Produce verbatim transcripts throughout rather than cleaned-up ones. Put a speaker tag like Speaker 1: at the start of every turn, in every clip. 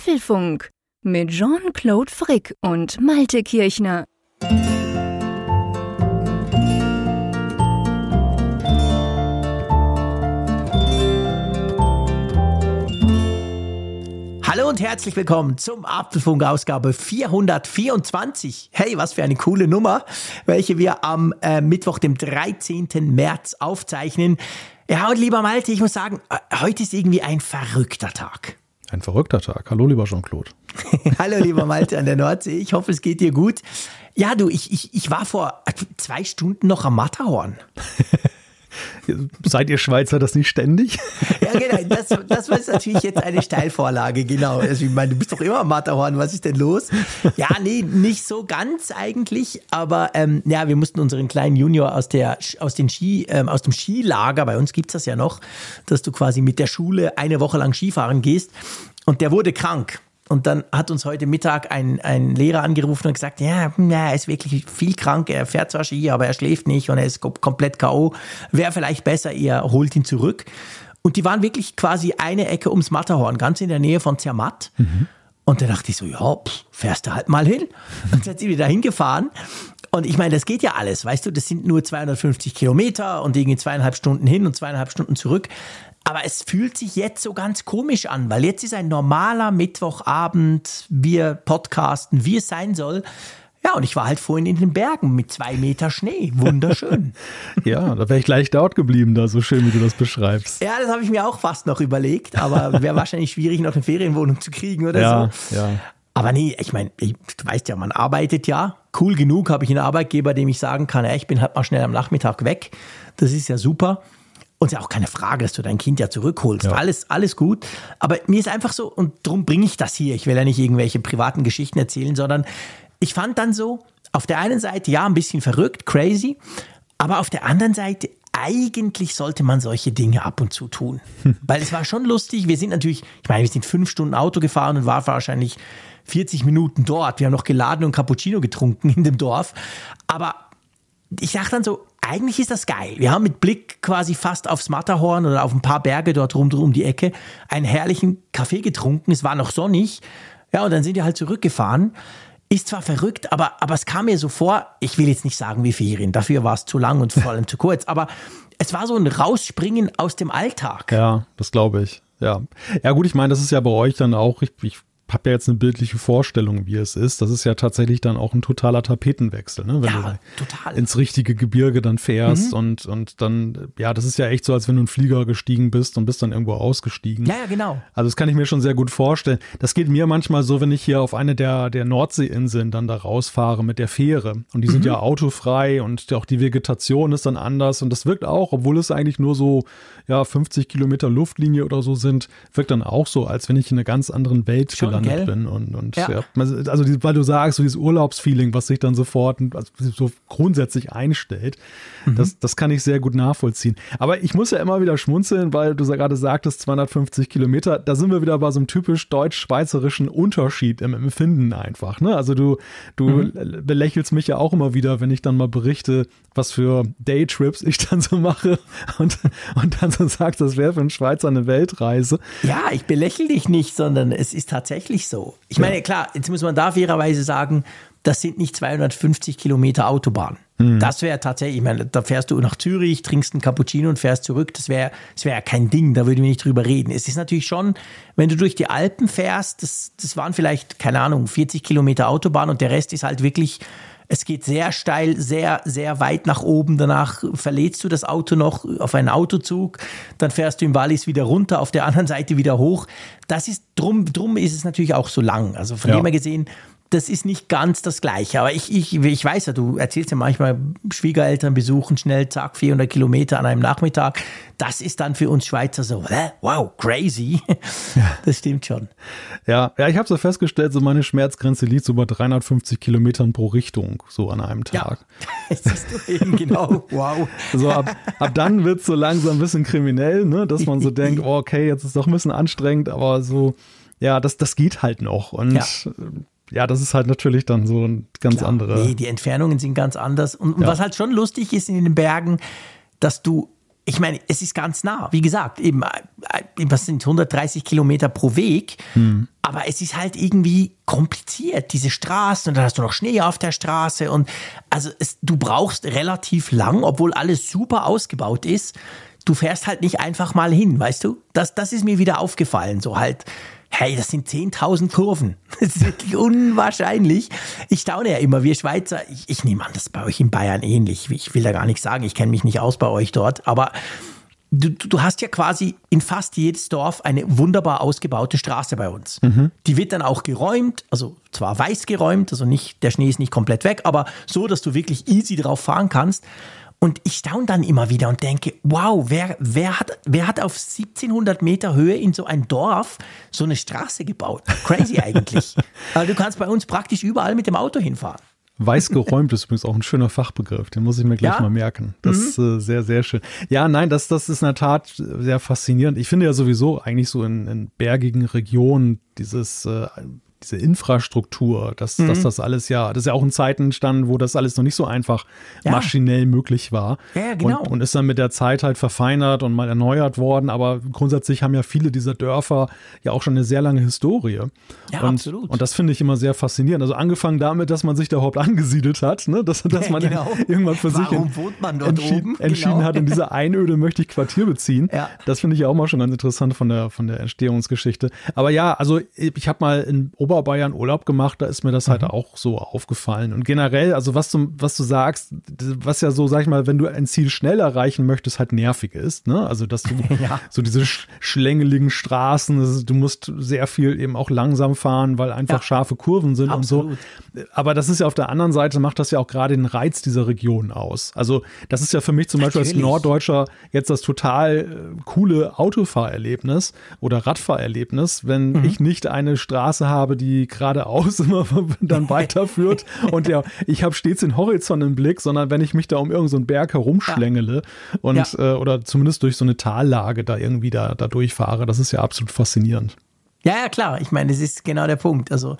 Speaker 1: Apfelfunk mit Jean-Claude Frick und Malte Kirchner.
Speaker 2: Hallo und herzlich willkommen zum Apfelfunk Ausgabe vierhundertvierundzwanzig. Hey, was für eine coole Nummer, welche wir am äh, Mittwoch, dem dreizehnten März aufzeichnen. Ja, und lieber Malte, ich muss sagen, heute ist irgendwie ein verrückter Tag.
Speaker 3: Ein verrückter Tag. Hallo, lieber Jean-Claude.
Speaker 2: Hallo, lieber Malte an der Nordsee. Ich hoffe, es geht dir gut. Ja, du, ich, ich, ich war vor zwei Stunden noch am Matterhorn.
Speaker 3: Seid ihr Schweizer das nicht ständig?
Speaker 2: Ja, genau. Das, das war natürlich jetzt eine Steilvorlage, genau. Also ich meine, du bist doch immer am Matterhorn. Was ist denn los? Ja, nee, nicht so ganz eigentlich. Aber ähm, ja, wir mussten unseren kleinen Junior aus, der, aus, den Ski, ähm, aus dem Skilager, bei uns gibt es das ja noch, dass du quasi mit der Schule eine Woche lang Skifahren gehst. Und der wurde krank. Und dann hat uns heute Mittag ein, ein Lehrer angerufen und gesagt, ja, ja, er ist wirklich viel krank, er fährt zwar Ski, aber er schläft nicht und er ist komplett K O. Wäre vielleicht besser, ihr holt ihn zurück. Und die waren wirklich quasi eine Ecke ums Matterhorn, ganz in der Nähe von Zermatt. Mhm. Und da dachte ich so, ja, pff, fährst du halt mal hin. Und dann sind wir da hingefahren. Und ich meine, das geht ja alles, weißt du, das sind nur zweihundertfünfzig Kilometer und irgendwie zweieinhalb Stunden hin und zweieinhalb Stunden zurück. Aber es fühlt sich jetzt so ganz komisch an, weil jetzt ist ein normaler Mittwochabend, wir podcasten, wie es sein soll. Ja, und ich war halt vorhin in den Bergen mit zwei Meter Schnee. Wunderschön.
Speaker 3: Ja, da wäre ich gleich dort geblieben, da so schön, wie du das beschreibst.
Speaker 2: Ja, das habe ich mir auch fast noch überlegt, aber wäre wahrscheinlich schwierig, noch eine Ferienwohnung zu kriegen oder
Speaker 3: ja,
Speaker 2: so.
Speaker 3: Ja.
Speaker 2: Aber nee, ich meine, du weißt ja, man arbeitet ja. Cool genug habe ich einen Arbeitgeber, dem ich sagen kann, ja, ich bin halt mal schnell am Nachmittag weg. Das ist ja super. Und es ist ja auch keine Frage, dass du dein Kind ja zurückholst. Ja. Alles, alles gut. Aber mir ist einfach so, und darum bringe ich das hier. Ich will ja nicht irgendwelche privaten Geschichten erzählen, sondern ich fand dann so, auf der einen Seite, ja, ein bisschen verrückt, crazy. Aber auf der anderen Seite, eigentlich sollte man solche Dinge ab und zu tun. Weil es war schon lustig. Wir sind natürlich, ich meine, wir sind fünf Stunden Auto gefahren und waren wahrscheinlich vierzig Minuten dort. Wir haben noch geladen und Cappuccino getrunken in dem Dorf. Aber ich dachte dann so, eigentlich ist das geil. Wir haben mit Blick quasi fast aufs Matterhorn oder auf ein paar Berge dort rum um die Ecke einen herrlichen Kaffee getrunken. Es war noch sonnig. Ja, und dann sind wir halt zurückgefahren. Ist zwar verrückt, aber, aber es kam mir so vor, ich will jetzt nicht sagen wie Ferien, dafür war es zu lang und vor allem zu kurz, aber es war so ein Rausspringen aus dem Alltag.
Speaker 3: Ja, das glaube ich. Ja. Ja gut, ich meine, das ist ja bei euch dann auch, ich, ich habe ja jetzt eine bildliche Vorstellung, wie es ist. Das ist ja tatsächlich dann auch ein totaler Tapetenwechsel, ne? Wenn
Speaker 2: ja,
Speaker 3: du
Speaker 2: total.
Speaker 3: ins richtige Gebirge dann fährst
Speaker 2: Mhm.
Speaker 3: und, und dann, ja, das ist ja echt so, als wenn du in einen Flieger gestiegen bist und bist dann irgendwo ausgestiegen.
Speaker 2: Ja, ja, genau.
Speaker 3: Also das kann ich mir schon sehr gut vorstellen. Das geht mir manchmal so, wenn ich hier auf eine der, der Nordseeinseln dann da rausfahre mit der Fähre. Und die sind
Speaker 2: Mhm.
Speaker 3: ja autofrei und auch die Vegetation ist dann anders. Und das wirkt auch, obwohl es eigentlich nur so ja fünfzig Kilometer Luftlinie oder so sind, wirkt dann auch so, als wenn ich in einer ganz anderen Welt
Speaker 2: Schon,
Speaker 3: gelandet
Speaker 2: gell?
Speaker 3: bin. Und, und
Speaker 2: Ja.
Speaker 3: ja. Also die, weil du sagst, so dieses Urlaubsfeeling, was sich dann sofort also so grundsätzlich einstellt,
Speaker 2: Mhm.
Speaker 3: das, das kann ich sehr gut nachvollziehen. Aber ich muss ja immer wieder schmunzeln, weil du gerade sagtest, zweihundertfünfzig Kilometer, da sind wir wieder bei so einem typisch deutsch-schweizerischen Unterschied im Empfinden einfach. Ne? Also du, du
Speaker 2: Mhm.
Speaker 3: belächelst mich ja auch immer wieder, wenn ich dann mal berichte, was für Daytrips ich dann so mache und, und dann so sagst, das wäre für einen Schweizer eine Weltreise.
Speaker 2: Ja, ich belächle dich nicht, sondern es ist tatsächlich so. Ich meine,
Speaker 3: Ja.
Speaker 2: klar, jetzt muss man da fairerweise sagen, das sind nicht zweihundertfünfzig Kilometer Autobahn. Mhm. Das wäre tatsächlich, ich meine, da fährst du nach Zürich, trinkst einen Cappuccino und fährst zurück. Das wäre das wäre ja kein Ding, da würden wir nicht drüber reden. Es ist natürlich schon, wenn du durch die Alpen fährst, das, das waren vielleicht, keine Ahnung, vierzig Kilometer Autobahn und der Rest ist halt wirklich, es geht sehr steil, sehr, sehr weit nach oben. Danach verlädst du das Auto noch auf einen Autozug. Dann fährst du im Wallis wieder runter, auf der anderen Seite wieder hoch. Das ist, drum, drum ist es natürlich auch so lang. Also von
Speaker 3: Ja.
Speaker 2: dem her gesehen, das ist nicht ganz das Gleiche. Aber ich, ich, ich weiß ja, du erzählst ja manchmal, Schwiegereltern besuchen schnell, zack, vierhundert Kilometer an einem Nachmittag. Das ist dann für uns Schweizer so, hä? Wow, crazy. Ja. Das stimmt schon.
Speaker 3: Ja, ja, ich habe so festgestellt, so meine Schmerzgrenze liegt so bei dreihundertfünfzig Kilometern pro Richtung, so an einem Tag.
Speaker 2: Ja, siehst du eben, genau, wow.
Speaker 3: So ab, ab dann wird es so langsam ein bisschen kriminell, ne? Dass man so denkt, oh, okay, jetzt ist doch ein bisschen anstrengend, aber so, ja, das, das geht halt noch. Und ja. Ja, das ist halt natürlich dann so ein ganz
Speaker 2: Klar,
Speaker 3: andere.
Speaker 2: Nee, die Entfernungen sind ganz anders. Und, und
Speaker 3: Ja.
Speaker 2: was halt schon lustig ist in den Bergen, dass du ich meine, es ist ganz nah. Wie gesagt, eben, was sind hundertdreißig Kilometer pro Weg. Hm. Aber es ist halt irgendwie kompliziert, diese Straßen. Und dann hast du noch Schnee auf der Straße. Und also es, du brauchst relativ lang, obwohl alles super ausgebaut ist. Du fährst halt nicht einfach mal hin, weißt du? Das, das ist mir wieder aufgefallen. So halt, hey, das sind zehntausend Kurven. Das ist wirklich unwahrscheinlich. Ich staune ja immer, wir Schweizer, ich, ich nehme an, das ist bei euch in Bayern ähnlich. Ich will da gar nichts sagen, ich kenne mich nicht aus bei euch dort. Aber du, du hast ja quasi in fast jedes Dorf eine wunderbar ausgebaute Straße bei uns. Mhm. Die wird dann auch geräumt, also zwar weiß geräumt, also nicht, der Schnee ist nicht komplett weg, aber so, dass du wirklich easy drauf fahren kannst. Und ich staune dann immer wieder und denke, wow, wer, wer, hat, wer hat auf siebzehnhundert Meter Höhe in so ein Dorf so eine Straße gebaut? Crazy eigentlich. Aber du kannst bei uns praktisch überall mit dem Auto hinfahren.
Speaker 3: Weiß geräumt ist übrigens auch ein schöner Fachbegriff, den muss ich mir gleich ja? mal merken. Das mhm. ist äh, sehr, sehr schön. Ja, nein, das, das ist in der Tat sehr faszinierend. Ich finde ja sowieso eigentlich so in, in bergigen Regionen dieses äh, diese Infrastruktur, dass, mhm. dass das alles ja, das ist ja auch in Zeiten entstanden, wo das alles noch nicht so einfach ja. maschinell möglich war.
Speaker 2: Ja, genau.
Speaker 3: Und, und ist dann mit der Zeit halt verfeinert und mal erneuert worden. Aber grundsätzlich haben ja viele dieser Dörfer ja auch schon eine sehr lange Historie.
Speaker 2: Ja,
Speaker 3: und,
Speaker 2: absolut.
Speaker 3: Und das finde ich immer sehr faszinierend. Also angefangen damit, dass man sich da überhaupt angesiedelt hat, ne? dass, dass man
Speaker 2: genau.
Speaker 3: irgendwann für
Speaker 2: Warum
Speaker 3: sich
Speaker 2: wohnt man dort
Speaker 3: entschieden,
Speaker 2: oben?
Speaker 3: entschieden
Speaker 2: genau.
Speaker 3: hat, in dieser Einöde möchte ich Quartier beziehen.
Speaker 2: Ja.
Speaker 3: Das finde ich ja auch mal schon ganz interessant von der, von der Entstehungsgeschichte. Aber ja, also ich habe mal in Oberbayern Urlaub gemacht, da ist mir das halt mhm. auch so aufgefallen. Und generell, also was du, was du sagst, was ja so, sag ich mal, wenn du ein Ziel schnell erreichen möchtest, halt nervig ist, ne? Also, dass du
Speaker 2: ja.
Speaker 3: so diese sch- schlängeligen Straßen, also du musst sehr viel eben auch langsam fahren, weil einfach ja. scharfe Kurven sind
Speaker 2: Absolut.
Speaker 3: und so. Aber das ist ja auf der anderen Seite, macht das ja auch gerade den Reiz dieser Region aus. Also, das ist ja für mich zum Beispiel
Speaker 2: Natürlich.
Speaker 3: als Norddeutscher jetzt das total äh, coole Autofahrerlebnis oder Radfahrerlebnis, wenn mhm. ich nicht eine Straße habe, die geradeaus immer dann weiterführt und ja, ich habe stets den Horizont im Blick, sondern wenn ich mich da um irgendeinen so einen Berg herumschlängele ja. und ja. äh, oder zumindest durch so eine Tallage da irgendwie da, da durchfahre, das ist ja absolut faszinierend.
Speaker 2: Ja, ja, klar. Ich meine, das ist genau der Punkt. Also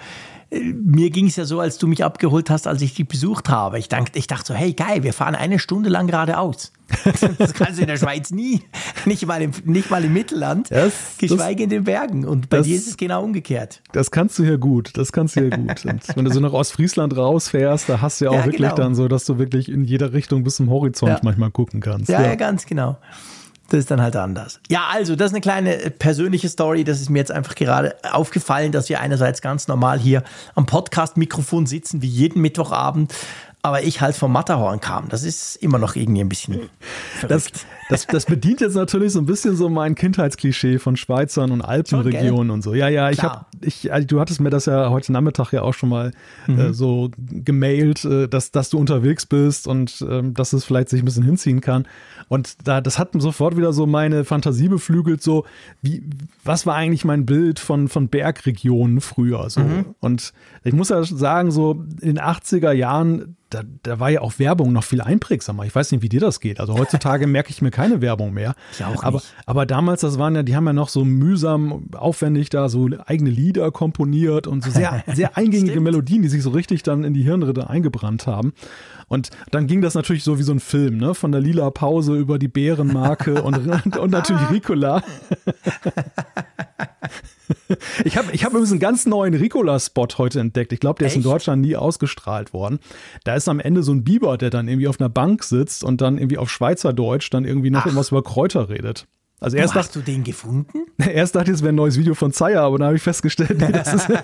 Speaker 2: mir ging es ja so, als du mich abgeholt hast, als ich dich besucht habe. Ich dachte, ich dachte so, hey, geil, wir fahren eine Stunde lang geradeaus. Das kannst du in der Schweiz nie. Nicht mal im, nicht mal im Mittelland,
Speaker 3: das,
Speaker 2: geschweige
Speaker 3: das,
Speaker 2: in den Bergen. Und bei
Speaker 3: das,
Speaker 2: dir ist es genau umgekehrt.
Speaker 3: Das kannst du hier gut, das kannst du hier gut. Und wenn du so nach Ostfriesland rausfährst, da hast du ja auch ja, wirklich genau. dann so, dass du wirklich in jeder Richtung bis zum Horizont ja. manchmal gucken kannst.
Speaker 2: Ja,
Speaker 3: ja,
Speaker 2: ja, ganz genau. Das ist dann halt anders. Ja, also das ist eine kleine persönliche Story. Das ist mir jetzt einfach gerade aufgefallen, dass wir einerseits ganz normal hier am Podcast-Mikrofon sitzen, wie jeden Mittwochabend, aber ich halt vom Matterhorn kam. Das ist immer noch irgendwie ein bisschen
Speaker 3: das, das, das bedient jetzt natürlich so ein bisschen so mein Kindheitsklischee von Schweizern und Alpenregionen und so. Ja, ja, ich habe, ich, du hattest mir das ja heute Nachmittag ja auch schon mal mhm. äh, so gemailt, äh, dass, dass du unterwegs bist und äh, dass es vielleicht sich ein bisschen hinziehen kann. Und da, das hat sofort wieder so meine Fantasie beflügelt, so wie, was war eigentlich mein Bild von, von Bergregionen früher, so. Mhm. Und ich muss ja sagen, so in den achtziger Jahren, da, da war ja auch Werbung noch viel einprägsamer. Ich weiß nicht, wie dir das geht. Also heutzutage merke ich mir keine Werbung mehr.
Speaker 2: Ich auch nicht.
Speaker 3: Aber, aber damals, das waren ja, die haben ja noch so mühsam, aufwendig da so eigene Lieder komponiert und so sehr, sehr eingängige Melodien, die sich so richtig dann in die Hirnritte eingebrannt haben. Und dann ging das natürlich so wie so ein Film, ne? Von der Lila Pause über die Bärenmarke und, und natürlich Ricola. Ich habe ich hab übrigens einen ganz neuen Ricola-Spot heute entdeckt. Ich glaube, der Echt? ist in Deutschland nie ausgestrahlt worden. Da ist am Ende so ein Biber, der dann irgendwie auf einer Bank sitzt und dann irgendwie auf Schweizerdeutsch dann irgendwie noch Ach. irgendwas über Kräuter redet. Also erst
Speaker 2: hast
Speaker 3: dachte,
Speaker 2: du den gefunden?
Speaker 3: Erst dachte ich, es wäre ein neues Video von Zaya, aber dann habe ich festgestellt, nee, das ist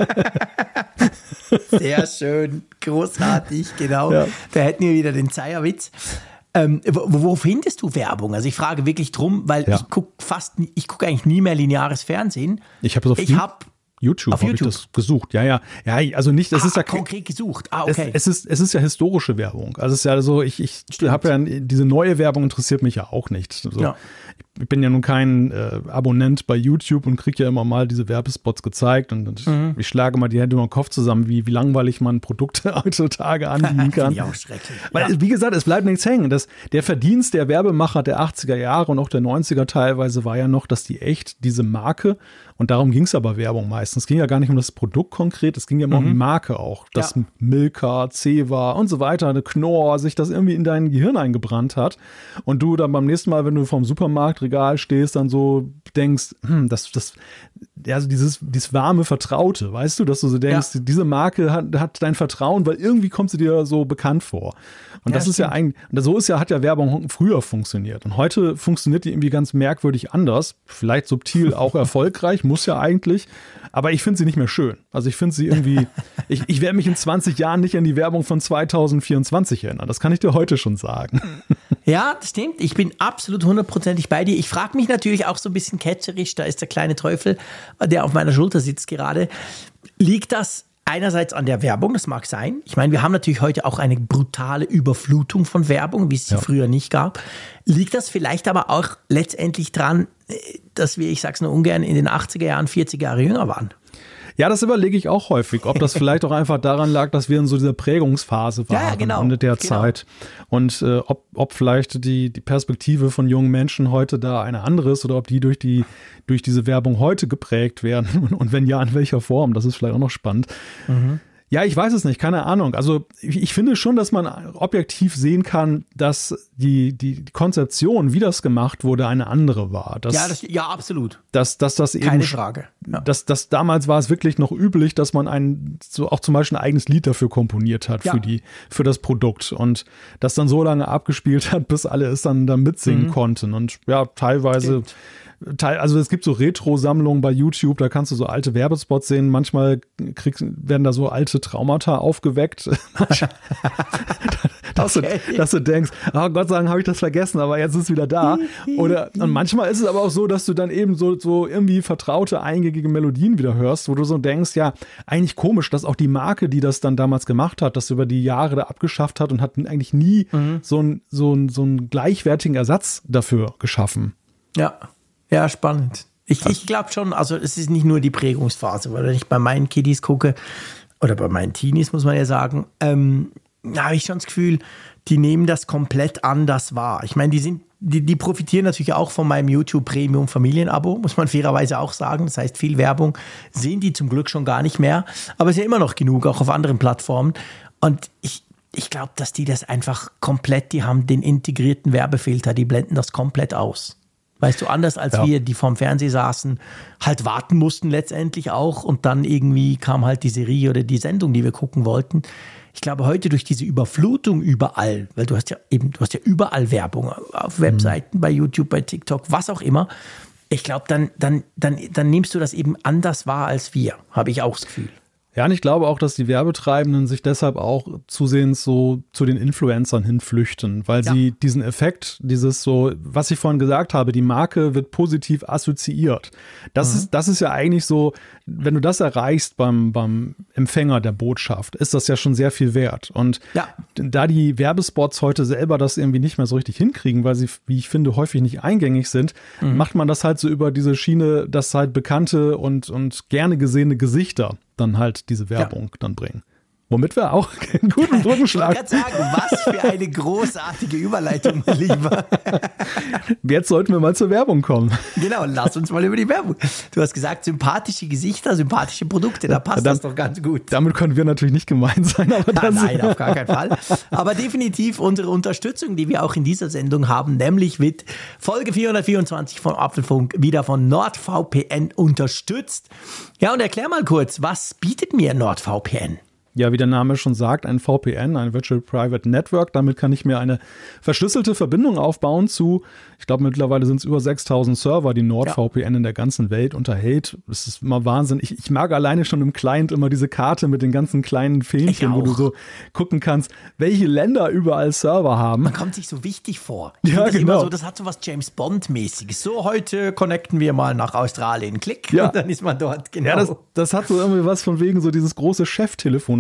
Speaker 2: sehr schön, großartig, genau. Ja. Da hätten wir wieder den Zaya-Witz. Ähm, wo, wo findest du Werbung? Also ich frage wirklich drum, weil ja. ich gucke fast, ich gucke eigentlich nie mehr lineares Fernsehen.
Speaker 3: Ich habe das auf
Speaker 2: ich hab,
Speaker 3: YouTube,
Speaker 2: auf
Speaker 3: habe
Speaker 2: YouTube.
Speaker 3: ich das gesucht. Ja, ja, ja. Also nicht, das
Speaker 2: ah,
Speaker 3: ist ja
Speaker 2: konkret gesucht. Ah, okay.
Speaker 3: Es, es ist, es ist ja historische Werbung. Also es ist ja so, ich, ich habe ja diese neue Werbung interessiert mich ja auch nicht. So.
Speaker 2: Ja.
Speaker 3: ich bin ja nun kein äh, Abonnent bei YouTube und kriege ja immer mal diese Werbespots gezeigt und, und mhm. ich schlage mal die Hände über den Kopf zusammen, wie, wie langweilig man Produkte heutzutage anbieten kann.
Speaker 2: Ja, auch schrecklich.
Speaker 3: Weil,
Speaker 2: ja.
Speaker 3: wie gesagt, es bleibt nichts hängen. Das, der Verdienst der Werbemacher der achtziger Jahre und auch der neunziger teilweise war ja noch, dass die echt diese Marke, und darum ging es aber Werbung meistens, es ging ja gar nicht um das Produkt konkret, es ging ja immer mhm. um die Marke auch, dass ja. Milka, Zewa und so weiter, eine Knorr, sich das irgendwie in dein Gehirn eingebrannt hat und du dann beim nächsten Mal, wenn du vorm Supermarktregal stehst, dann so denkst, hm, das, das, also dieses, dieses warme Vertraute, weißt du, dass du so denkst, ja. diese Marke hat, hat dein Vertrauen, weil irgendwie kommt sie dir so bekannt vor. Und ja, das ist stimmt. ja eigentlich, so ist ja, hat ja Werbung früher funktioniert. Und heute funktioniert die irgendwie ganz merkwürdig anders, vielleicht subtil auch erfolgreich, muss ja eigentlich, aber ich finde sie nicht mehr schön. Also ich finde sie irgendwie, ich, ich werde mich in zwanzig Jahren nicht an die Werbung von zweitausendvierundzwanzig erinnern. Das kann ich dir heute schon sagen.
Speaker 2: Ja, das stimmt. Ich bin absolut hundertprozentig bei dir. Ich frage mich natürlich auch so ein bisschen ketzerisch, da ist der kleine Teufel, der auf meiner Schulter sitzt gerade. Liegt das einerseits an der Werbung, das mag sein. Ich meine, wir haben natürlich heute auch eine brutale Überflutung von Werbung, wie es sie ja. früher nicht gab. Liegt das vielleicht aber auch letztendlich dran, dass wir, ich sag's nur ungern, in den achtziger Jahren, vierziger Jahre jünger waren?
Speaker 3: Ja, das überlege ich auch häufig, ob das vielleicht auch einfach daran lag, dass wir in so dieser Prägungsphase waren
Speaker 2: ja, genau,
Speaker 3: Ende der
Speaker 2: genau.
Speaker 3: Zeit. Und äh, ob, ob vielleicht die, die Perspektive von jungen Menschen heute da eine andere ist oder ob die durch die durch diese Werbung heute geprägt werden. Und, und wenn ja, in welcher Form? Das ist vielleicht auch noch spannend. Mhm. Ja, ich weiß es nicht, keine Ahnung. Also ich, ich finde schon, dass man objektiv sehen kann, dass die, die Konzeption, wie das gemacht wurde, eine andere war. Dass,
Speaker 2: ja, das, ja, absolut.
Speaker 3: Dass, dass das eben,
Speaker 2: keine Frage. Ja.
Speaker 3: Dass, dass damals war es wirklich noch üblich, dass man ein, so auch zum Beispiel ein eigenes Lied dafür komponiert hat, ja. für, die, für das Produkt. Und das dann so lange abgespielt hat, bis alle es dann, dann mitsingen mhm. konnten. Und ja, teilweise... Stimmt. Also es gibt so Retro-Sammlungen bei YouTube, da kannst du so alte Werbespots sehen. Manchmal kriegst, werden da so alte Traumata aufgeweckt. dass, okay. du, dass du denkst, oh Gott sei Dank habe ich das vergessen, aber jetzt ist es wieder da. Oder, und manchmal ist es aber auch so, dass du dann eben so, so irgendwie vertraute, eingängige Melodien wieder hörst, wo du so denkst, ja, eigentlich komisch, dass auch die Marke, die das dann damals gemacht hat, das über die Jahre da abgeschafft hat und hat eigentlich nie mhm. so einen so ein, so ein gleichwertigen Ersatz dafür geschaffen.
Speaker 2: Ja. Ja, spannend. Ich, ich glaube schon, also es ist nicht nur die Prägungsphase, weil wenn ich bei meinen Kiddies gucke, oder bei meinen Teenies, muss man ja sagen, ähm, da habe ich schon das Gefühl, die nehmen das komplett anders wahr. Ich meine, die sind, die, die profitieren natürlich auch von meinem YouTube Premium Familienabo, muss man fairerweise auch sagen. Das heißt, viel Werbung sehen die zum Glück schon gar nicht mehr, aber es ist ja immer noch genug, auch auf anderen Plattformen. Und ich, ich glaube, dass die das einfach komplett, die haben den integrierten Werbefilter, die blenden das komplett aus. Weißt du, anders als ja. wir, die vorm Fernseher saßen, halt warten mussten letztendlich auch und dann irgendwie kam halt die Serie oder die Sendung, die wir gucken wollten. Ich glaube, heute durch diese Überflutung überall, weil du hast ja eben, du hast ja überall Werbung auf Webseiten, mhm. bei YouTube, bei TikTok, was auch immer. Ich glaube, dann, dann, dann, dann nimmst du das eben anders wahr als wir, habe ich auch das Gefühl.
Speaker 3: Ja, und ich glaube auch, dass die Werbetreibenden sich deshalb auch zusehends so zu den Influencern hinflüchten, weil ja. sie diesen Effekt, dieses so, was ich vorhin gesagt habe, die Marke wird positiv assoziiert. Das, mhm. ist, das ist ja eigentlich so, wenn du das erreichst beim, beim Empfänger der Botschaft, ist das ja schon sehr viel wert. Und ja. da die Werbespots heute selber das irgendwie nicht mehr so richtig hinkriegen, weil sie, wie ich finde, häufig nicht eingängig sind, mhm. macht man das halt so über diese Schiene, dass halt bekannte und, und gerne gesehene Gesichter dann halt diese Werbung ja. dann bringen. Womit wir auch einen guten Brückenschlag.
Speaker 2: Ich kann sagen, was für eine großartige Überleitung, mein Lieber.
Speaker 3: Jetzt sollten wir mal zur Werbung kommen.
Speaker 2: Genau, lass uns mal über die Werbung. Du hast gesagt, sympathische Gesichter, sympathische Produkte, da passt ja, dann, das doch ganz gut.
Speaker 3: Damit können wir natürlich nicht gemeint sein. Aber
Speaker 2: das Nein, auf gar keinen Fall. Aber definitiv unsere Unterstützung, die wir auch in dieser Sendung haben, nämlich wird Folge vierhundertvierundzwanzig von Apfelfunk wieder von NordVPN unterstützt. Ja, und erklär mal kurz, was bietet mir NordVPN?
Speaker 3: Ja, wie der Name schon sagt, ein V P N, ein Virtual Private Network. Damit kann ich mir eine verschlüsselte Verbindung aufbauen zu, ich glaube mittlerweile sind es über sechstausend Server, die NordVPN ja. in der ganzen Welt unterhält. Das ist immer Wahnsinn. Ich, ich mag alleine schon im Client immer diese Karte mit den ganzen kleinen Fähnchen, wo du so gucken kannst, welche Länder überall Server haben.
Speaker 2: Man kommt sich so wichtig vor. Ich ja, das genau. Immer so, das hat so was James Bond-mäßiges. So, heute connecten wir mal nach Australien. Klick,
Speaker 3: ja.
Speaker 2: und dann ist man dort. Genau.
Speaker 3: Ja, das, das hat so irgendwie was von wegen so dieses große Cheftelefon,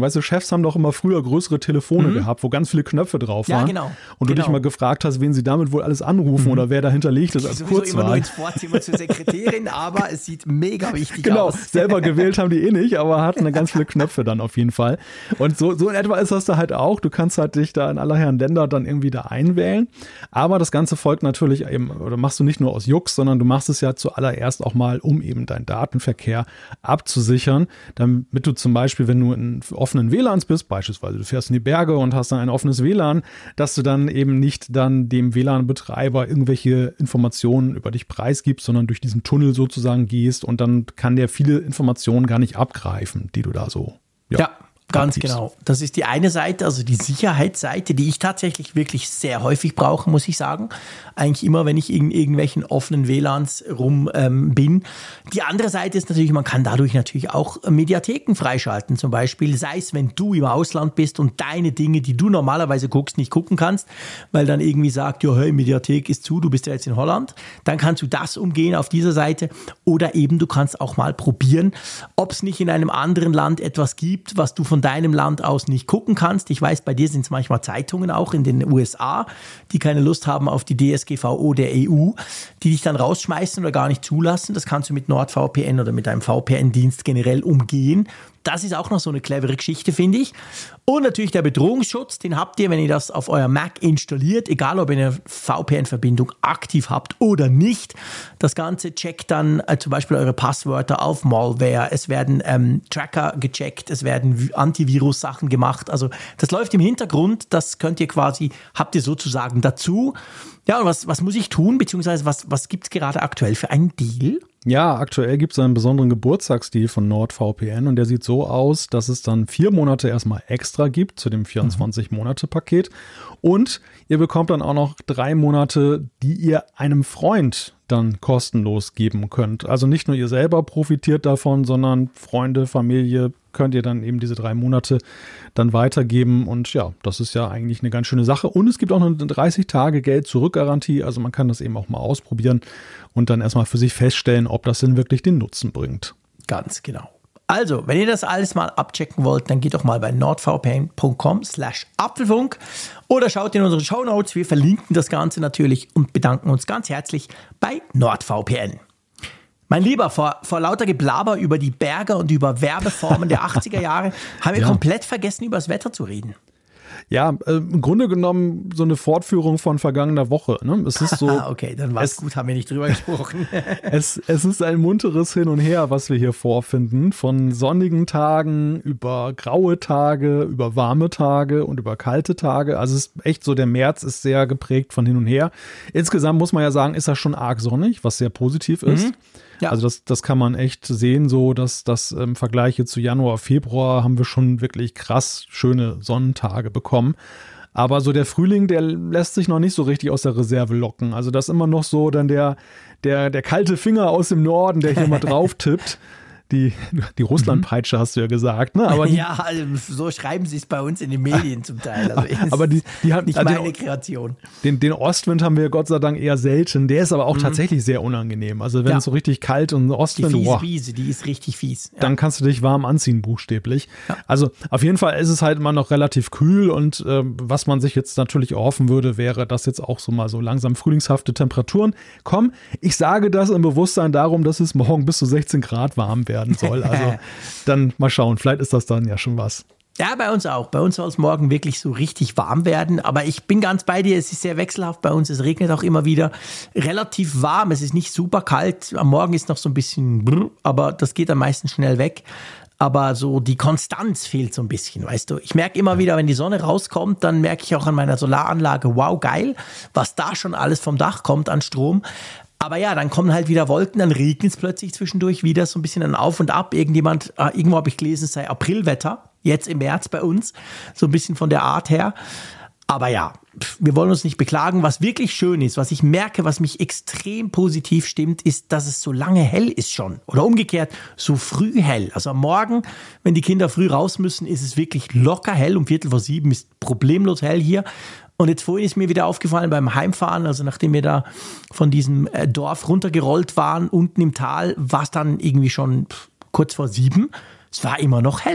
Speaker 3: Weißt du, Chefs haben doch immer früher größere Telefone mhm. gehabt, wo ganz viele Knöpfe drauf waren.
Speaker 2: Ja, genau.
Speaker 3: Und du
Speaker 2: genau.
Speaker 3: dich mal gefragt hast, wen sie damit wohl alles anrufen mhm. oder wer dahinter liegt, das als
Speaker 2: ich
Speaker 3: Kurzwahl.
Speaker 2: immer nur ins Vorzimmer zur Sekretärin, aber es sieht mega wichtig
Speaker 3: genau,
Speaker 2: aus.
Speaker 3: Genau, selber gewählt haben die eh nicht, aber hatten ganz viele Knöpfe dann auf jeden Fall. Und so, so in etwa ist das da halt auch. Du kannst halt dich da in aller Herren Länder dann irgendwie da einwählen. Aber das Ganze folgt natürlich eben, oder machst du nicht nur aus Jux, sondern du machst es ja zuallererst auch mal, um eben deinen Datenverkehr abzusichern, damit du zum Beispiel, wenn du in offenen W L A Ns bist, beispielsweise du fährst in die Berge und hast dann ein offenes W L A N, dass du dann eben nicht dann dem W L A N-Betreiber irgendwelche Informationen über dich preisgibst, sondern durch diesen Tunnel sozusagen gehst und dann kann der viele Informationen gar nicht abgreifen, die du da so
Speaker 2: ja, ja. Ganz genau. Das ist die eine Seite, also die Sicherheitsseite, die ich tatsächlich wirklich sehr häufig brauche, muss ich sagen. Eigentlich immer, wenn ich in irgendwelchen offenen W L A Ns rum ähm, bin. Die andere Seite ist natürlich, man kann dadurch natürlich auch Mediatheken freischalten. Zum Beispiel, sei es, wenn du im Ausland bist und deine Dinge, die du normalerweise guckst, nicht gucken kannst, weil dann irgendwie sagt, ja, hey, Mediathek ist zu, du bist ja jetzt in Holland. Dann kannst du das umgehen auf dieser Seite. Oder eben, du kannst auch mal probieren, ob es nicht in einem anderen Land etwas gibt, was du von deinem Land aus nicht gucken kannst. Ich weiß, bei dir sind es manchmal Zeitungen auch in den U S A, die keine Lust haben auf die D S G V O der E U, die dich dann rausschmeißen oder gar nicht zulassen. Das kannst du mit NordVPN oder mit einem V P N-Dienst generell umgehen. Das ist auch noch so eine clevere Geschichte, finde ich. Und natürlich der Bedrohungsschutz, den habt ihr, wenn ihr das auf euer Mac installiert, egal ob ihr eine V P N-Verbindung aktiv habt oder nicht. Das Ganze checkt dann äh, zum Beispiel eure Passwörter auf Malware. Es werden ähm, Tracker gecheckt, es werden Antivirus-Sachen gemacht. Also das läuft im Hintergrund, das könnt ihr quasi, habt ihr sozusagen dazu. Ja, und was, was muss ich tun, beziehungsweise was, was gibt es gerade aktuell für einen Deal?
Speaker 3: Ja, aktuell gibt es einen besonderen Geburtstagsdeal von NordVPN und der sieht so aus, dass es dann vier Monate erstmal extra gibt zu dem vierundzwanzig-Monate-Paket und ihr bekommt dann auch noch drei Monate, die ihr einem Freund dann kostenlos geben könnt. Also nicht nur ihr selber profitiert davon, sondern Freunde, Familie könnt ihr dann eben diese drei Monate dann weitergeben und ja, das ist ja eigentlich eine ganz schöne Sache und es gibt auch eine dreißig Tage Geld-Zurück-Garantie, also man kann das eben auch mal ausprobieren und dann erstmal für sich feststellen, ob das denn wirklich den Nutzen bringt.
Speaker 2: Ganz genau. Also, wenn ihr das alles mal abchecken wollt, dann geht doch mal bei nordvpn.com slash Apfelfunk oder schaut in unsere Shownotes. Wir verlinken das Ganze natürlich und bedanken uns ganz herzlich bei NordVPN. Mein Lieber, vor, vor lauter Geblaber über die Berge und über Werbeformen der achtziger Jahre haben wir ja. komplett vergessen, über das Wetter zu reden.
Speaker 3: Ja, äh, im Grunde genommen so eine Fortführung von vergangener Woche. Ne? Es ist so.
Speaker 2: Okay, dann war es gut, haben wir nicht drüber gesprochen.
Speaker 3: es, es ist ein munteres Hin und Her, was wir hier vorfinden. Von sonnigen Tagen über graue Tage, über warme Tage und über kalte Tage. Also es ist echt so, der März ist sehr geprägt von hin und her. Insgesamt muss man ja sagen, ist er schon arg sonnig, was sehr positiv ist. Mhm. Ja. Also das, das kann man echt sehen, so dass das im Vergleich jetzt zu Januar, Februar haben wir schon wirklich krass schöne Sonnentage bekommen. Aber so der Frühling, der lässt sich noch nicht so richtig aus der Reserve locken. Also das ist immer noch so dann der, der, der kalte Finger aus dem Norden, der hier mal drauf tippt. Die, die Russlandpeitsche hast du ja gesagt, ne? Aber die,
Speaker 2: ja, also so schreiben sie es bei uns in den Medien zum Teil. Also
Speaker 3: aber die, die hat
Speaker 2: nicht
Speaker 3: also
Speaker 2: meine
Speaker 3: den,
Speaker 2: Kreation.
Speaker 3: Den, den Ostwind haben wir Gott sei Dank eher selten. Der ist aber auch mhm. tatsächlich sehr unangenehm. Also wenn ja. es so richtig kalt und Ostwind,
Speaker 2: die fiese
Speaker 3: boah,
Speaker 2: Wiese, die ist richtig fies. Ja.
Speaker 3: Dann kannst du dich warm anziehen, buchstäblich. Ja. Also auf jeden Fall ist es halt immer noch relativ kühl und äh, was man sich jetzt natürlich erhoffen würde, wäre, dass jetzt auch so mal so langsam frühlingshafte Temperaturen kommen. Ich sage das im Bewusstsein darum, dass es morgen bis zu sechzehn Grad warm werden soll. Also dann mal schauen, vielleicht ist das dann ja schon was.
Speaker 2: Ja, bei uns auch. Bei uns soll es morgen wirklich so richtig warm werden. Aber ich bin ganz bei dir, es ist sehr wechselhaft bei uns. Es regnet auch immer wieder. Relativ warm, es ist nicht super kalt. Am Morgen ist noch so ein bisschen brr, aber das geht am meisten schnell weg. Aber so die Konstanz fehlt so ein bisschen, weißt du. Ich merke immer wieder, wenn die Sonne rauskommt, dann merke ich auch an meiner Solaranlage, wow, geil, was da schon alles vom Dach kommt an Strom. Aber ja, dann kommen halt wieder Wolken, dann regnet es plötzlich zwischendurch wieder so ein bisschen ein Auf und Ab. Irgendjemand, äh, irgendwo habe ich gelesen, es sei Aprilwetter, jetzt im März bei uns, so ein bisschen von der Art her. Aber ja, wir wollen uns nicht beklagen. Was wirklich schön ist, was ich merke, was mich extrem positiv stimmt, ist, dass es so lange hell ist schon. Oder umgekehrt, so früh hell. Also am Morgen, wenn die Kinder früh raus müssen, ist es wirklich locker hell. Um Viertel vor sieben ist problemlos hell hier. Und jetzt vorhin ist mir wieder aufgefallen beim Heimfahren, also nachdem wir da von diesem Dorf runtergerollt waren, unten im Tal, war es dann irgendwie schon kurz vor sieben. Es war immer noch hell.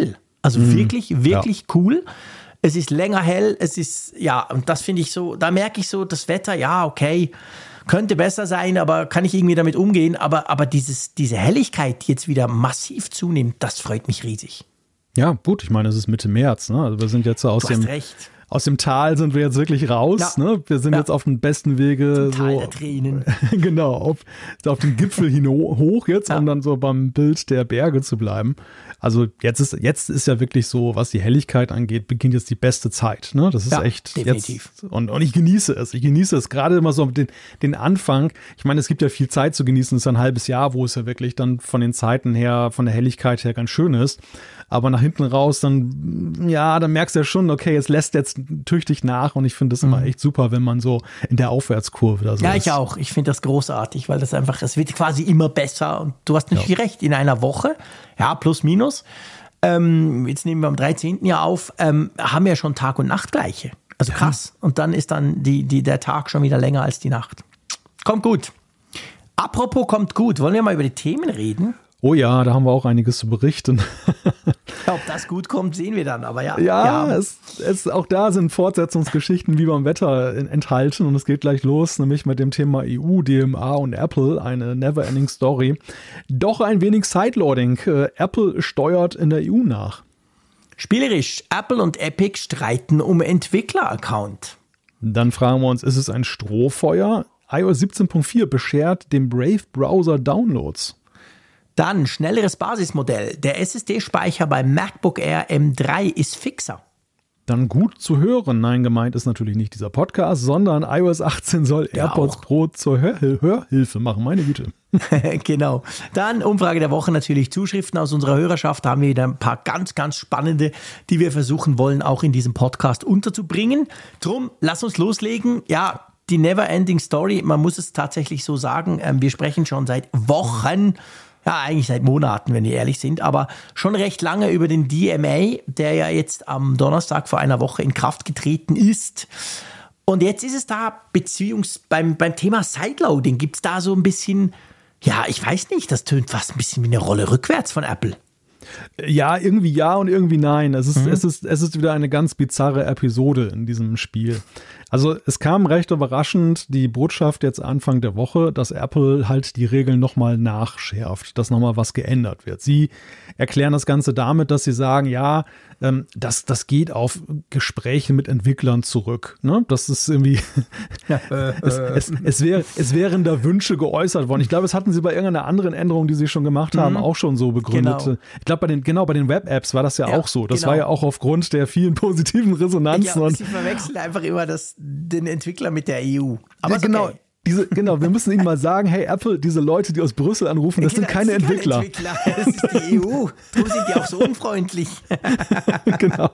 Speaker 2: Also
Speaker 3: Mhm.
Speaker 2: wirklich, wirklich
Speaker 3: Ja.
Speaker 2: cool. Es ist länger hell, es ist, ja, und das finde ich so, da merke ich so, das Wetter, ja, okay, könnte besser sein, aber kann ich irgendwie damit umgehen. Aber, aber dieses, diese Helligkeit, die jetzt wieder massiv zunimmt, das freut mich riesig.
Speaker 3: Ja, gut, ich meine, es ist Mitte März, ne? Also wir sind jetzt so aus
Speaker 2: Du
Speaker 3: dem
Speaker 2: hast recht.
Speaker 3: Aus dem Tal sind wir jetzt wirklich raus.
Speaker 2: Ja.
Speaker 3: Ne? Wir sind
Speaker 2: Ja.
Speaker 3: jetzt auf dem besten Wege.
Speaker 2: Tal
Speaker 3: so,
Speaker 2: der Tränen.
Speaker 3: genau, auf, auf den Gipfel hin hoch jetzt,
Speaker 2: Ja.
Speaker 3: um dann so beim Bild der Berge zu bleiben. Also jetzt ist, jetzt ist ja wirklich so, was die Helligkeit angeht, beginnt jetzt die beste Zeit. Ne? Das ist
Speaker 2: Ja,
Speaker 3: echt
Speaker 2: definitiv.
Speaker 3: jetzt. Und, und ich genieße es. Ich genieße es gerade immer so den, den Anfang. Ich meine, es gibt ja viel Zeit zu genießen. Es ist ein halbes Jahr, wo es ja wirklich dann von den Zeiten her, von der Helligkeit her ganz schön ist. Aber nach hinten raus, dann, ja, dann merkst du ja schon, okay, es lässt jetzt tüchtig nach und ich finde das immer echt super, wenn man so in der Aufwärtskurve da so
Speaker 2: Ja,
Speaker 3: ist.
Speaker 2: ich auch. Ich finde das großartig, weil das einfach, es wird quasi immer besser und du hast natürlich recht, in einer Woche, ja, plus minus, ähm, jetzt nehmen wir am dreizehnten ja auf, ähm, haben wir schon Tag und Nacht gleiche. Also krass. Und dann ist dann die, die, der Tag schon wieder länger als die Nacht. Kommt gut. Apropos kommt gut, wollen wir mal über die Themen reden?
Speaker 3: Oh ja, da haben wir auch einiges zu berichten.
Speaker 2: Ob das gut kommt, sehen wir dann, aber ja.
Speaker 3: Ja, es, es, auch da sind Fortsetzungsgeschichten wie beim Wetter enthalten und es geht gleich los, nämlich mit dem Thema E U, D M A und Apple, eine never-ending Story. Doch ein wenig Sideloading. Äh, Apple steuert in der E U nach.
Speaker 2: Spielerisch, Apple und Epic streiten um Entwickler-Account.
Speaker 3: Dann fragen wir uns, ist es ein Strohfeuer? iOS siebzehn Punkt vier beschert dem Brave-Browser Downloads.
Speaker 2: Dann schnelleres Basismodell. Der S S D-Speicher beim MacBook Air M drei ist fixer.
Speaker 3: Dann gut zu hören. Nein, gemeint ist natürlich nicht dieser Podcast, sondern iOS achtzehn soll
Speaker 2: Ja,
Speaker 3: AirPods
Speaker 2: auch.
Speaker 3: Pro zur Hör Hörhilfe machen. Meine Güte.
Speaker 2: Genau. Dann Umfrage der Woche natürlich Zuschriften aus unserer Hörerschaft. Da haben wir wieder ein paar ganz, ganz spannende, die wir versuchen wollen, auch in diesem Podcast unterzubringen. Drum, lass uns loslegen. Ja, die Never-Ending Story, man muss es tatsächlich so sagen. Ähm, wir sprechen schon seit Wochen, ja, eigentlich seit Monaten, wenn wir ehrlich sind, aber schon recht lange über den D M A, der ja jetzt am Donnerstag vor einer Woche in Kraft getreten ist. Und jetzt ist es da, beziehungsweise beim, beim Thema Sideloading, gibt es da so ein bisschen, ja, ich weiß nicht, das tönt fast ein bisschen wie eine Rolle rückwärts von Apple.
Speaker 3: Ja, irgendwie ja und irgendwie nein. Es ist, mhm. es ist, es ist wieder eine ganz bizarre Episode in diesem Spiel. Also es kam recht überraschend die Botschaft jetzt Anfang der Woche, dass Apple halt die Regeln nochmal nachschärft, dass nochmal was geändert wird. Sie erklären das Ganze damit, dass sie sagen, ja, ähm, das, das geht auf Gespräche mit Entwicklern zurück. Ne? Das ist irgendwie, es, es, es, wär, es wären da Wünsche geäußert worden. Ich glaube, das hatten sie bei irgendeiner anderen Änderung, die sie schon gemacht haben, mhm. auch schon so begründet.
Speaker 2: Genau.
Speaker 3: Ich glaube, bei den, genau bei den Web-Apps war das ja, ja auch so. Das
Speaker 2: genau.
Speaker 3: war ja auch aufgrund der vielen positiven Resonanzen.
Speaker 2: Ja, sie verwechseln einfach immer das, den Entwickler mit der E U.
Speaker 3: Aber ja, genau. Okay. Diese, genau, wir müssen ihnen mal sagen, hey Apple, diese Leute, die aus Brüssel anrufen, das genau, sind keine das sind Entwickler. Keine Entwickler.
Speaker 2: Das ist die E U. Darum sind die auch so unfreundlich.
Speaker 3: Genau.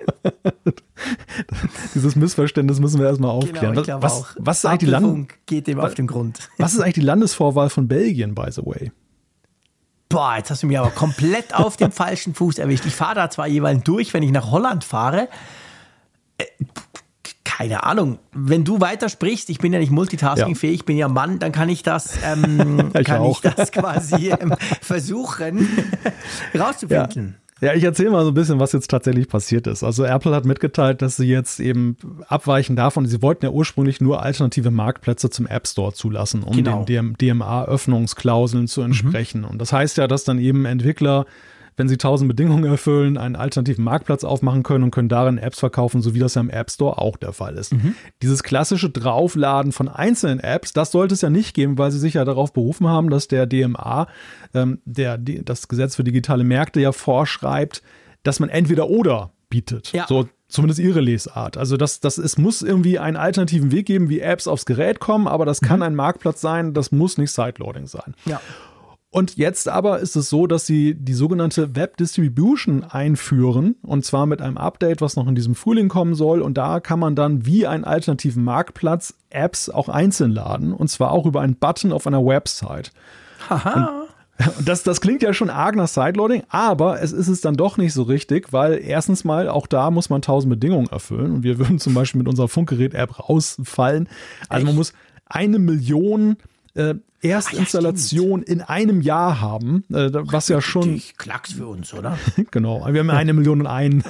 Speaker 3: Dieses Missverständnis müssen wir erstmal aufklären.
Speaker 2: Genau, ich
Speaker 3: was,
Speaker 2: auch.
Speaker 3: Was ist eigentlich die Land-
Speaker 2: geht dem auf den Grund.
Speaker 3: Was ist eigentlich die Landesvorwahl von Belgien, by the way?
Speaker 2: Boah, jetzt hast du mich aber komplett auf dem falschen Fuß erwischt. Ich fahre da zwar jeweils durch, wenn ich nach Holland fahre. Äh, Keine Ahnung. Wenn du weitersprichst, ich bin ja nicht multitaskingfähig, ja. ich bin ja Mann, dann kann ich das, ähm, ich kann auch. ich das quasi ähm, versuchen rauszufinden.
Speaker 3: Ja. ja, ich erzähle mal so ein bisschen, was jetzt tatsächlich passiert ist. Also Apple hat mitgeteilt, dass sie jetzt eben abweichen davon, sie wollten ja ursprünglich nur alternative Marktplätze zum App Store zulassen, um
Speaker 2: genau.
Speaker 3: den D M A-Öffnungsklauseln zu entsprechen. Mhm. Und das heißt ja, dass dann eben Entwickler, wenn sie tausend Bedingungen erfüllen, einen alternativen Marktplatz aufmachen können und können darin Apps verkaufen, so wie das ja im App Store auch der Fall ist. Mhm. Dieses klassische Draufladen von einzelnen Apps, das sollte es ja nicht geben, weil sie sich ja darauf berufen haben, dass der D M A, ähm, der, die, das Gesetz für digitale Märkte ja vorschreibt, dass man entweder oder bietet.
Speaker 2: Ja.
Speaker 3: So zumindest ihre Lesart. Also das, das, es muss irgendwie einen alternativen Weg geben, wie Apps aufs Gerät kommen, aber das kann mhm. ein Marktplatz sein, das muss nicht Sideloading sein.
Speaker 2: Ja.
Speaker 3: Und jetzt aber ist es so, dass sie die sogenannte Web Distribution einführen, und zwar mit einem Update, was noch in diesem Frühling kommen soll. Und da kann man dann wie einen alternativen Marktplatz Apps auch einzeln laden, und zwar auch über einen Button auf einer Website.
Speaker 2: Haha.
Speaker 3: Und das, das klingt ja schon arg nach Sideloading, aber es ist es dann doch nicht so richtig, weil erstens mal, auch da muss man tausend Bedingungen erfüllen, und wir würden zum Beispiel mit unserer Funkgerät-App rausfallen. Also Echt? Man muss eine Million äh, Erstinstallation ah, ja, in einem Jahr haben, äh, was ja schon...
Speaker 2: Klacks für uns, oder?
Speaker 3: Genau, wir haben eine Million und einen.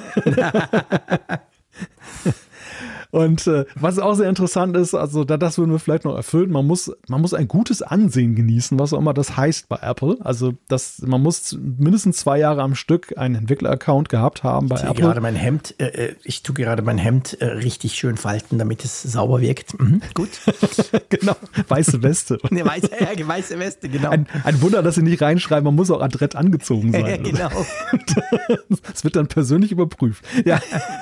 Speaker 3: Und äh, was auch sehr interessant ist, also da, das würden wir vielleicht noch erfüllen, man muss, man muss ein gutes Ansehen genießen, was auch immer das heißt bei Apple. Also das, man muss mindestens zwei Jahre am Stück einen Entwickler-Account gehabt haben bei
Speaker 2: ich
Speaker 3: Apple.
Speaker 2: Gerade mein Hemd, äh, ich tue gerade mein Hemd äh, richtig schön falten, damit es sauber wirkt. Mhm, gut.
Speaker 3: Genau, weiße Weste.
Speaker 2: Eine weiße, ja, weiße Weste, genau.
Speaker 3: Ein, ein Wunder, dass sie nicht reinschreiben, man muss auch adrett angezogen sein.
Speaker 2: Ja, genau.
Speaker 3: Das wird dann persönlich überprüft. Ja,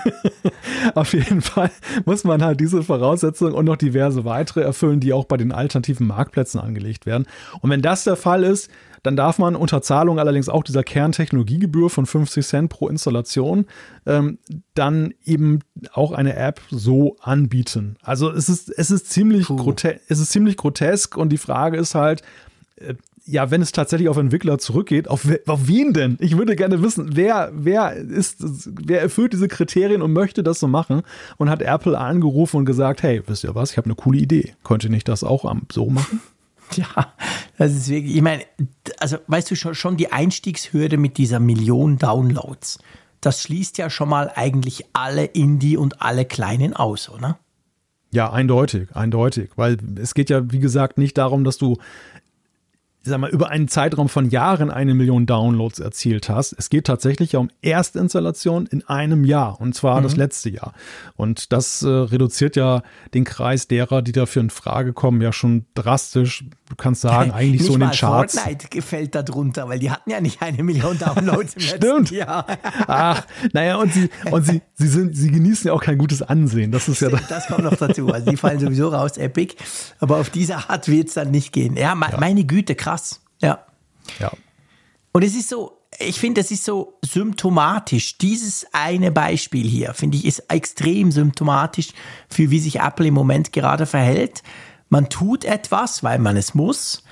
Speaker 3: auf jeden Fall muss man halt diese Voraussetzungen und noch diverse weitere erfüllen, die auch bei den alternativen Marktplätzen angelegt werden. Und wenn das der Fall ist, dann darf man unter Zahlung allerdings auch dieser Kerntechnologiegebühr von fünfzig Cent pro Installation ähm, dann eben auch eine App so anbieten. Also es ist, es ist ziemlich grote- es ist ziemlich grotesk und die Frage ist halt, äh, ja, wenn es tatsächlich auf Entwickler zurückgeht, auf, we- auf wen denn? Ich würde gerne wissen, wer, wer ist, wer erfüllt diese Kriterien und möchte das so machen und hat Apple angerufen und gesagt, hey, wisst ihr was, ich habe eine coole Idee. Könnt ihr nicht das auch so machen?
Speaker 2: Ja, das ist wirklich, ich meine, also weißt du schon, schon die Einstiegshürde mit dieser Million Downloads, das schließt ja schon mal eigentlich alle Indie und alle Kleinen aus, oder?
Speaker 3: Ja, eindeutig, eindeutig, weil es geht ja, wie gesagt, nicht darum, dass du ich sag mal, über einen Zeitraum von Jahren eine Million Downloads erzielt hast. Es geht tatsächlich ja um Erstinstallation in einem Jahr, und zwar mhm. das letzte Jahr. Und das äh, reduziert ja den Kreis derer, die dafür in Frage kommen, ja schon drastisch. Du kannst sagen, eigentlich so in den Charts.
Speaker 2: Fortnite gefällt da drunter, weil die hatten ja nicht eine Million Downloads im
Speaker 3: Stimmt.
Speaker 2: letzten Jahr.
Speaker 3: Ach, naja, und sie, und sie, sie sind, sie genießen ja auch kein gutes Ansehen. Das ist ja
Speaker 2: das, das kommt noch dazu. Also die fallen sowieso raus, Epic. Aber auf diese Art wird es dann nicht gehen. Ja, me- ja. meine Güte, krass. Ja.
Speaker 3: Ja.
Speaker 2: Und es ist so, ich finde, es ist so symptomatisch. Dieses eine Beispiel hier, finde ich, ist extrem symptomatisch für wie sich Apple im Moment gerade verhält. Man tut etwas, weil man es muss,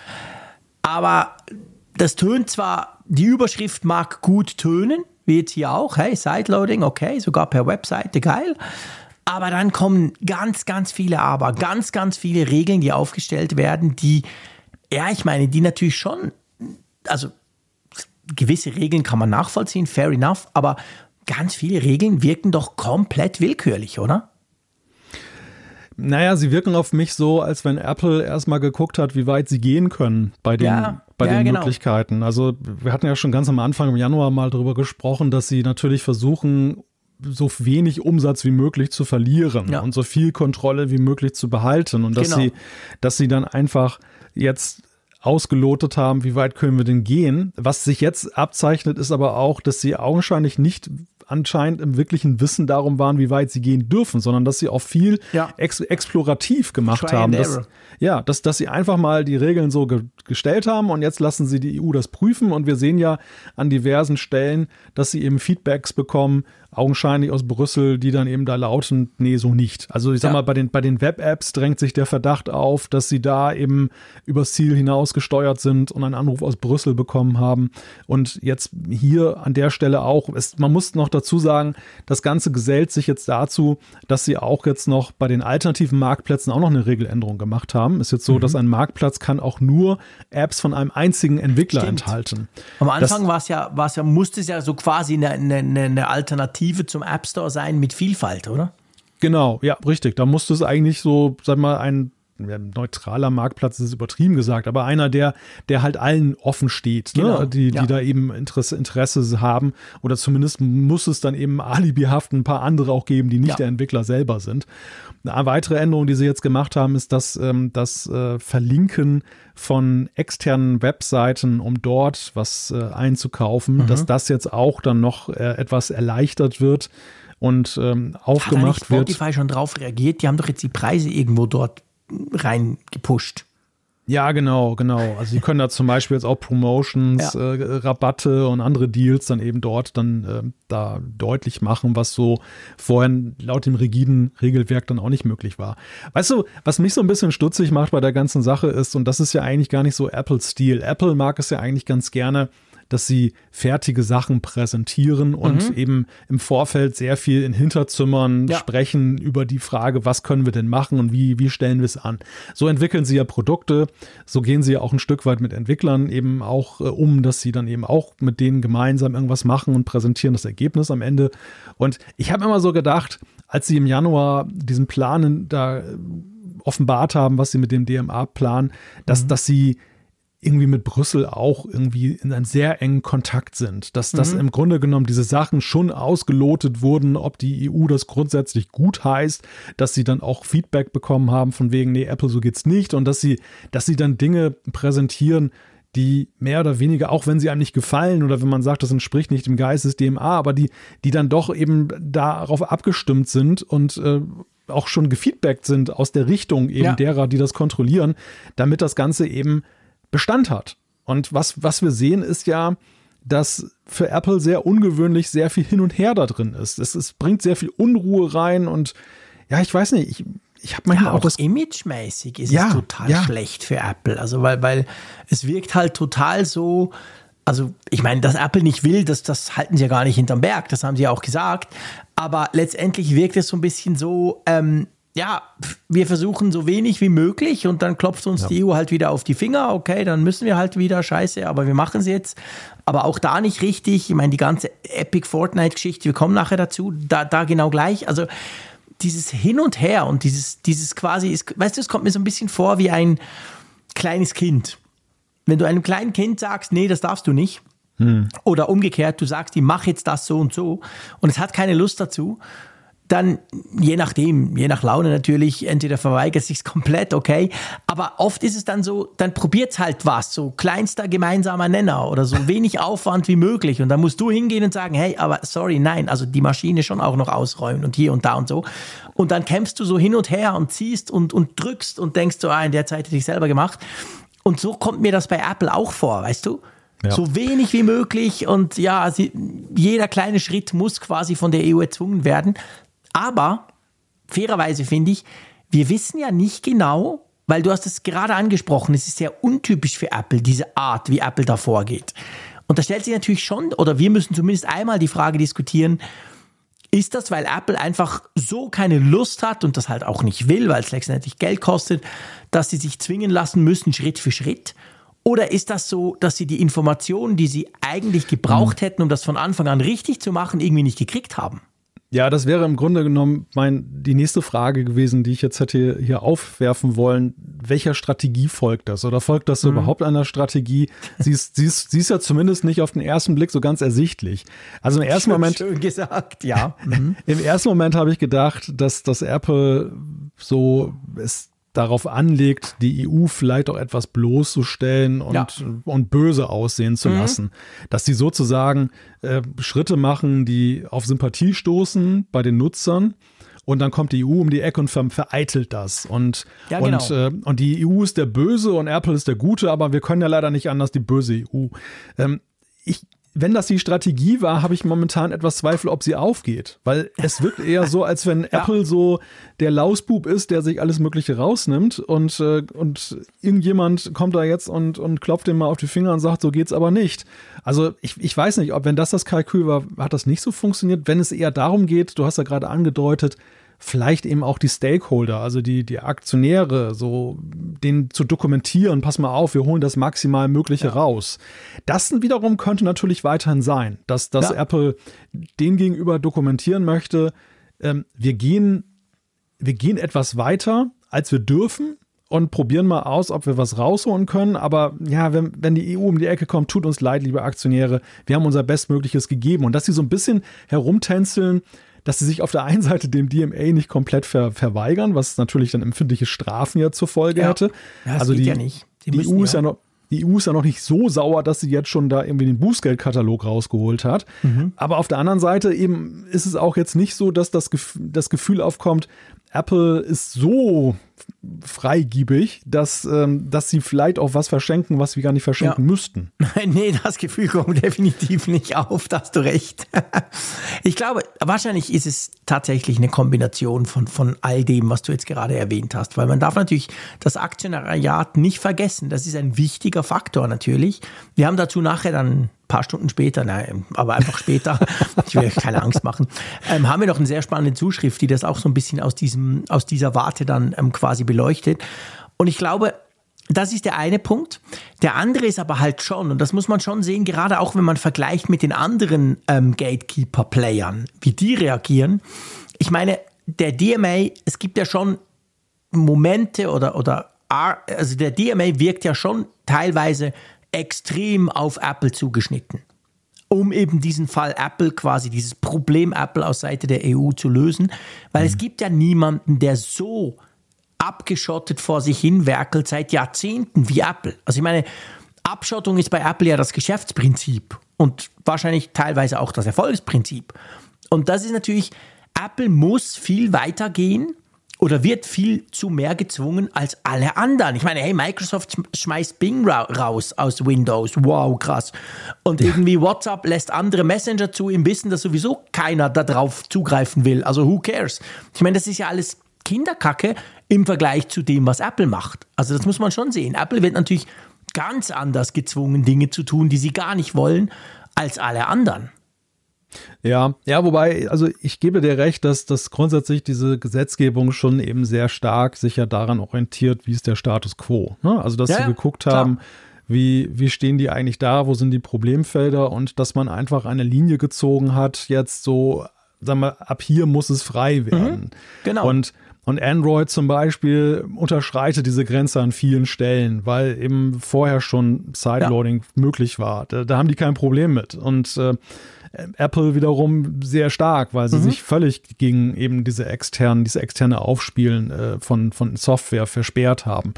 Speaker 2: aber das tönt zwar, die Überschrift mag gut tönen, wie jetzt hier auch, hey, Sideloading, okay, sogar per Webseite, geil. Aber dann kommen ganz, ganz viele Aber, ganz, ganz viele Regeln, die aufgestellt werden, die, ja, ich meine, die natürlich schon, also gewisse Regeln kann man nachvollziehen, fair enough, aber ganz viele Regeln wirken doch komplett willkürlich, oder?
Speaker 3: Naja, sie wirken auf mich so, als wenn Apple erstmal geguckt hat, wie weit sie gehen können bei den,
Speaker 2: ja,
Speaker 3: bei
Speaker 2: ja,
Speaker 3: den
Speaker 2: genau.
Speaker 3: Möglichkeiten. Also wir hatten ja schon ganz am Anfang im Januar mal darüber gesprochen, dass sie natürlich versuchen, so wenig Umsatz wie möglich zu verlieren ja. und so viel Kontrolle wie möglich zu behalten. Und dass, genau. sie, dass sie dann einfach jetzt ausgelotet haben, wie weit können wir denn gehen. Was sich jetzt abzeichnet, ist aber auch, dass sie augenscheinlich nicht anscheinend im wirklichen Wissen darum waren, wie weit sie gehen dürfen, sondern dass sie auch viel ja. ex- explorativ gemacht
Speaker 2: Try
Speaker 3: haben.
Speaker 2: and
Speaker 3: Dass, ja, dass, dass sie einfach mal die Regeln so ge- gestellt haben und jetzt lassen sie die E U das prüfen und wir sehen ja an diversen Stellen, dass sie eben Feedbacks bekommen, augenscheinlich aus Brüssel, die dann eben da lauten, nee, so nicht. Also ich sag ja. mal, bei den, bei den Web-Apps drängt sich der Verdacht auf, dass sie da eben übers Ziel hinaus gesteuert sind und einen Anruf aus Brüssel bekommen haben. Und jetzt hier an der Stelle auch, es, man muss noch dazu sagen, das Ganze gesellt sich jetzt dazu, dass sie auch jetzt noch bei den alternativen Marktplätzen auch noch eine Regeländerung gemacht haben. Ist jetzt so, mhm. dass ein Marktplatz kann auch nur Apps von einem einzigen Entwickler
Speaker 2: Stimmt.
Speaker 3: enthalten.
Speaker 2: Am Anfang war es ja, war es ja, musste es ja so quasi eine, eine, eine Alternative zum App Store sein mit Vielfalt, oder?
Speaker 3: Genau, ja, richtig. Da musste es eigentlich so, sag mal, ein ja, neutraler Marktplatz ist übertrieben gesagt, aber einer, der, der halt allen offen steht,
Speaker 2: genau.
Speaker 3: ne? die, die
Speaker 2: ja.
Speaker 3: da eben Interesse, Interesse haben oder zumindest muss es dann eben alibihaft ein paar andere auch geben, die nicht ja. der Entwickler selber sind. Eine weitere Änderung, die sie jetzt gemacht haben, ist, dass ähm, das äh, Verlinken von externen Webseiten, um dort was äh, einzukaufen, mhm. dass das jetzt auch dann noch äh, etwas erleichtert wird und ähm, aufgemacht
Speaker 2: Hat da nicht
Speaker 3: wird.
Speaker 2: Spotify schon drauf reagiert? Die haben doch jetzt die Preise irgendwo dort rein gepusht.
Speaker 3: Ja, genau, genau. Also sie können da zum Beispiel jetzt auch Promotions, ja. äh, Rabatte und andere Deals dann eben dort dann äh, da deutlich machen, was so vorher laut dem rigiden Regelwerk dann auch nicht möglich war. Weißt du, was mich so ein bisschen stutzig macht bei der ganzen Sache ist, und das ist ja eigentlich gar nicht so Apples Stil. Apple mag es ja eigentlich ganz gerne, dass sie fertige Sachen präsentieren und mhm. eben im Vorfeld sehr viel in Hinterzimmern ja. sprechen über die Frage, was können wir denn machen und wie, wie stellen wir es an. So entwickeln sie ja Produkte, so gehen sie ja auch ein Stück weit mit Entwicklern eben auch äh, um, dass sie dann eben auch mit denen gemeinsam irgendwas machen und präsentieren das Ergebnis am Ende. Und ich habe immer so gedacht, als sie im Januar diesen Plan da offenbart haben, was sie mit dem D M A planen, dass, mhm. dass sie irgendwie mit Brüssel auch irgendwie in einem sehr engen Kontakt sind. Dass, mhm. dass im Grunde genommen diese Sachen schon ausgelotet wurden, ob die E U das grundsätzlich gut heißt, dass sie dann auch Feedback bekommen haben von wegen, nee, Apple, so geht's nicht, und dass sie, dass sie dann Dinge präsentieren, die mehr oder weniger, auch wenn sie einem nicht gefallen oder wenn man sagt, das entspricht nicht dem Geist des D M A, aber die, die dann doch eben darauf abgestimmt sind und äh, auch schon gefeedbackt sind aus der Richtung eben ja. derer, die das kontrollieren, damit das Ganze eben Bestand hat. Und was, was wir sehen, ist ja, dass für Apple sehr ungewöhnlich sehr viel hin und her da drin ist. Es, es bringt sehr viel Unruhe rein und ja, ich weiß nicht, ich, ich habe manchmal
Speaker 2: ja,
Speaker 3: auch,
Speaker 2: auch
Speaker 3: das
Speaker 2: imagemäßig ist
Speaker 3: ja,
Speaker 2: es total
Speaker 3: ja.
Speaker 2: schlecht für Apple. Also weil, weil es wirkt halt total so, also ich meine, dass Apple nicht will, das, das halten sie ja gar nicht hinterm Berg, das haben sie ja auch gesagt, aber letztendlich wirkt es so ein bisschen so, ähm, ja, wir versuchen so wenig wie möglich und dann klopft uns ja. die E U halt wieder auf die Finger, okay, dann müssen wir halt wieder, scheiße, aber wir machen es jetzt. Aber auch da nicht richtig, ich meine, die ganze Epic-Fortnite-Geschichte, wir kommen nachher dazu, da, da genau gleich, also dieses Hin und Her und dieses, dieses quasi, ist, weißt du, es kommt mir so ein bisschen vor wie ein kleines Kind. Wenn du einem kleinen Kind sagst, nee, das darfst du nicht, hm. oder umgekehrt, du sagst ihm, mach jetzt das so und so und es hat keine Lust dazu, dann je nachdem, je nach Laune natürlich, entweder verweigert es sich komplett, okay, aber oft ist es dann so, dann probiert es halt was, so kleinster gemeinsamer Nenner oder so wenig Aufwand wie möglich und dann musst du hingehen und sagen, hey, aber sorry, nein, also die Maschine schon auch noch ausräumen und hier und da und so und dann kämpfst du so hin und her und ziehst und, und drückst und denkst so, ah, in der Zeit hätte ich selber gemacht und so kommt mir das bei Apple auch vor, weißt du? Ja. So wenig wie möglich und ja, sie, jeder kleine Schritt muss quasi von der E U erzwungen werden. Aber fairerweise finde ich, wir wissen ja nicht genau, weil du hast es gerade angesprochen, es ist sehr untypisch für Apple, diese Art, wie Apple da vorgeht. Und da stellt sich natürlich schon, oder wir müssen zumindest einmal die Frage diskutieren, ist das, weil Apple einfach so keine Lust hat und das halt auch nicht will, weil es letztendlich Geld kostet, dass sie sich zwingen lassen müssen, Schritt für Schritt? Oder ist das so, dass sie die Informationen, die sie eigentlich gebraucht hätten, um das von Anfang an richtig zu machen, irgendwie nicht gekriegt haben?
Speaker 3: Ja, das wäre im Grunde genommen mein, die nächste Frage gewesen, die ich jetzt hätte hier aufwerfen wollen. Welcher Strategie folgt das? Oder folgt das mhm. überhaupt einer Strategie? Sie ist, sie, ist, sie ist ja zumindest nicht auf den ersten Blick so ganz ersichtlich. Also im ersten schön, Moment.
Speaker 2: Schön gesagt, ja.
Speaker 3: Mhm. Im ersten Moment habe ich gedacht, dass das Apple so es darauf anlegt, die E U vielleicht auch etwas bloßzustellen und, ja. und böse aussehen zu mhm. lassen. Dass sie sozusagen äh, Schritte machen, die auf Sympathie stoßen bei den Nutzern und dann kommt die E U um die Ecke und ver- vereitelt das. Und,
Speaker 2: ja, genau.
Speaker 3: und, äh, und die E U ist der Böse und Apple ist der Gute, aber wir können ja leider nicht anders, die böse E U. Ähm, ich Wenn das die Strategie war, habe ich momentan etwas Zweifel, ob sie aufgeht. Weil es wirkt eher so, als wenn ja. Apple so der Lausbub ist, der sich alles Mögliche rausnimmt und, äh, und irgendjemand kommt da jetzt und, und klopft ihm mal auf die Finger und sagt, so geht's aber nicht. Also ich, ich weiß nicht, ob wenn das das Kalkül war, hat das nicht so funktioniert. Wenn es eher darum geht, du hast ja gerade angedeutet, vielleicht eben auch die Stakeholder, also die, die Aktionäre, so den zu dokumentieren, pass mal auf, wir holen das maximal Mögliche ja. raus. Das wiederum könnte natürlich weiterhin sein, dass, dass ja. Apple den gegenüber dokumentieren möchte, ähm, wir gehen, wir gehen etwas weiter, als wir dürfen und probieren mal aus, ob wir was rausholen können. Aber ja, wenn, wenn die E U um die Ecke kommt, tut uns leid, liebe Aktionäre, wir haben unser Bestmögliches gegeben. Und dass sie so ein bisschen herumtänzeln, dass sie sich auf der einen Seite dem D M A nicht komplett ver- verweigern, was natürlich dann empfindliche Strafen ja zur Folge
Speaker 2: ja.
Speaker 3: hätte.
Speaker 2: Ja, das
Speaker 3: also
Speaker 2: geht
Speaker 3: die,
Speaker 2: ja nicht. Die,
Speaker 3: die, E U ist ja noch, die E U ist ja noch nicht so sauer, dass sie jetzt schon da irgendwie den Bußgeldkatalog rausgeholt hat. Mhm. Aber auf der anderen Seite eben ist es auch jetzt nicht so, dass das, Gef- das Gefühl aufkommt, Apple ist so freigiebig, dass, ähm, dass sie vielleicht auch was verschenken, was wir gar nicht verschenken ja. müssten.
Speaker 2: Nee, das Gefühl kommt definitiv nicht auf, da hast du recht. Ich glaube, wahrscheinlich ist es tatsächlich eine Kombination von, von all dem, was du jetzt gerade erwähnt hast, weil man darf natürlich das Aktionariat nicht vergessen. Das ist ein wichtiger Faktor natürlich. Wir haben dazu nachher dann paar Stunden später, nein, aber einfach später, ich will euch keine Angst machen, ähm, haben wir noch eine sehr spannende Zuschrift, die das auch so ein bisschen aus, diesem, aus dieser Warte dann ähm, quasi beleuchtet. Und ich glaube, das ist der eine Punkt. Der andere ist aber halt schon, und das muss man schon sehen, gerade auch wenn man vergleicht mit den anderen ähm, Gatekeeper-Playern, wie die reagieren. Ich meine, der D M A, es gibt ja schon Momente oder, oder also der D M A wirkt ja schon teilweise extrem auf Apple zugeschnitten, um eben diesen Fall Apple, quasi dieses Problem Apple aus Seite der E U zu lösen, weil mhm. es gibt ja niemanden, der so abgeschottet vor sich hin werkelt seit Jahrzehnten wie Apple. Also ich meine, Abschottung ist bei Apple ja das Geschäftsprinzip und wahrscheinlich teilweise auch das Erfolgsprinzip. Und das ist natürlich, Apple muss viel weiter gehen oder wird viel zu mehr gezwungen als alle anderen. Ich meine, hey, Microsoft schmeißt Bing ra- raus aus Windows. Wow, krass. Und irgendwie WhatsApp lässt andere Messenger zu im Wissen, dass sowieso keiner darauf zugreifen will. Also who cares? Ich meine, das ist ja alles Kinderkacke im Vergleich zu dem, was Apple macht. Also das muss man schon sehen. Apple wird natürlich ganz anders gezwungen, Dinge zu tun, die sie gar nicht wollen, als alle anderen.
Speaker 3: Ja, ja, wobei, also ich gebe dir recht, dass, dass grundsätzlich diese Gesetzgebung schon eben sehr stark sich ja daran orientiert, wie ist der Status quo. Ne? Also dass
Speaker 2: ja,
Speaker 3: sie geguckt klar. haben, wie, wie stehen die eigentlich da, wo sind die Problemfelder und dass man einfach eine Linie gezogen hat, jetzt so, sagen wir, ab hier muss es frei werden.
Speaker 2: Mhm, genau.
Speaker 3: Und Und Android zum Beispiel unterschreitet diese Grenze an vielen Stellen, weil eben vorher schon Sideloading ja. möglich war. Da, da haben die kein Problem mit. Und äh, Apple wiederum sehr stark, weil sie mhm. sich völlig gegen eben diese externen, diese externe Aufspielen äh, von, von Software versperrt haben.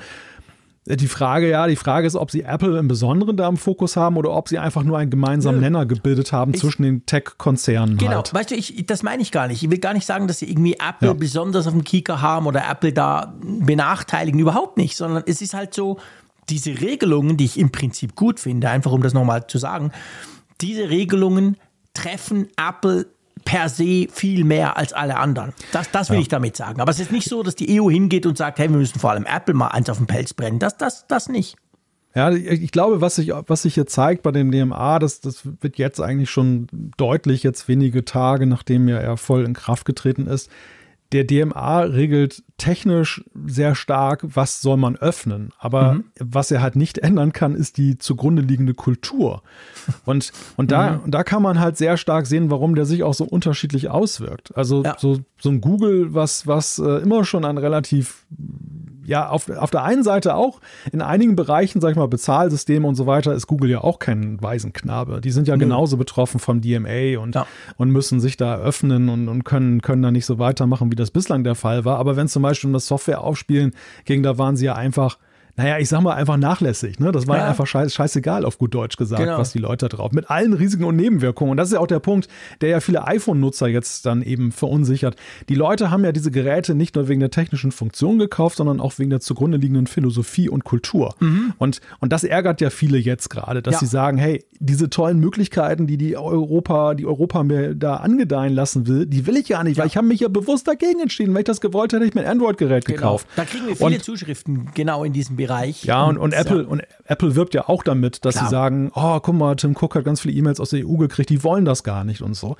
Speaker 3: Die Frage, ja, die Frage ist, ob sie Apple im Besonderen da im Fokus haben oder ob sie einfach nur einen gemeinsamen Nö. Nenner gebildet haben ich, zwischen den Tech-Konzernen.
Speaker 2: Genau,
Speaker 3: halt.
Speaker 2: weißt du, ich, das meine ich gar nicht. Ich will gar nicht sagen, dass sie irgendwie Apple ja. besonders auf dem Kieker haben oder Apple da benachteiligen, überhaupt nicht, sondern es ist halt so, diese Regelungen, die ich im Prinzip gut finde, einfach um das nochmal zu sagen, diese Regelungen treffen Apple per se viel mehr als alle anderen. Das, das will ja. ich damit sagen. Aber es ist nicht so, dass die E U hingeht und sagt, hey, wir müssen vor allem Apple mal eins auf den Pelz brennen. Das, das, das nicht.
Speaker 3: Ja, ich glaube, was sich, was sich hier zeigt bei dem D M A, das, das wird jetzt eigentlich schon deutlich, jetzt wenige Tage, nachdem ja er voll in Kraft getreten ist. Der D M A regelt technisch sehr stark, was soll man öffnen. Aber mhm. was er halt nicht ändern kann, ist die zugrunde liegende Kultur. Und, und da, mhm. da kann man halt sehr stark sehen, warum der sich auch so unterschiedlich auswirkt. Also ja. so, so ein Google, was, was äh, immer schon ein relativ, ja, auf, auf der einen Seite auch in einigen Bereichen, sag ich mal, Bezahlsysteme und so weiter, ist Google ja auch kein Waisenknabe. Die sind ja mhm. genauso betroffen vom D M A und, ja. und müssen sich da öffnen und, und können, können da nicht so weitermachen, wie das bislang der Fall war. Aber wenn es zum Beispiel um das Software aufspielen ging, da waren sie ja einfach, naja, ich sag mal einfach nachlässig. Ne? Das war ja einfach scheiß, scheißegal, auf gut Deutsch gesagt, genau. was die Leute da drauf. Mit allen Risiken und Nebenwirkungen. Und das ist ja auch der Punkt, der ja viele iPhone-Nutzer jetzt dann eben verunsichert. Die Leute haben ja diese Geräte nicht nur wegen der technischen Funktion gekauft, sondern auch wegen der zugrunde liegenden Philosophie und Kultur. Mhm. Und, und das ärgert ja viele jetzt gerade, dass ja. sie sagen, hey, diese tollen Möglichkeiten, die die Europa, die Europa mir da angedeihen lassen will, die will ich ja nicht, ja. weil ich habe mich ja bewusst dagegen entschieden. Wenn ich das gewollt hätte, hätte ich mir ein Android-Gerät
Speaker 2: genau.
Speaker 3: gekauft.
Speaker 2: Da kriegen wir viele
Speaker 3: und,
Speaker 2: Zuschriften genau in diesem Bereich.
Speaker 3: Ja, und, und, Apple, ja. und Apple wirbt ja auch damit, dass Klar. sie sagen, oh, guck mal, Tim Cook hat ganz viele E-Mails aus der E U gekriegt, die wollen das gar nicht und so.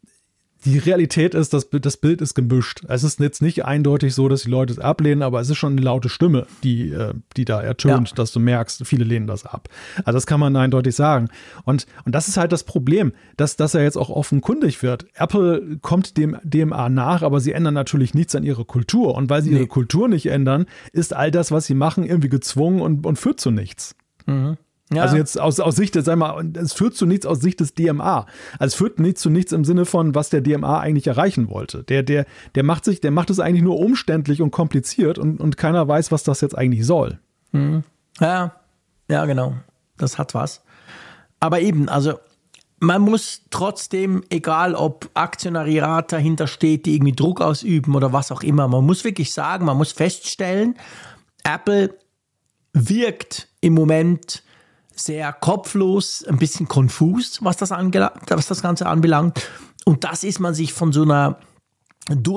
Speaker 3: Die Realität ist, dass das Bild ist gemischt. Es ist jetzt nicht eindeutig so, dass die Leute es ablehnen, aber es ist schon eine laute Stimme, die, die da ertönt, ja. dass du merkst, viele lehnen das ab. Also das kann man eindeutig sagen. Und, und das ist halt das Problem, dass, dass er jetzt auch offenkundig wird. Apple kommt dem D M A nach, aber sie ändern natürlich nichts an ihrer Kultur. Und weil sie nee. ihre Kultur nicht ändern, ist all das, was sie machen, irgendwie gezwungen und, und führt zu nichts.
Speaker 2: Mhm. Ja.
Speaker 3: Also jetzt aus, aus Sicht, sag mal, es führt zu nichts aus Sicht des D M A. Also es führt nicht zu nichts im Sinne von, was der D M A eigentlich erreichen wollte. Der, der, der macht sich, der macht es eigentlich nur umständlich und kompliziert und, und keiner weiß, was das jetzt eigentlich soll.
Speaker 2: Mhm. Ja, ja, genau. Das hat was. Aber eben, also man muss trotzdem, egal ob Aktionariat dahinter steht, die irgendwie Druck ausüben oder was auch immer, man muss wirklich sagen, man muss feststellen, Apple wirkt im Moment sehr kopflos, ein bisschen konfus, was das, ange- was das Ganze anbelangt. Und das ist man sich von so einer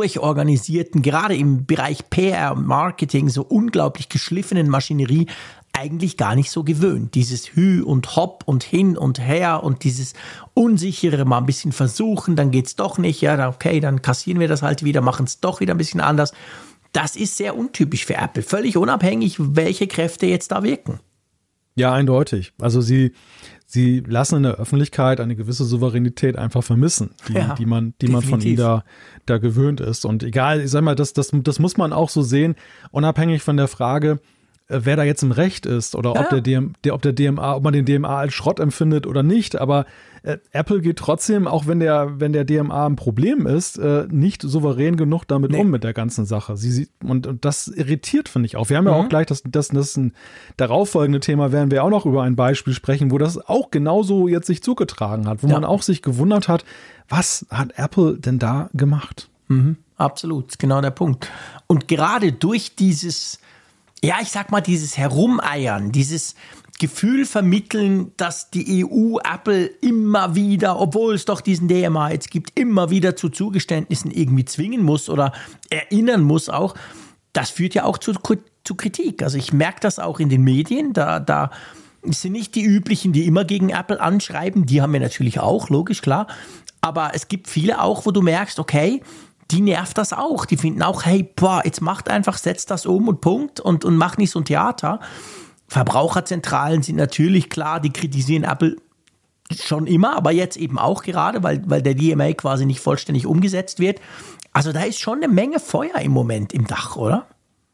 Speaker 2: durchorganisierten, gerade im Bereich P R und Marketing, so unglaublich geschliffenen Maschinerie eigentlich gar nicht so gewöhnt. Dieses Hü und Hopp und hin und her und dieses Unsichere, mal ein bisschen versuchen, dann geht's doch nicht. Ja, okay, dann kassieren wir das halt wieder, machen es doch wieder ein bisschen anders. Das ist sehr untypisch für Apple. Völlig unabhängig, welche Kräfte jetzt da wirken.
Speaker 3: Ja, eindeutig. Also sie, sie lassen in der Öffentlichkeit eine gewisse Souveränität einfach vermissen, die,
Speaker 2: ja,
Speaker 3: die man, die man von ihnen da, da gewöhnt ist. Und egal, ich sag mal, das, das, das muss man auch so sehen, unabhängig von der Frage, wer da jetzt im Recht ist oder ja. ob der D M, der, ob der D M A, ob man den D M A als Schrott empfindet oder nicht. Aber äh, Apple geht trotzdem, auch wenn der, wenn der D M A ein Problem ist, äh, nicht souverän genug damit nee. um mit der ganzen Sache. Sie, sie, und, und das irritiert, finde ich auch. Wir haben mhm. ja auch gleich das, das, das ein darauffolgende Thema, werden wir auch noch über ein Beispiel sprechen, wo das auch genauso jetzt sich zugetragen hat, wo ja. man auch sich gewundert hat, was hat Apple denn da gemacht?
Speaker 2: Mhm. Absolut, genau der Punkt. Und gerade durch dieses Ja, ich sag mal, dieses Herumeiern, dieses Gefühl vermitteln, dass die E U Apple immer wieder, obwohl es doch diesen D M A jetzt gibt, immer wieder zu Zugeständnissen irgendwie zwingen muss oder erinnern muss auch, das führt ja auch zu, zu Kritik. Also ich merke das auch in den Medien, da, da sind nicht die üblichen, die immer gegen Apple anschreiben, die haben wir natürlich auch, logisch, klar, aber es gibt viele auch, wo du merkst, okay, die nervt das auch. Die finden auch, hey, boah, jetzt macht einfach, setzt das um und Punkt und, und macht nicht so ein Theater. Verbraucherzentralen sind natürlich klar, die kritisieren Apple schon immer, aber jetzt eben auch gerade, weil, weil der D M A quasi nicht vollständig umgesetzt wird. Also da ist schon eine Menge Feuer im Moment im Dach, oder?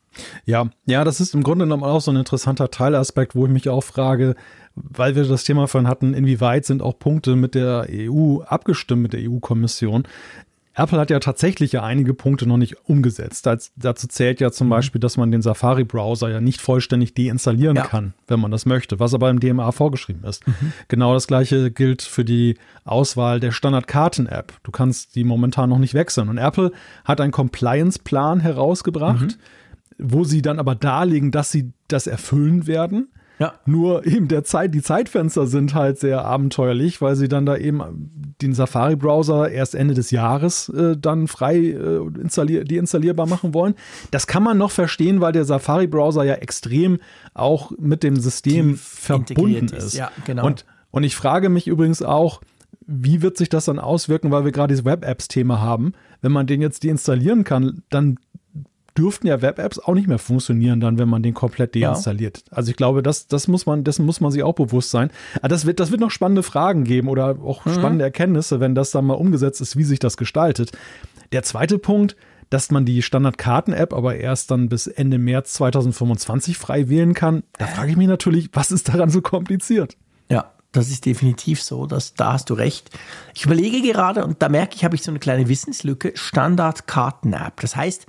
Speaker 3: Ja, ja, das ist im Grunde genommen auch so ein interessanter Teilaspekt, wo ich mich auch frage, weil wir das Thema vorhin hatten, inwieweit sind auch Punkte mit der E U abgestimmt, mit der E U-Kommission. Apple hat ja tatsächlich ja einige Punkte noch nicht umgesetzt. Das, dazu zählt ja zum mhm. Beispiel, dass man den Safari-Browser ja nicht vollständig deinstallieren ja. kann, wenn man das möchte, was aber im D M A vorgeschrieben ist. Mhm. Genau das Gleiche gilt für die Auswahl der Standard-Karten-App. Du kannst die momentan noch nicht wechseln. Und Apple hat einen Compliance-Plan herausgebracht, mhm. wo sie dann aber darlegen, dass sie das erfüllen werden. Ja. Nur eben der Zeit, die Zeitfenster sind halt sehr abenteuerlich, weil sie dann da eben den Safari-Browser erst Ende des Jahres äh, dann frei äh, installier- deinstallierbar machen wollen. Das kann man noch verstehen, weil der Safari-Browser ja extrem auch mit dem System Tief verbunden ist. ist.
Speaker 2: Ja, genau.
Speaker 3: Und, und ich frage mich übrigens auch, wie wird sich das dann auswirken, weil wir gerade dieses Web-Apps-Thema haben. Wenn man den jetzt deinstallieren kann, dann dürften ja Web-Apps auch nicht mehr funktionieren, dann, wenn man den komplett deinstalliert. Ja. Also ich glaube, das, das muss man, dessen muss man sich auch bewusst sein. Aber das wird, das wird noch spannende Fragen geben oder auch mhm. spannende Erkenntnisse, wenn das dann mal umgesetzt ist, wie sich das gestaltet. Der zweite Punkt, dass man die Standard-Karten-App aber erst dann bis Ende März zweitausendfünfundzwanzig frei wählen kann, da frage ich mich natürlich, was ist daran so kompliziert?
Speaker 2: Ja, das ist definitiv so, dass, da hast du recht. Ich überlege gerade, und da merke ich, habe ich so eine kleine Wissenslücke, Standard-Karten-App. Das heißt,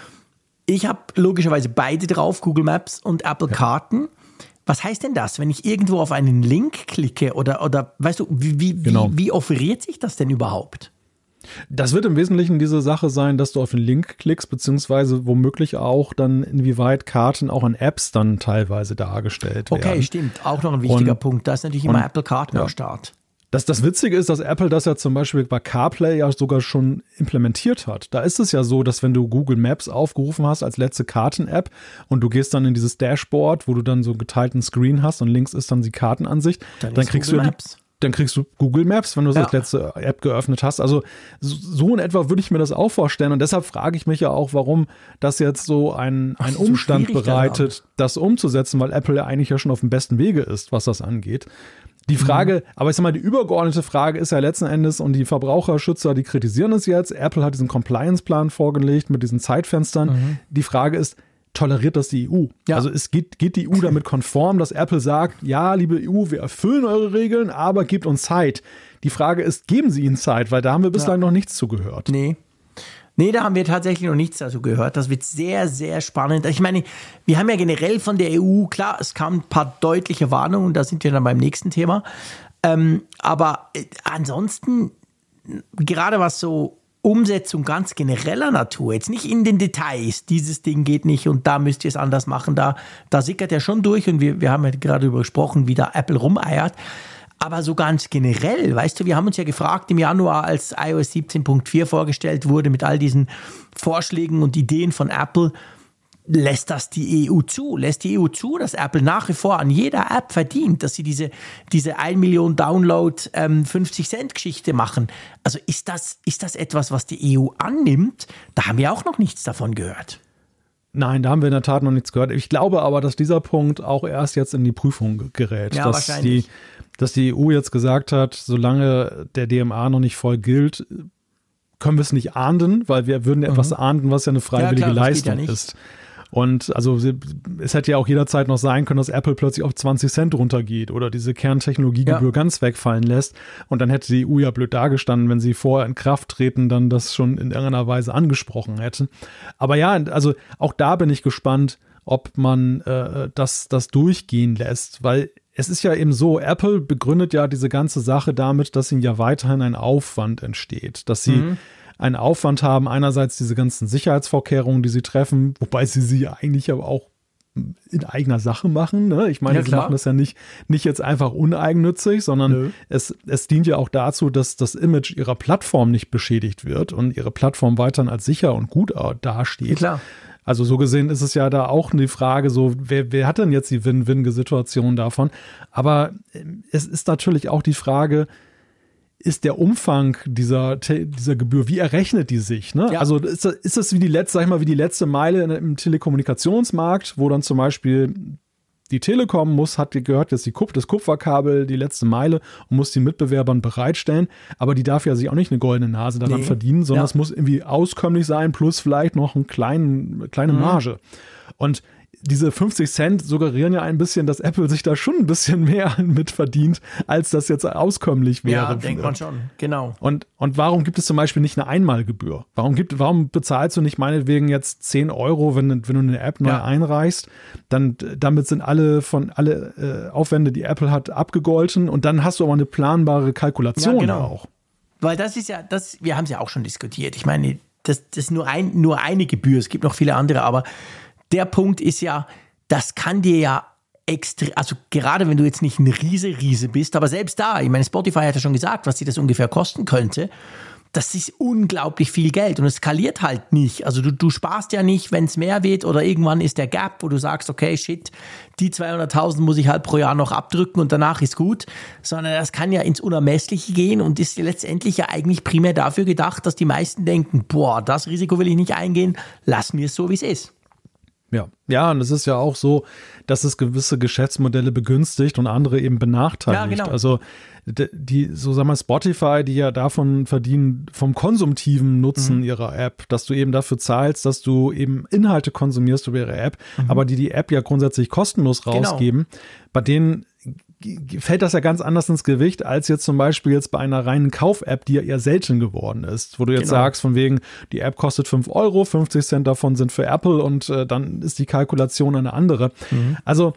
Speaker 2: ich habe logischerweise beide drauf, Google Maps und Apple ja. Karten. Was heißt denn das, wenn ich irgendwo auf einen Link klicke oder, oder weißt du, wie, wie, genau. wie, wie offeriert sich das denn überhaupt?
Speaker 3: Das wird im Wesentlichen diese Sache sein, dass du auf den Link klickst, beziehungsweise womöglich auch dann, inwieweit Karten auch in Apps dann teilweise dargestellt werden.
Speaker 2: Okay, stimmt. Auch noch ein wichtiger und, Punkt. Da ist natürlich immer und, Apple Karten ja. am Start.
Speaker 3: Das, das Witzige ist, dass Apple das ja zum Beispiel bei CarPlay ja sogar schon implementiert hat. Da ist es ja so, dass wenn du Google Maps aufgerufen hast als letzte Karten-App und du gehst dann in dieses Dashboard, wo du dann so einen geteilten Screen hast und links ist dann die Kartenansicht, dann, dann kriegst Google du die, dann kriegst du Google Maps, wenn du das ja. als letzte App geöffnet hast. Also so in etwa würde ich mir das auch vorstellen. Und deshalb frage ich mich ja auch, warum das jetzt so ein, ein Umstand so bereitet, das umzusetzen, weil Apple ja eigentlich ja schon auf dem besten Wege ist, was das angeht. Die Frage, mhm. aber ich sag mal, die übergeordnete Frage ist ja letzten Endes, und die Verbraucherschützer, die kritisieren es jetzt, Apple hat diesen Compliance-Plan vorgelegt mit diesen Zeitfenstern. Mhm. Die Frage ist, toleriert das die E U? Ja. Also es geht, geht die E U damit konform, dass Apple sagt, ja, liebe E U, wir erfüllen eure Regeln, aber gebt uns Zeit. Die Frage ist, geben sie ihnen Zeit? Weil da haben wir bislang ja. noch nichts zugehört.
Speaker 2: Nee. Nee, da haben wir tatsächlich noch nichts dazu gehört. Das wird sehr, sehr spannend. Ich meine, wir haben ja generell von der E U, klar, es kamen ein paar deutliche Warnungen, da sind wir dann beim nächsten Thema. Ähm, aber äh, ansonsten, gerade was so Umsetzung ganz genereller Natur, jetzt nicht in den Details, dieses Ding geht nicht und da müsst ihr es anders machen, da, da sickert ja schon durch und wir, wir haben ja gerade darüber gesprochen, wie da Apple rumeiert. Aber so ganz generell, weißt du, wir haben uns ja gefragt im Januar, als i O S siebzehn Punkt vier vorgestellt wurde mit all diesen Vorschlägen und Ideen von Apple, lässt das die E U zu? Lässt die E U zu, dass Apple nach wie vor an jeder App verdient, dass sie diese, diese ein Million Download ähm, fünfzig Cent Geschichte machen? Also ist das, ist das etwas, was die E U annimmt? Da haben wir auch noch nichts davon gehört.
Speaker 3: Nein, da haben wir in der Tat noch nichts gehört. Ich glaube aber, dass dieser Punkt auch erst jetzt in die Prüfung gerät.
Speaker 2: Ja,
Speaker 3: dass
Speaker 2: wahrscheinlich.
Speaker 3: Die, dass die E U jetzt gesagt hat, solange der D M A noch nicht voll gilt, können wir es nicht ahnden, weil wir würden mhm. etwas ahnden, was ja eine freiwillige ja, klar, Leistung ja ist. Und also es hätte ja auch jederzeit noch sein können, dass Apple plötzlich auf zwanzig Cent runtergeht oder diese Kerntechnologiegebühr ja. ganz wegfallen lässt. Und dann hätte die E U ja blöd dagestanden, wenn sie vorher in Kraft treten, dann das schon in irgendeiner Weise angesprochen hätte. Aber ja, also auch da bin ich gespannt, ob man äh, das, das durchgehen lässt, weil es ist ja eben so, Apple begründet ja diese ganze Sache damit, dass ihnen ja weiterhin ein Aufwand entsteht, dass sie mhm. einen Aufwand haben, einerseits diese ganzen Sicherheitsvorkehrungen, die sie treffen, wobei sie sie ja eigentlich aber auch in eigener Sache machen. Ne? Ich meine, ja, sie machen das ja nicht, nicht jetzt einfach uneigennützig, sondern es, es dient ja auch dazu, dass das Image ihrer Plattform nicht beschädigt wird und ihre Plattform weiterhin als sicher und gut dasteht. Ja, klar. Also so gesehen ist es ja da auch die Frage, so wer, wer hat denn jetzt die Win-Win-Situation davon? Aber es ist natürlich auch die Frage, ist der Umfang dieser, dieser Gebühr, wie errechnet die sich? Ne? Ja. Also ist das, ist das wie die letzte, sag ich mal, wie die letzte Meile im Telekommunikationsmarkt, wo dann zum Beispiel die Telekom muss, hat gehört, jetzt die Kup- das Kupferkabel, die letzte Meile und muss die Mitbewerbern bereitstellen, aber die darf ja sich auch nicht eine goldene Nase daran nee. verdienen, sondern ja. es muss irgendwie auskömmlich sein, plus vielleicht noch eine kleine, kleine Marge. Mhm. Und diese fünfzig Cent suggerieren ja ein bisschen, dass Apple sich da schon ein bisschen mehr mit verdient, als das jetzt auskömmlich wäre.
Speaker 2: Ja, denkt man schon, genau.
Speaker 3: Und, und warum gibt es zum Beispiel nicht eine Einmalgebühr? Warum, gibt, warum bezahlst du nicht meinetwegen jetzt zehn Euro, wenn, wenn du eine App neu ja. einreichst? Dann, damit sind alle von alle äh, Aufwände, die Apple hat, abgegolten und dann hast du aber eine planbare Kalkulation ja, genau. auch.
Speaker 2: Weil das ist ja, das, wir haben es ja auch schon diskutiert. Ich meine, das, das ist nur, ein, nur eine Gebühr, es gibt noch viele andere, aber der Punkt ist ja, das kann dir ja extrem, also gerade wenn du jetzt nicht ein Riese, Riese bist, aber selbst da, ich meine, Spotify hat ja schon gesagt, was dir das ungefähr kosten könnte, das ist unglaublich viel Geld und es skaliert halt nicht. Also du, du sparst ja nicht, wenn es mehr wird oder irgendwann ist der Gap, wo du sagst, okay, shit, die zweihunderttausend muss ich halt pro Jahr noch abdrücken und danach ist gut, sondern das kann ja ins Unermessliche gehen und ist letztendlich ja eigentlich primär dafür gedacht, dass die meisten denken, boah, das Risiko will ich nicht eingehen, lassen wir es so, wie es ist.
Speaker 3: Ja, ja, und es ist ja auch so, dass es gewisse Geschäftsmodelle begünstigt und andere eben benachteiligt. Ja, genau. Also die, so sagen wir Spotify, die ja davon verdienen, vom konsumtiven Nutzen mhm. ihrer App, dass du eben dafür zahlst, dass du eben Inhalte konsumierst über ihre App, mhm. aber die die App ja grundsätzlich kostenlos rausgeben. Genau. Bei denen fällt das ja ganz anders ins Gewicht als jetzt zum Beispiel jetzt bei einer reinen Kauf-App, die ja eher selten geworden ist, wo du jetzt genau. sagst, von wegen, die App kostet fünf Euro, fünfzig Cent davon sind für Apple und äh, dann ist die Kalkulation eine andere. Mhm. Also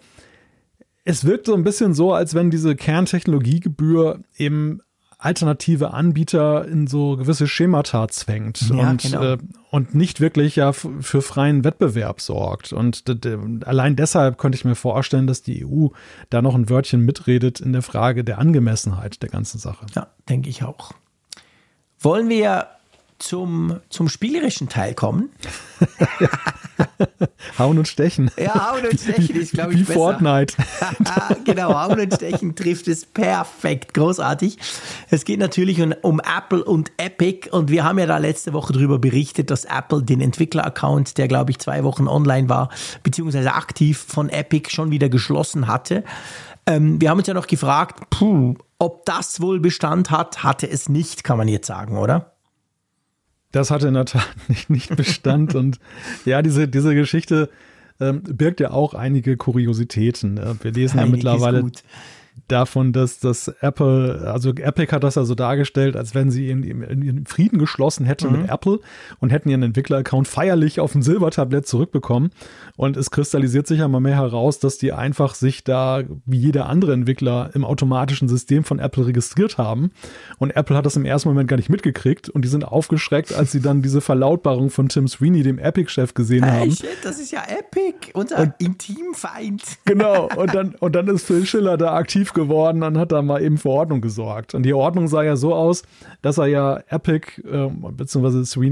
Speaker 3: es wirkt so ein bisschen so, als wenn diese Kerntechnologiegebühr eben alternative Anbieter in so gewisse Schemata zwängt ja, und, genau. äh, und nicht wirklich ja f- für freien Wettbewerb sorgt. Und d- d- allein deshalb könnte ich mir vorstellen, dass die E U da noch ein Wörtchen mitredet in der Frage der Angemessenheit der ganzen Sache.
Speaker 2: Ja, denke ich auch. Wollen wir zum, zum spielerischen Teil kommen?
Speaker 3: Hauen und Stechen.
Speaker 2: Ja, Hauen und Stechen ist, glaube ich,
Speaker 3: wie
Speaker 2: besser.
Speaker 3: Fortnite.
Speaker 2: Genau, Hauen und Stechen trifft es perfekt, großartig. Es geht natürlich um, um Apple und Epic und wir haben ja da letzte Woche darüber berichtet, dass Apple den Entwickler-Account, der, glaube ich, zwei Wochen online war, beziehungsweise aktiv von Epic schon wieder geschlossen hatte. Ähm, wir haben uns ja noch gefragt, puh, ob das wohl Bestand hat, hatte es nicht, kann man jetzt sagen, oder?
Speaker 3: Das hatte in der Tat nicht, nicht Bestand und ja, diese, diese Geschichte ähm, birgt ja auch einige Kuriositäten. Wir lesen ja mittlerweile davon, dass das Apple, also Epic hat das ja so dargestellt, als wenn sie in, in, in Frieden geschlossen hätten mhm. mit Apple und hätten ihren Entwickler-Account feierlich auf ein Silbertablett zurückbekommen. Und es kristallisiert sich ja mal mehr heraus, dass die einfach sich da, wie jeder andere Entwickler, im automatischen System von Apple registriert haben. Und Apple hat das im ersten Moment gar nicht mitgekriegt und die sind aufgeschreckt, als sie dann diese Verlautbarung von Tim Sweeney, dem Epic-Chef, gesehen
Speaker 2: hey,
Speaker 3: haben.
Speaker 2: Shit, das ist ja Epic, unser und, Intimfeind.
Speaker 3: Genau, und dann, und dann ist Phil Schiller da aktiv geworden und hat da mal eben für Ordnung gesorgt. Und die Ordnung sah ja so aus, dass er ja Epic, äh, beziehungsweise Sweeney,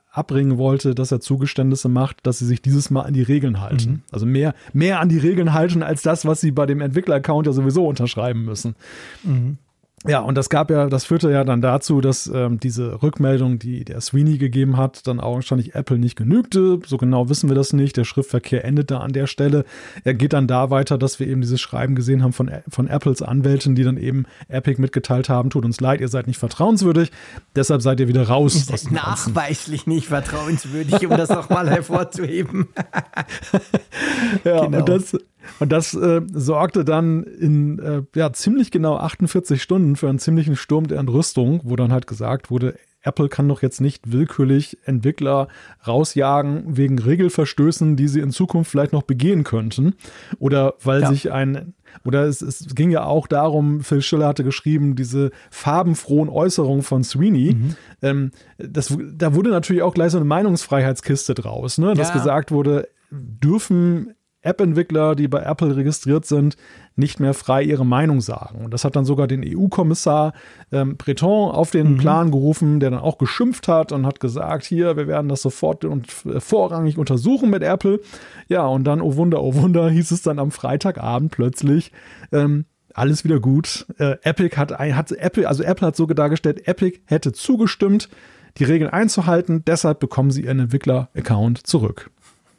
Speaker 3: abbringen wollte, dass er Zugeständnisse macht, dass sie sich dieses Mal an die Regeln halten. Mhm. Also mehr, mehr an die Regeln halten, als das, was sie bei dem Entwickler-Account ja sowieso unterschreiben müssen. Mhm. Ja, und das gab ja, das führte ja dann dazu, dass ähm, diese Rückmeldung, die der Sweeney gegeben hat, dann augenscheinlich Apple nicht genügte. So genau wissen wir das nicht. Der Schriftverkehr endet da an der Stelle. Er geht dann da weiter, dass wir eben dieses Schreiben gesehen haben von, von Apples Anwälten, die dann eben Epic mitgeteilt haben, tut uns leid, ihr seid nicht vertrauenswürdig, deshalb seid ihr wieder raus.
Speaker 2: Ihr seid nachweislich nicht vertrauenswürdig, um das nochmal hervorzuheben.
Speaker 3: Ja, genau. und das... Und das äh, sorgte dann in äh, ja, ziemlich genau achtundvierzig Stunden für einen ziemlichen Sturm der Entrüstung, wo dann halt gesagt wurde, Apple kann doch jetzt nicht willkürlich Entwickler rausjagen wegen Regelverstößen, die sie in Zukunft vielleicht noch begehen könnten. Oder weil ja. sich ein, oder es, es ging ja auch darum, Phil Schiller hatte geschrieben, diese farbenfrohen Äußerungen von Sweeney. Mhm. Ähm, das, da wurde natürlich auch gleich so eine Meinungsfreiheitskiste draus, ne? Dass ja. gesagt wurde, dürfen App-Entwickler, die bei Apple registriert sind, nicht mehr frei ihre Meinung sagen. Und das hat dann sogar den E U-Kommissar ähm, Breton auf den mhm. Plan gerufen, der dann auch geschimpft hat und hat gesagt, hier, wir werden das sofort und äh, vorrangig untersuchen mit Apple. Ja, und dann, oh Wunder, oh Wunder, hieß es dann am Freitagabend plötzlich, ähm, alles wieder gut. Äh, Epic hat, hat Apple, also Apple hat so dargestellt, Epic hätte zugestimmt, die Regeln einzuhalten, deshalb bekommen sie ihren Entwickler-Account zurück.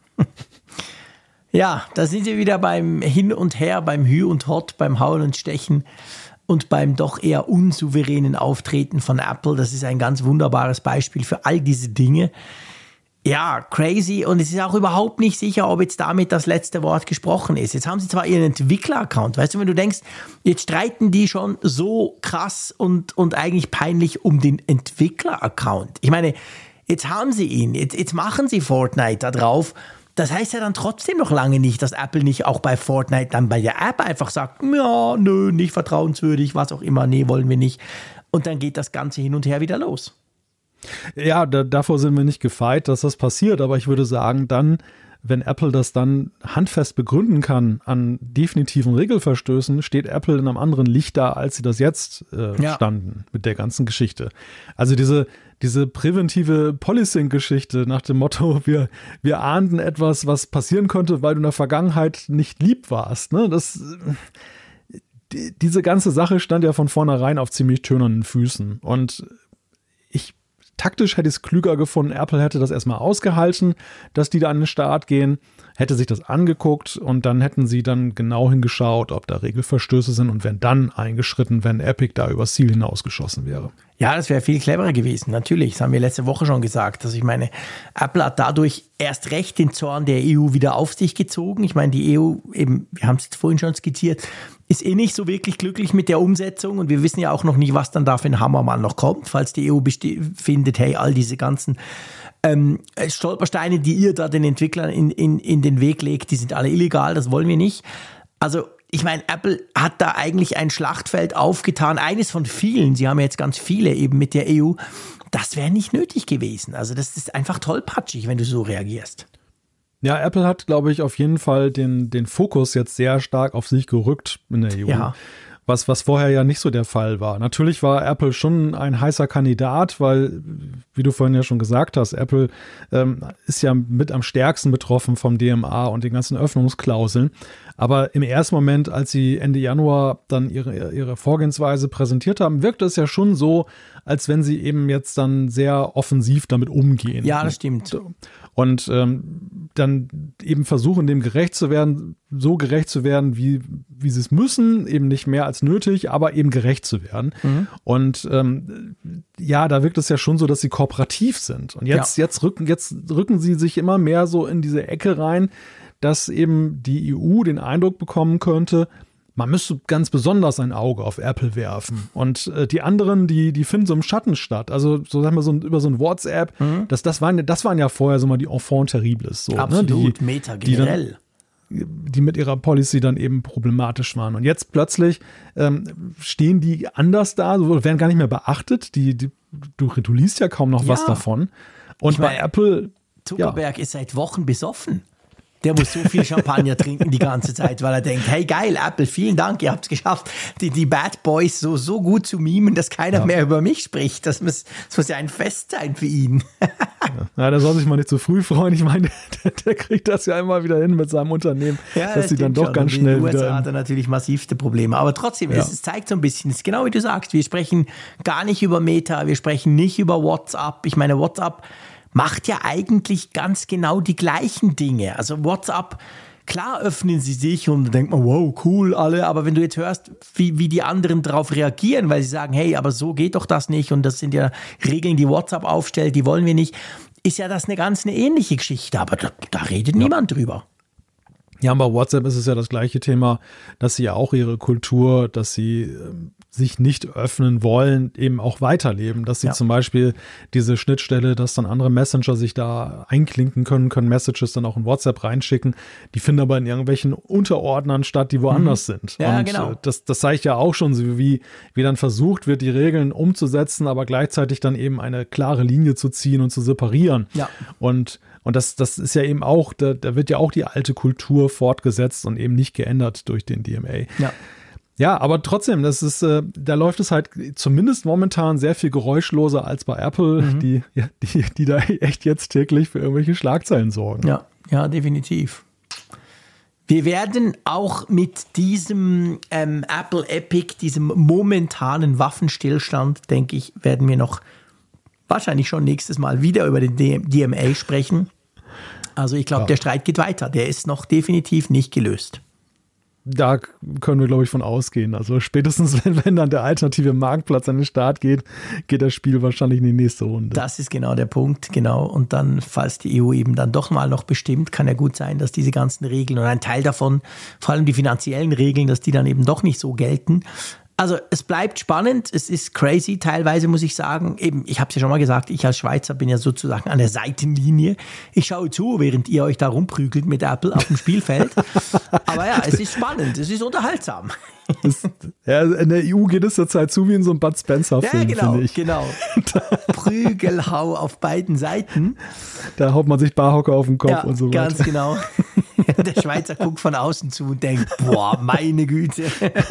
Speaker 2: Ja, da sind wir wieder beim Hin und Her, beim Hü und Hot, beim Hauen und Stechen und beim doch eher unsouveränen Auftreten von Apple. Das ist ein ganz wunderbares Beispiel für all diese Dinge. Ja, crazy. Und es ist auch überhaupt nicht sicher, ob jetzt damit das letzte Wort gesprochen ist. Jetzt haben sie zwar ihren Entwickler-Account, weißt du, wenn du denkst, jetzt streiten die schon so krass und, und eigentlich peinlich um den Entwickler-Account. Ich meine, jetzt haben sie ihn, jetzt, jetzt machen sie Fortnite da drauf. Das heißt ja dann trotzdem noch lange nicht, dass Apple nicht auch bei Fortnite dann bei der App einfach sagt, ja, nö, nicht vertrauenswürdig, was auch immer, nee, wollen wir nicht. Und dann geht das Ganze hin und her wieder los.
Speaker 3: Ja, da, davor sind wir nicht gefeit, dass das passiert, aber ich würde sagen, dann, wenn Apple das dann handfest begründen kann an definitiven Regelverstößen, steht Apple in einem anderen Licht da, als sie das jetzt äh, ja. standen mit der ganzen Geschichte. Also diese Diese präventive Polysync-Geschichte nach dem Motto, wir, wir ahnten etwas, was passieren könnte, weil du in der Vergangenheit nicht lieb warst. Ne? Das, die, diese ganze Sache stand ja von vornherein auf ziemlich tönernen Füßen. Und ich taktisch hätte ich es klüger gefunden, Apple hätte das erstmal ausgehalten, dass die da an den Start gehen, hätte sich das angeguckt und dann hätten sie dann genau hingeschaut, ob da Regelverstöße sind und wären dann eingeschritten, wenn Epic da übers Ziel hinausgeschossen wäre.
Speaker 2: Ja, das wäre viel cleverer gewesen, natürlich. Das haben wir letzte Woche schon gesagt. Also ich meine, Apple hat dadurch erst recht den Zorn der E U wieder auf sich gezogen. Ich meine, die E U, eben, wir haben es jetzt vorhin schon skizziert, ist eh nicht so wirklich glücklich mit der Umsetzung und wir wissen ja auch noch nicht, was dann da für ein Hammermann noch kommt, falls die E U besti- findet, hey, all diese ganzen ähm, Stolpersteine, die ihr da den Entwicklern in, in, in den Weg legt, die sind alle illegal, das wollen wir nicht. Also ich meine, Apple hat da eigentlich ein Schlachtfeld aufgetan, eines von vielen, sie haben ja jetzt ganz viele eben mit der E U, das wäre nicht nötig gewesen. Also das ist einfach tollpatschig, wenn du so reagierst.
Speaker 3: Ja, Apple hat, glaube ich, auf jeden Fall den, den Fokus jetzt sehr stark auf sich gerückt in der E U. Ja. Was, was vorher ja nicht so der Fall war. Natürlich war Apple schon ein heißer Kandidat, weil, wie du vorhin ja schon gesagt hast, Apple ähm, ist ja mit am stärksten betroffen vom D M A und den ganzen Öffnungsklauseln. Aber im ersten Moment, als sie Ende Januar dann ihre, ihre Vorgehensweise präsentiert haben, wirkte es ja schon so, als wenn sie eben jetzt dann sehr offensiv damit umgehen.
Speaker 2: Ja, das stimmt.
Speaker 3: Und ähm, dann eben versuchen, dem gerecht zu werden, so gerecht zu werden, wie, wie sie es müssen, eben nicht mehr als nötig, aber eben gerecht zu werden. Mhm. Und ähm, ja, da wirkt es ja schon so, dass sie kooperativ sind. Und jetzt, ja. jetzt, rücken, jetzt rücken sie sich immer mehr so in diese Ecke rein, dass eben die E U den Eindruck bekommen könnte, man müsste ganz besonders ein Auge auf Apple werfen. Und äh, die anderen, die, die finden so im Schatten statt. Also so sagen wir so über so ein WhatsApp, mhm. das, das, waren, das waren ja vorher so mal die Enfant terribles. So,
Speaker 2: absolut,
Speaker 3: ne? die,
Speaker 2: Meta generell.
Speaker 3: Die, dann, die mit ihrer Policy dann eben problematisch waren. Und jetzt plötzlich ähm, stehen die anders da, so, werden gar nicht mehr beachtet. Die, die, du, du liest ja kaum noch ja. was davon. Und ich bei mein, Apple...
Speaker 2: Zuckerberg ja. ist seit Wochen besoffen. Der muss so viel Champagner trinken die ganze Zeit, weil er denkt, hey geil, Apple, vielen Dank, ihr habt es geschafft, die, die Bad Boys so, so gut zu mimen, dass keiner ja. mehr über mich spricht. Das muss, das muss ja ein Fest sein für ihn.
Speaker 3: Ja. Na, der soll sich mal nicht zu früh freuen. Ich meine, der, der kriegt das ja immer wieder hin mit seinem Unternehmen,
Speaker 2: ja,
Speaker 3: dass sie dann doch
Speaker 2: schon.
Speaker 3: ganz
Speaker 2: Und
Speaker 3: schnell
Speaker 2: in den U S A
Speaker 3: wieder...
Speaker 2: hat er natürlich massivste Probleme. Aber trotzdem, ja. es, es zeigt so ein bisschen, es ist genau wie du sagst, wir sprechen gar nicht über Meta, wir sprechen nicht über WhatsApp. Ich meine, WhatsApp macht ja eigentlich ganz genau die gleichen Dinge. Also WhatsApp... Klar öffnen sie sich und dann denkt man, wow, cool, alle. Aber wenn du jetzt hörst, wie, wie die anderen darauf reagieren, weil sie sagen, hey, aber so geht doch das nicht und das sind ja Regeln, die WhatsApp aufstellt, die wollen wir nicht, ist ja das eine ganz eine ähnliche Geschichte. Aber da, da redet ja. niemand drüber.
Speaker 3: Ja, bei WhatsApp ist es ja das gleiche Thema, dass sie ja auch ihre Kultur, dass sie äh, sich nicht öffnen wollen, eben auch weiterleben. Dass sie ja. zum Beispiel diese Schnittstelle, dass dann andere Messenger sich da einklinken können, können Messages dann auch in WhatsApp reinschicken. Die finden aber in irgendwelchen Unterordnern statt, die woanders mhm. sind.
Speaker 2: Ja,
Speaker 3: und
Speaker 2: genau.
Speaker 3: das, das zeigt ja auch schon, so wie, wie dann versucht wird, die Regeln umzusetzen, aber gleichzeitig dann eben eine klare Linie zu ziehen und zu separieren.
Speaker 2: Ja.
Speaker 3: Und Und das, das ist ja eben auch, da, da wird ja auch die alte Kultur fortgesetzt und eben nicht geändert durch den D M A.
Speaker 2: Ja.
Speaker 3: Ja, aber trotzdem, das ist, äh, da läuft es halt zumindest momentan sehr viel geräuschloser als bei Apple, mhm. die, ja, die, die da echt jetzt täglich für irgendwelche Schlagzeilen sorgen.
Speaker 2: Ja, ja, definitiv. Wir werden auch mit diesem ähm, Apple Epic, diesem momentanen Waffenstillstand, denke ich, werden wir noch wahrscheinlich schon nächstes Mal wieder über den D M A sprechen. Also ich glaube, ja. der Streit geht weiter. Der ist noch definitiv nicht gelöst.
Speaker 3: Da können wir, glaube ich, von ausgehen. Also spätestens, wenn, wenn dann der alternative Marktplatz an den Start geht, geht das Spiel wahrscheinlich in die nächste Runde.
Speaker 2: Das ist genau der Punkt, genau. Und dann, falls die E U eben dann doch mal noch bestimmt, kann ja gut sein, dass diese ganzen Regeln und ein Teil davon, vor allem die finanziellen Regeln, dass die dann eben doch nicht so gelten. Also es bleibt spannend, es ist crazy, teilweise muss ich sagen, eben, ich habe es ja schon mal gesagt, ich als Schweizer bin ja sozusagen an der Seitenlinie. Ich schaue zu, während ihr euch da rumprügelt mit Apple auf dem Spielfeld. Aber ja, es ist spannend, es ist unterhaltsam.
Speaker 3: Das, ja, in der E U geht es zurzeit zu wie in so einem Bud Spencer-Film,
Speaker 2: ja, genau,
Speaker 3: finde ich.
Speaker 2: genau. Prügelhau auf beiden Seiten.
Speaker 3: Da haut man sich Barhocker auf den Kopf
Speaker 2: ja,
Speaker 3: und so
Speaker 2: ganz
Speaker 3: weiter.
Speaker 2: genau. Der Schweizer guckt von außen zu und denkt, boah, meine Güte.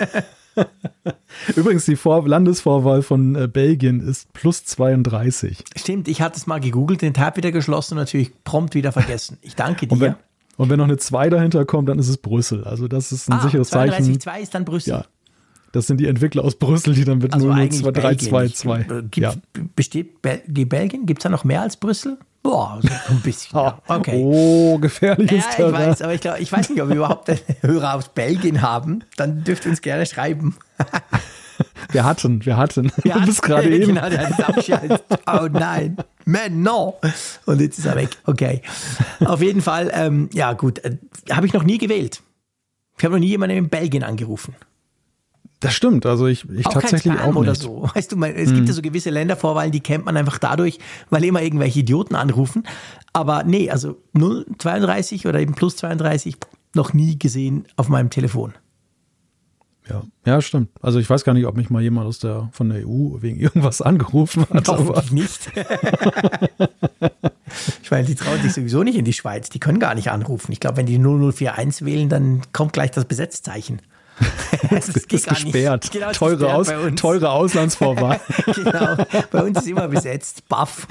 Speaker 3: Übrigens, die Vor- Landesvorwahl von äh, Belgien ist plus zweiunddreißig.
Speaker 2: Stimmt, ich hatte es mal gegoogelt, den Tab wieder geschlossen und natürlich prompt wieder vergessen. Ich danke dir.
Speaker 3: Und wenn, und wenn noch eine zwei dahinter kommt, dann ist es Brüssel. Also das ist ein
Speaker 2: ah,
Speaker 3: sicheres Zeichen.
Speaker 2: zweiunddreißig Komma zwei ist dann Brüssel.
Speaker 3: Ja, das sind die Entwickler aus Brüssel, die dann mit
Speaker 2: also
Speaker 3: null null zwei drei zwei zwei.
Speaker 2: Ja. Besteht Bel- die Belgien? Gibt es da noch mehr als Brüssel? Boah, so ein bisschen. Ja. Okay.
Speaker 3: Oh, gefährliches
Speaker 2: Ja, ich weiß, aber ich, glaub, ich weiß nicht, ob wir überhaupt einen Hörer aus Belgien haben. Dann dürft ihr uns gerne schreiben.
Speaker 3: Wir hatten, wir hatten.
Speaker 2: Wir
Speaker 3: du bist gerade eben.
Speaker 2: Genau, der hat abgeschaltet. Oh nein, man, no. Und jetzt ist er weg. Okay. Auf jeden Fall, ähm, ja gut, äh, habe ich noch nie gewählt. Ich habe noch nie jemanden in Belgien angerufen.
Speaker 3: Das stimmt, also ich, ich
Speaker 2: auch
Speaker 3: tatsächlich
Speaker 2: kein Spam
Speaker 3: auch nicht.
Speaker 2: Oder so. Weißt du, man, es hm. gibt ja so gewisse Ländervorwahlen, die kennt man einfach dadurch, weil immer irgendwelche Idioten anrufen. Aber nee, also null Komma zweiunddreißig oder eben plus zweiunddreißig noch nie gesehen auf meinem Telefon.
Speaker 3: Ja, ja, stimmt. Also ich weiß gar nicht, ob mich mal jemand aus der, von der E U wegen irgendwas angerufen hat.
Speaker 2: Hoffentlich nicht. Ich meine, die trauen sich sowieso nicht in die Schweiz. Die können gar nicht anrufen. Ich glaube, wenn die null null vier eins wählen, dann kommt gleich das Besetzzeichen.
Speaker 3: Das, das ist gesperrt. Genau, teure, gesperrt Aus, teure Auslandsvorwahl.
Speaker 2: Genau, bei uns ist immer besetzt. Baff.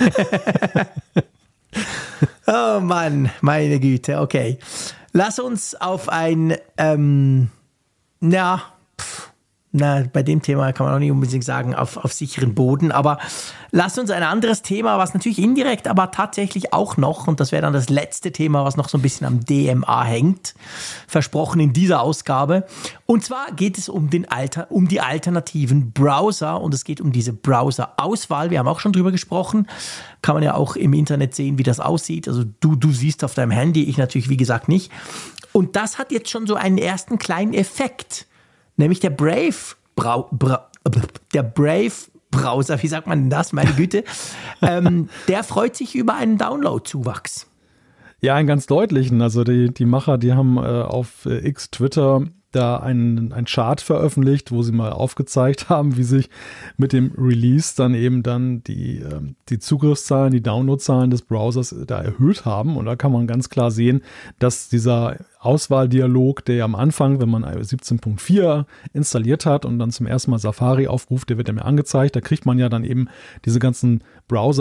Speaker 2: Oh Mann, meine Güte, okay. Lass uns auf ein, ähm, na, pff, na, bei dem Thema kann man auch nicht unbedingt sagen, auf, auf sicheren Boden, aber lass uns ein anderes Thema, was natürlich indirekt, aber tatsächlich auch noch, und das wäre dann das letzte Thema, was noch so ein bisschen am D M A hängt, versprochen in dieser Ausgabe. Und zwar geht es um, den Alter, um die alternativen Browser und es geht um diese Browser-Auswahl. Wir haben auch schon drüber gesprochen. Kann man ja auch im Internet sehen, wie das aussieht. Also du, du siehst auf deinem Handy, ich natürlich wie gesagt nicht. Und das hat jetzt schon so einen ersten kleinen Effekt. Nämlich der Brave, Brau, Bra, der Brave Browser, wie sagt man denn das, meine Güte, ähm, der freut sich über einen Download-Zuwachs.
Speaker 3: Ja, einen ganz deutlichen. Also die, die Macher, die haben äh, auf äh, X, Twitter da einen, einen Chart veröffentlicht, wo sie mal aufgezeigt haben, wie sich mit dem Release dann eben dann die, äh, die Zugriffszahlen, die Downloadzahlen des Browsers da erhöht haben. Und da kann man ganz klar sehen, dass dieser Auswahldialog, der ja am Anfang, wenn man i O S siebzehn Punkt vier installiert hat und dann zum ersten Mal Safari aufruft, der wird ja mir angezeigt. Da kriegt man ja dann eben diese ganzen Browser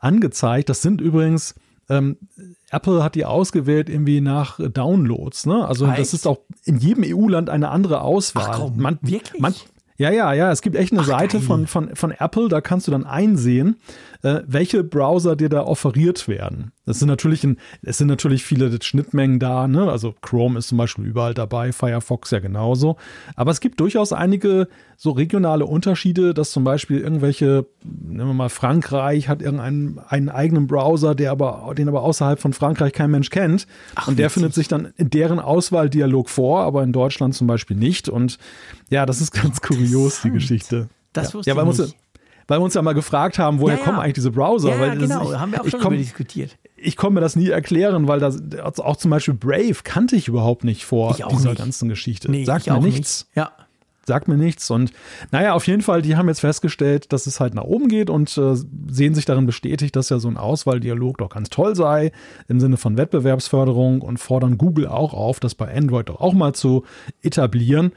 Speaker 3: angezeigt. Das sind übrigens, ähm, Apple hat die ausgewählt irgendwie nach Downloads, ne? Also
Speaker 2: Echt?
Speaker 3: das ist auch in jedem E U-Land eine andere Auswahl.
Speaker 2: Ach komm,
Speaker 3: man,
Speaker 2: wirklich?
Speaker 3: Man, ja, ja, ja, es gibt echt eine
Speaker 2: Ach,
Speaker 3: Seite von, von, von Apple, da kannst du dann einsehen, äh, welche Browser dir da offeriert werden. Das sind natürlich, ein, es sind natürlich viele Schnittmengen da, ne? Also Chrome ist zum Beispiel überall dabei, Firefox ja genauso. Aber es gibt durchaus einige so regionale Unterschiede, dass zum Beispiel irgendwelche, nehmen wir mal Frankreich, hat irgendeinen einen eigenen Browser, der aber, den aber außerhalb von Frankreich kein Mensch kennt. Ach, und der witzig. Findet sich dann in deren Auswahldialog vor, aber in Deutschland zum Beispiel nicht. Und ja, das ist ganz kurios, die Geschichte.
Speaker 2: Das
Speaker 3: ja.
Speaker 2: wusste
Speaker 3: ja, weil
Speaker 2: ich nicht.
Speaker 3: Weil wir uns ja mal gefragt haben, woher ja, ja. kommen eigentlich diese Browser?
Speaker 2: Ja,
Speaker 3: weil
Speaker 2: genau,
Speaker 3: ich,
Speaker 2: haben wir auch schon
Speaker 3: komm,
Speaker 2: über diskutiert.
Speaker 3: Ich konnte mir das nie erklären, weil das auch zum Beispiel Brave kannte ich überhaupt nicht vor dieser
Speaker 2: nicht.
Speaker 3: ganzen Geschichte.
Speaker 2: Nee,
Speaker 3: Sagt mir nichts.
Speaker 2: Nicht. Ja.
Speaker 3: Sagt mir nichts. Und naja, auf jeden Fall, die haben jetzt festgestellt, dass es halt nach oben geht und äh, sehen sich darin bestätigt, dass ja so ein Auswahldialog doch ganz toll sei, im Sinne von Wettbewerbsförderung, und fordern Google auch auf, das bei Android doch auch mal zu etablieren.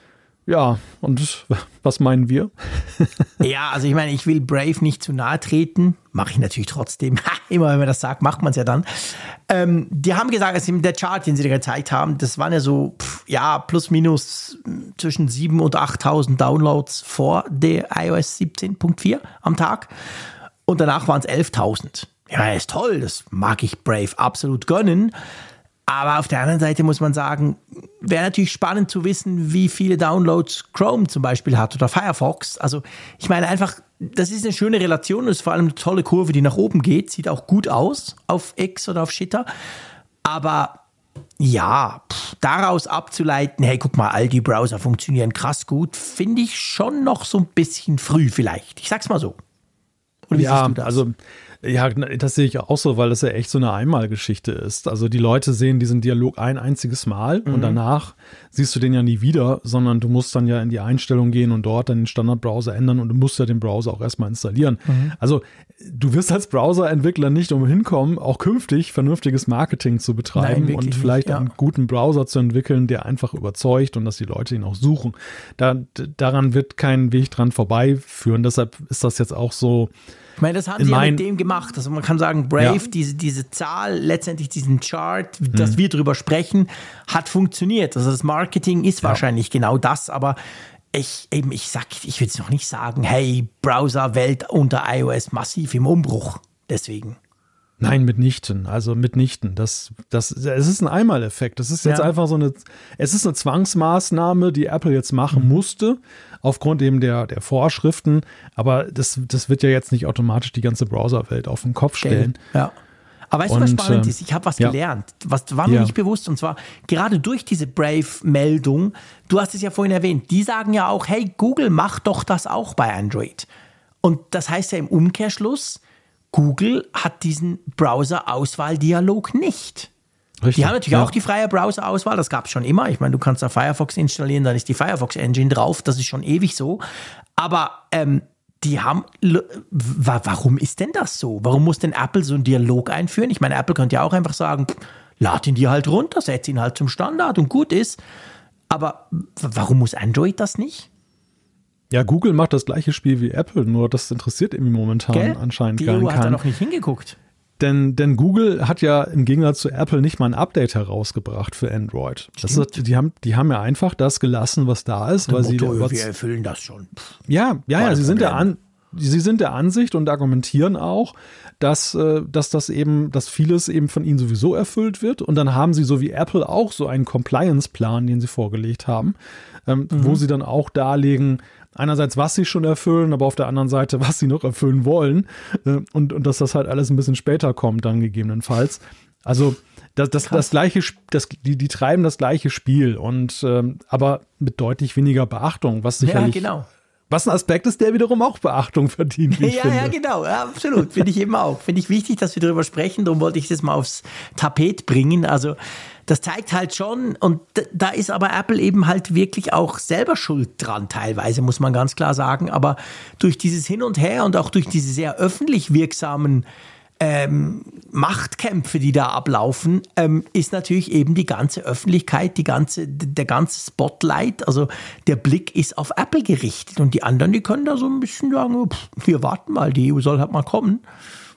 Speaker 3: Ja, und was meinen wir?
Speaker 2: Ja, also ich meine, ich will Brave nicht zu nahe treten. Mache ich natürlich trotzdem. Immer wenn man das sagt, macht man es ja dann. Ähm, die haben gesagt, also der Chart, den sie da gezeigt haben, das waren ja so, pff, ja, plus minus zwischen siebentausend und achttausend Downloads vor der iOS siebzehn Punkt vier am Tag. Und danach waren es elftausend. Ja, ist toll, das mag ich Brave absolut gönnen. Aber auf der anderen Seite muss man sagen, wäre natürlich spannend zu wissen, wie viele Downloads Chrome zum Beispiel hat oder Firefox. Also ich meine einfach, das ist eine schöne Relation, das ist vor allem eine tolle Kurve, die nach oben geht, sieht auch gut aus auf X oder auf Shitter. Aber ja, pff, daraus abzuleiten, hey, guck mal, all die Browser funktionieren krass gut, finde ich schon noch so ein bisschen früh vielleicht. Ich sag's mal so.
Speaker 3: Oder wie ja, siehst du das? Also ja, das sehe ich auch so, weil das ja echt so eine Einmalgeschichte ist. Also die Leute sehen diesen Dialog ein einziges Mal mhm. und danach siehst du den ja nie wieder, sondern du musst dann ja in die Einstellung gehen und dort dann den Standardbrowser ändern und du musst ja den Browser auch erstmal installieren. Mhm. Also du wirst als Browserentwickler nicht umhin kommen, auch künftig vernünftiges Marketing zu betreiben. Nein, und vielleicht nicht, ja. einen guten Browser zu entwickeln, der einfach überzeugt und dass die Leute ihn auch suchen. Da, daran wird kein Weg dran vorbeiführen. Deshalb ist das jetzt auch so.
Speaker 2: Ich meine, das haben sie ja mit dem gemacht. Also man kann sagen, Brave, ja. diese, diese Zahl, letztendlich diesen Chart, dass mhm. wir drüber sprechen, hat funktioniert. Also das Marketing ist ja. wahrscheinlich genau das, aber ich eben, ich sag, ich würde es noch nicht sagen, hey, Browser-Welt unter iOS massiv im Umbruch. Deswegen.
Speaker 3: Nein, mitnichten. Also mitnichten. Das, das, es ist ein Einmaleffekt. Das ist jetzt ja. einfach so eine, es ist eine Zwangsmaßnahme, die Apple jetzt machen mhm. musste, aufgrund eben der, der Vorschriften. Aber das, das wird ja jetzt nicht automatisch die ganze Browserwelt auf den Kopf stellen.
Speaker 2: Ja. Aber weißt du, was spannend ist? Ich habe was ja. gelernt. Was war mir ja. nicht bewusst. Und zwar gerade durch diese Brave-Meldung, du hast es ja vorhin erwähnt, die sagen ja auch, hey, Google macht doch das auch bei Android. Und das heißt ja im Umkehrschluss, Google hat diesen Browser-Auswahl-Dialog nicht. Richtig, die haben natürlich ja. auch die freie Browser-Auswahl, das gab es schon immer. Ich meine, du kannst da Firefox installieren, dann ist die Firefox-Engine drauf, das ist schon ewig so. Aber ähm, die haben, warum ist denn das so? Warum muss denn Apple so einen Dialog einführen? Ich meine, Apple könnte ja auch einfach sagen, lad ihn dir halt runter, setz ihn halt zum Standard und gut ist. Aber warum muss Android das nicht?
Speaker 3: Ja, Google macht das gleiche Spiel wie Apple, nur das interessiert irgendwie momentan Gell? anscheinend
Speaker 2: die
Speaker 3: gar
Speaker 2: E U
Speaker 3: keinen.
Speaker 2: hat da noch nicht hingeguckt.
Speaker 3: Denn, denn Google hat ja im Gegensatz zu Apple nicht mal ein Update herausgebracht für Android. Das ist, die, haben, die haben ja einfach das gelassen, was da ist. Weil
Speaker 2: Motto,
Speaker 3: sie, was,
Speaker 2: wir erfüllen das schon. Pff,
Speaker 3: ja, ja, ja sie, sind der An, sie sind der Ansicht und argumentieren auch, dass, dass das eben, dass vieles eben von ihnen sowieso erfüllt wird. Und dann haben sie so wie Apple auch so einen Compliance-Plan, den sie vorgelegt haben, ähm, mhm. wo sie dann auch darlegen, einerseits, was sie schon erfüllen, aber auf der anderen Seite, was sie noch erfüllen wollen. Und, und dass das halt alles ein bisschen später kommt, dann gegebenenfalls. Also das, das, das gleiche, das, die, die treiben das gleiche Spiel, und ähm, aber mit deutlich weniger Beachtung, was sicherlich.
Speaker 2: Ja, genau.
Speaker 3: Was ein Aspekt ist, der wiederum auch Beachtung verdient, wie ich
Speaker 2: ja,
Speaker 3: finde.
Speaker 2: Ja, genau, ja, absolut. Finde ich eben auch. Finde ich wichtig, dass wir darüber sprechen. Darum wollte ich das mal aufs Tapet bringen. Also das zeigt halt schon, und da ist aber Apple eben halt wirklich auch selber schuld dran, teilweise, muss man ganz klar sagen. Aber durch dieses Hin und Her und auch durch diese sehr öffentlich wirksamen ähm, Machtkämpfe, die da ablaufen, ähm, ist natürlich eben die ganze Öffentlichkeit, die ganze, der ganze Spotlight, also der Blick ist auf Apple gerichtet. Und die anderen, die können da so ein bisschen sagen, pff, wir warten mal, die E U soll halt mal kommen.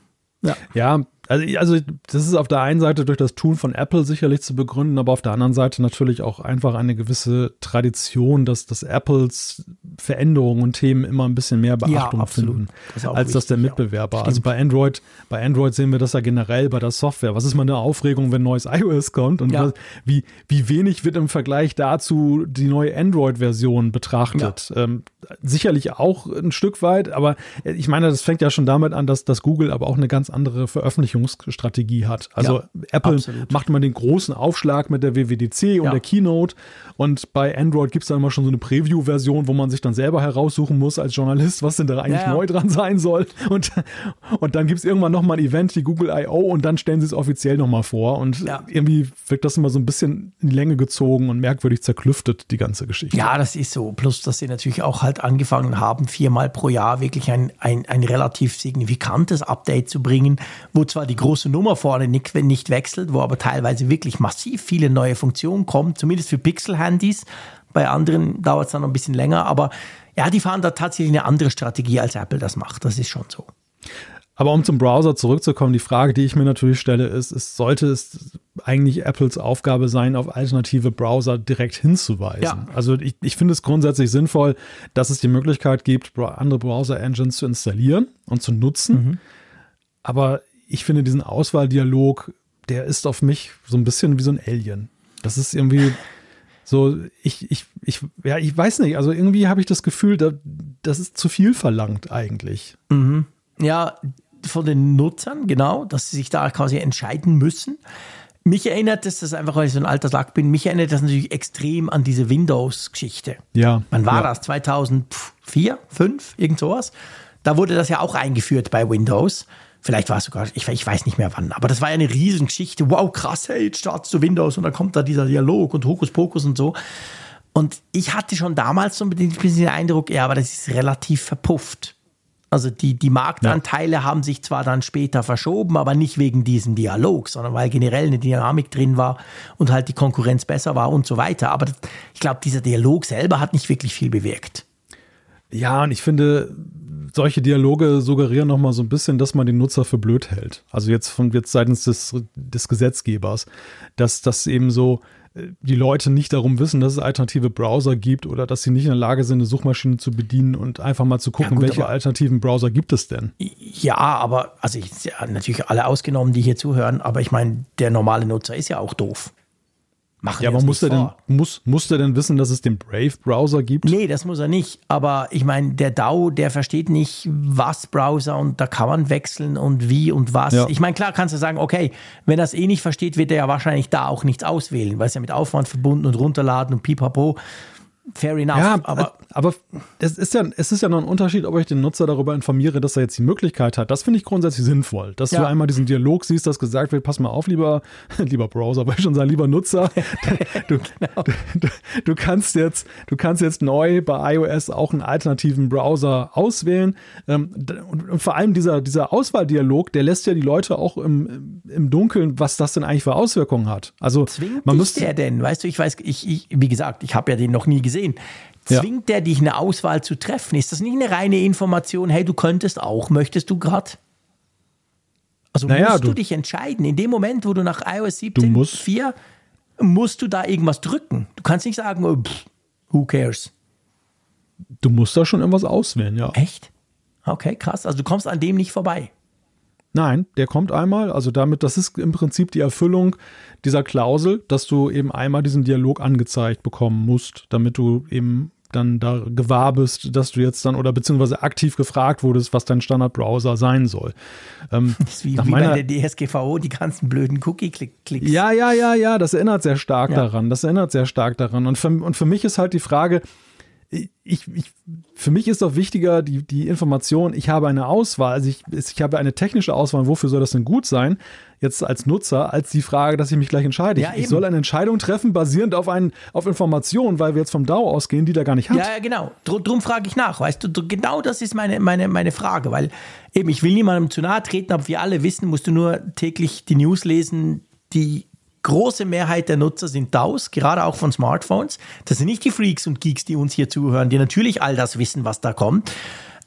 Speaker 3: Ja, ja. Also, also das ist auf der einen Seite durch das Tun von Apple sicherlich zu begründen, aber auf der anderen Seite natürlich auch einfach eine gewisse Tradition, dass, dass Apples Veränderungen und Themen immer ein bisschen mehr Beachtung
Speaker 2: ja,
Speaker 3: finden,
Speaker 2: das
Speaker 3: als das der Mitbewerber.
Speaker 2: Ja,
Speaker 3: also bei Android, bei Android sehen wir das ja generell bei der Software. Was ist mal eine Aufregung, wenn neues iOS kommt und
Speaker 2: ja.
Speaker 3: was, wie, wie wenig wird im Vergleich dazu die neue Android-Version betrachtet? Ja. Ähm, sicherlich auch ein Stück weit, aber ich meine, das fängt ja schon damit an, dass, dass Google aber auch eine ganz andere Veröffentlichungsstrategie hat. Also ja, Apple absolut. Macht immer den großen Aufschlag mit der W W D C und ja. der Keynote und bei Android gibt es dann immer schon so eine Preview-Version, wo man sich dann selber heraussuchen muss als Journalist, was denn da eigentlich ja, ja. neu dran sein soll und, und dann gibt es irgendwann nochmal ein Event, die Google I O und dann stellen sie es offiziell nochmal vor und ja. irgendwie wirkt das immer so ein bisschen in die Länge gezogen und merkwürdig zerklüftet, die ganze Geschichte.
Speaker 2: Ja, das ist so. Plus, dass sie natürlich auch halt angefangen haben, viermal pro Jahr wirklich ein, ein, ein relativ signifikantes Update zu bringen, wo zwar die große Nummer vorne nicht, nicht wechselt, wo aber teilweise wirklich massiv viele neue Funktionen kommen, zumindest für Pixel-Handys. Bei anderen dauert es dann noch ein bisschen länger, aber ja, die fahren da tatsächlich eine andere Strategie, als Apple das macht. Das ist schon so.
Speaker 3: Aber um zum Browser zurückzukommen, die Frage, die ich mir natürlich stelle, ist, ist sollte es eigentlich Apples Aufgabe sein, auf alternative Browser direkt hinzuweisen? Ja. Also ich, ich finde es grundsätzlich sinnvoll, dass es die Möglichkeit gibt, andere Browser-Engines zu installieren und zu nutzen. Mhm. Aber ich finde diesen Auswahldialog, der ist auf mich so ein bisschen wie so ein Alien. Das ist irgendwie so, ich, ich, ich, ja, ich weiß nicht, also irgendwie habe ich das Gefühl, da, das ist zu viel verlangt eigentlich.
Speaker 2: Mhm. Ja, von den Nutzern, genau, dass sie sich da quasi entscheiden müssen. Mich erinnert das, das ist einfach, weil ich so ein alter Sack bin, mich erinnert das natürlich extrem an diese Windows-Geschichte.
Speaker 3: Ja.
Speaker 2: Wann war
Speaker 3: ja.
Speaker 2: das? zweitausendvier, fünf, irgend sowas? Da wurde das ja auch eingeführt bei Windows. Vielleicht war es sogar, ich, ich weiß nicht mehr wann, aber das war ja eine Riesengeschichte. Wow, krass, hey, jetzt startest du Windows und dann kommt da dieser Dialog und Hokuspokus und so. Und ich hatte schon damals so ein bisschen den Eindruck, ja, aber das ist relativ verpufft. Also die, die Marktanteile ja. haben sich zwar dann später verschoben, aber nicht wegen diesem Dialog, sondern weil generell eine Dynamik drin war und halt die Konkurrenz besser war und so weiter. Aber das, ich glaube, dieser Dialog selber hat nicht wirklich viel bewirkt.
Speaker 3: Ja, und ich finde, solche Dialoge suggerieren nochmal so ein bisschen, dass man den Nutzer für blöd hält. Also jetzt von jetzt seitens des, des Gesetzgebers, dass das eben so die Leute nicht darum wissen, dass es alternative Browser gibt oder dass sie nicht in der Lage sind, eine Suchmaschine zu bedienen und einfach mal zu gucken, ja, gut, welche alternativen Browser gibt es denn?
Speaker 2: Ja, aber, also ich, ja, natürlich alle ausgenommen, die hier zuhören, aber ich meine, der normale Nutzer ist ja auch doof. Machen
Speaker 3: ja, aber muss er, denn, muss, muss er denn wissen, dass es den Brave-Browser gibt?
Speaker 2: Nee, das muss er nicht. Aber ich meine, der D A O, der versteht nicht, was Browser und da kann man wechseln und wie und was. Ja. Ich meine, klar kannst du sagen, okay, wenn er es eh nicht versteht, wird er ja wahrscheinlich da auch nichts auswählen, weil es ja mit Aufwand verbunden und runterladen und pipapo. Fair enough.
Speaker 3: Ja, aber, aber es ist ja, es ist ja noch ein Unterschied, ob ich den Nutzer darüber informiere, dass er jetzt die Möglichkeit hat. Das finde ich grundsätzlich sinnvoll, dass ja. du einmal diesen Dialog siehst, dass gesagt wird, pass mal auf, lieber, lieber Browser, weil ich schon sagen, lieber Nutzer, du, genau. du, du, du kannst jetzt, du kannst jetzt neu bei iOS auch einen alternativen Browser auswählen. Und, und vor allem dieser, dieser Auswahldialog, der lässt ja die Leute auch im, im Dunkeln, was das denn eigentlich für Auswirkungen hat. Also
Speaker 2: zwingt
Speaker 3: man
Speaker 2: dich
Speaker 3: müsste,
Speaker 2: der denn? Weißt du, ich weiß, ich, ich wie gesagt, ich habe ja den noch nie gesehen. Sehen. Zwingt ja. der dich, eine Auswahl zu treffen? Ist das nicht eine reine Information, hey, du könntest auch, möchtest du gerade? Also naja, musst du, du dich entscheiden. In dem Moment, wo du nach iOS siebzehn Punkt vier musst du da irgendwas drücken. Du kannst nicht sagen, oh, pff, who cares?
Speaker 3: Du musst da schon irgendwas auswählen, ja.
Speaker 2: Echt? Okay, krass. Also du kommst an dem nicht vorbei.
Speaker 3: Nein, der kommt einmal, also damit, das ist im Prinzip die Erfüllung dieser Klausel, dass du eben einmal diesen Dialog angezeigt bekommen musst, damit du eben dann da gewahr bist, dass du jetzt dann oder beziehungsweise aktiv gefragt wurdest, was dein Standardbrowser sein soll. Ähm,
Speaker 2: das ist wie, wie meiner, bei der D S G V O, die ganzen blöden Cookie-Klicks.
Speaker 3: Ja, ja, ja, ja, das erinnert sehr stark ja. daran, das erinnert sehr stark daran. Und für, und für mich ist halt die Frage, Ich, ich, für mich ist doch wichtiger die, die Information, ich habe eine Auswahl, also ich, ich habe eine technische Auswahl, wofür soll das denn gut sein, jetzt als Nutzer, als die Frage, dass ich mich gleich entscheide. Ja, ich, ich soll eine Entscheidung treffen, basierend auf, ein, auf Informationen, weil wir jetzt vom D A O ausgehen, die der gar nicht hat.
Speaker 2: Ja, ja genau. Dr- drum frage ich nach, weißt du, genau das ist meine, meine, meine Frage, weil eben, ich will niemandem zu nahe treten, aber wir alle wissen, musst du nur täglich die News lesen, die große Mehrheit der Nutzer sind D A Os, gerade auch von Smartphones. Das sind nicht die Freaks und Geeks, die uns hier zuhören, die natürlich all das wissen, was da kommt.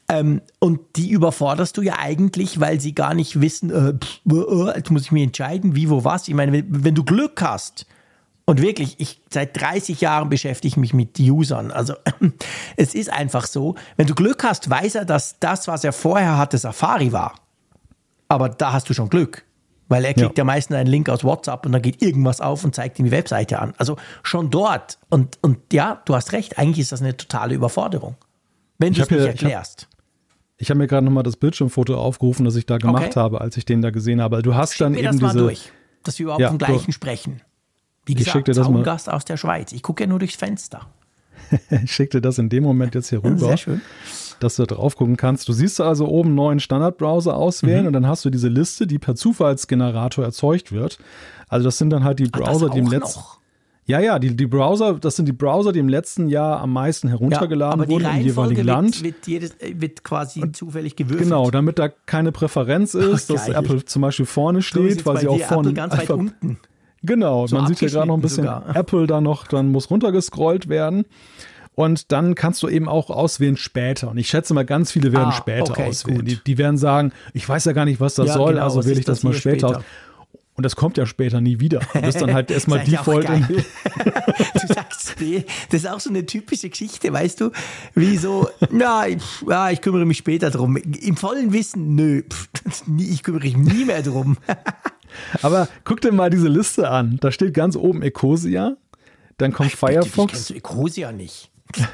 Speaker 2: Ähm, und die überforderst du ja eigentlich, weil sie gar nicht wissen, äh, pff, äh, jetzt muss ich mich entscheiden, wie, wo, was. Ich meine, wenn, wenn du Glück hast, und wirklich, ich seit dreißig Jahren beschäftige ich mich mit Usern. Also es ist einfach so, wenn du Glück hast, weiß er, dass das, was er vorher hatte, Safari war. Aber da hast du schon Glück. Weil er kriegt ja, ja meistens einen Link aus WhatsApp und dann geht irgendwas auf und zeigt ihm die Webseite an. Also schon dort. Und, und ja, du hast recht, eigentlich ist das eine totale Überforderung. Wenn du es nicht erklärst.
Speaker 3: Ich habe hab mir gerade nochmal das Bildschirmfoto aufgerufen, das ich da gemacht okay. habe, als ich den da gesehen habe. Du hast Schick dann mir eben das mal diese,
Speaker 2: durch, dass wir überhaupt ja, vom Gleichen du, sprechen. Wie gesagt, Zaungast aus der Schweiz. Ich gucke ja nur durchs Fenster.
Speaker 3: Ich schicke dir das in dem Moment jetzt hier rüber,
Speaker 2: sehr schön.
Speaker 3: Dass du drauf gucken kannst. Du siehst also oben neuen Standardbrowser auswählen mhm. und dann hast du diese Liste, die per Zufallsgenerator erzeugt wird. Also das sind dann halt die Browser, die im letzten Ja, ja, die, die Browser, das sind die Browser, die im letzten Jahr am meisten heruntergeladen ja, wurden im jeweiligen
Speaker 2: wird,
Speaker 3: Land.
Speaker 2: Wird, jedes, wird quasi und zufällig gewürfelt.
Speaker 3: Genau, damit da keine Präferenz ist, oh, dass Apple zum Beispiel vorne steht, weil sie auch vorne
Speaker 2: ganz weit
Speaker 3: einfach,
Speaker 2: unten.
Speaker 3: Genau, so man sieht ja gerade noch ein bisschen sogar. Apple da noch, dann muss runtergescrollt werden. Und dann kannst du eben auch auswählen später. Und ich schätze mal, ganz viele werden ah, später okay, auswählen. Die, die werden sagen, ich weiß ja gar nicht, was das ja, soll, genau, also wähle ich das, das mal später aus. Und das kommt ja später nie wieder. Du bist dann halt erstmal Default.
Speaker 2: Du sagst, das ist auch so eine typische Geschichte, weißt du? Wie so, na, ich, ja, ich kümmere mich später drum. Im vollen Wissen, nö, ich kümmere mich nie mehr drum.
Speaker 3: Aber guck dir mal diese Liste an. Da steht ganz oben Ecosia, dann kommt Ach, Firefox.
Speaker 2: Kennst du Ecosia nicht?